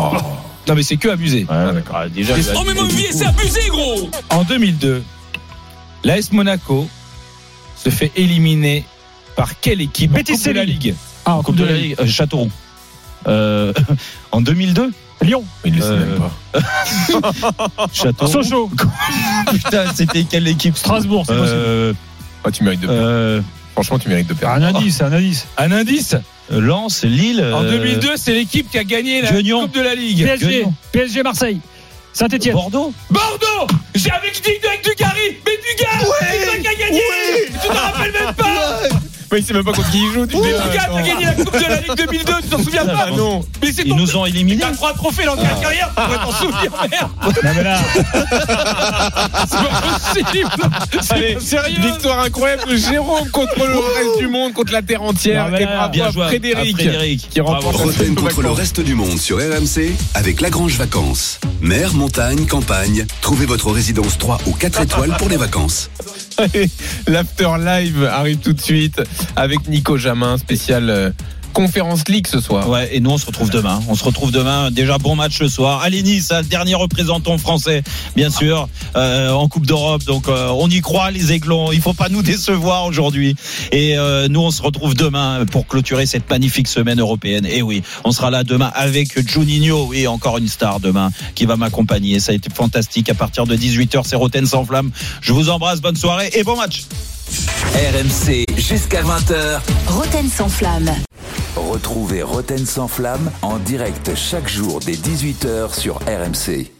Non, mais c'est que abusé. Ouais, d'accord. Ah, déjà, il a- Oh, mais mon Olivier, c'est abusé, gros. En deux mille deux, l'A S Monaco se fait éliminer par quelle équipe en Coupe de la Ligue? Ah, en Coupe de la Ligue, euh, Châteauroux. Euh, en deux mille deux Lyon. Il le sait même pas. Châteauroux. Sochaux. Putain, c'était quelle équipe? Strasbourg, c'est euh, ah, tu mérites de perdre. Euh... Franchement, tu mérites de perdre. Un indice, un indice. Un indice. Lens, Lille. En euh... deux mille deux, c'est l'équipe qui a gagné la Guignon. Coupe de la Ligue. P S G. Guignon. P S G Marseille. Saint-Etienne. Bordeaux. Bordeaux. J'ai avec dit avec Dugarry, mais Dugarry, ouais, c'est toi qui a gagné. Ouais. Tu te rappelles même pas. Ouais. Mais il sait même pas contre qui il joue. Tu oui, Dugarry a gagné la Coupe de la Ligue deux mille deux, tu t'en souviens pas? Non. Mais c'est Ils ton... nous ont éliminés. T'as trois trophées dans ta ah. carrière, tu pourrais t'en souvenir, merde. Non mais là. C'est pas possible. C'est Allez, pas sérieux. Victoire incroyable de Jérôme contre le reste du monde, contre la terre entière. Non, et là, bravo bien à joué Frédéric, à Frédéric qui remporte Roten contre le reste du monde sur R M C avec Lagrange Vacances. Mer, montagne, campagne. Trouvez votre résidence trois ou quatre étoiles pour les vacances. Allez, l'after live arrive tout de suite avec Nico Jamin, spécial euh, Conférence League ce soir. Ouais, et nous on se retrouve demain. On se retrouve demain. Déjà bon match ce soir. Allez Nice, le dernier représentant français, bien sûr, euh, en Coupe d'Europe. Donc euh, on y croit les Aiglons. Il faut pas nous décevoir aujourd'hui. Et euh, nous on se retrouve demain pour clôturer cette magnifique semaine européenne. Et oui, on sera là demain avec Juninho. Oui, encore une star demain qui va m'accompagner. Ça a été fantastique. À partir de dix-huit heures, c'est Roten sans flamme. Je vous embrasse. Bonne soirée et bon match. R M C jusqu'à vingt heures. Roten sans flamme. Retrouvez Roten sans flamme en direct chaque jour dès dix-huit heures sur R M C.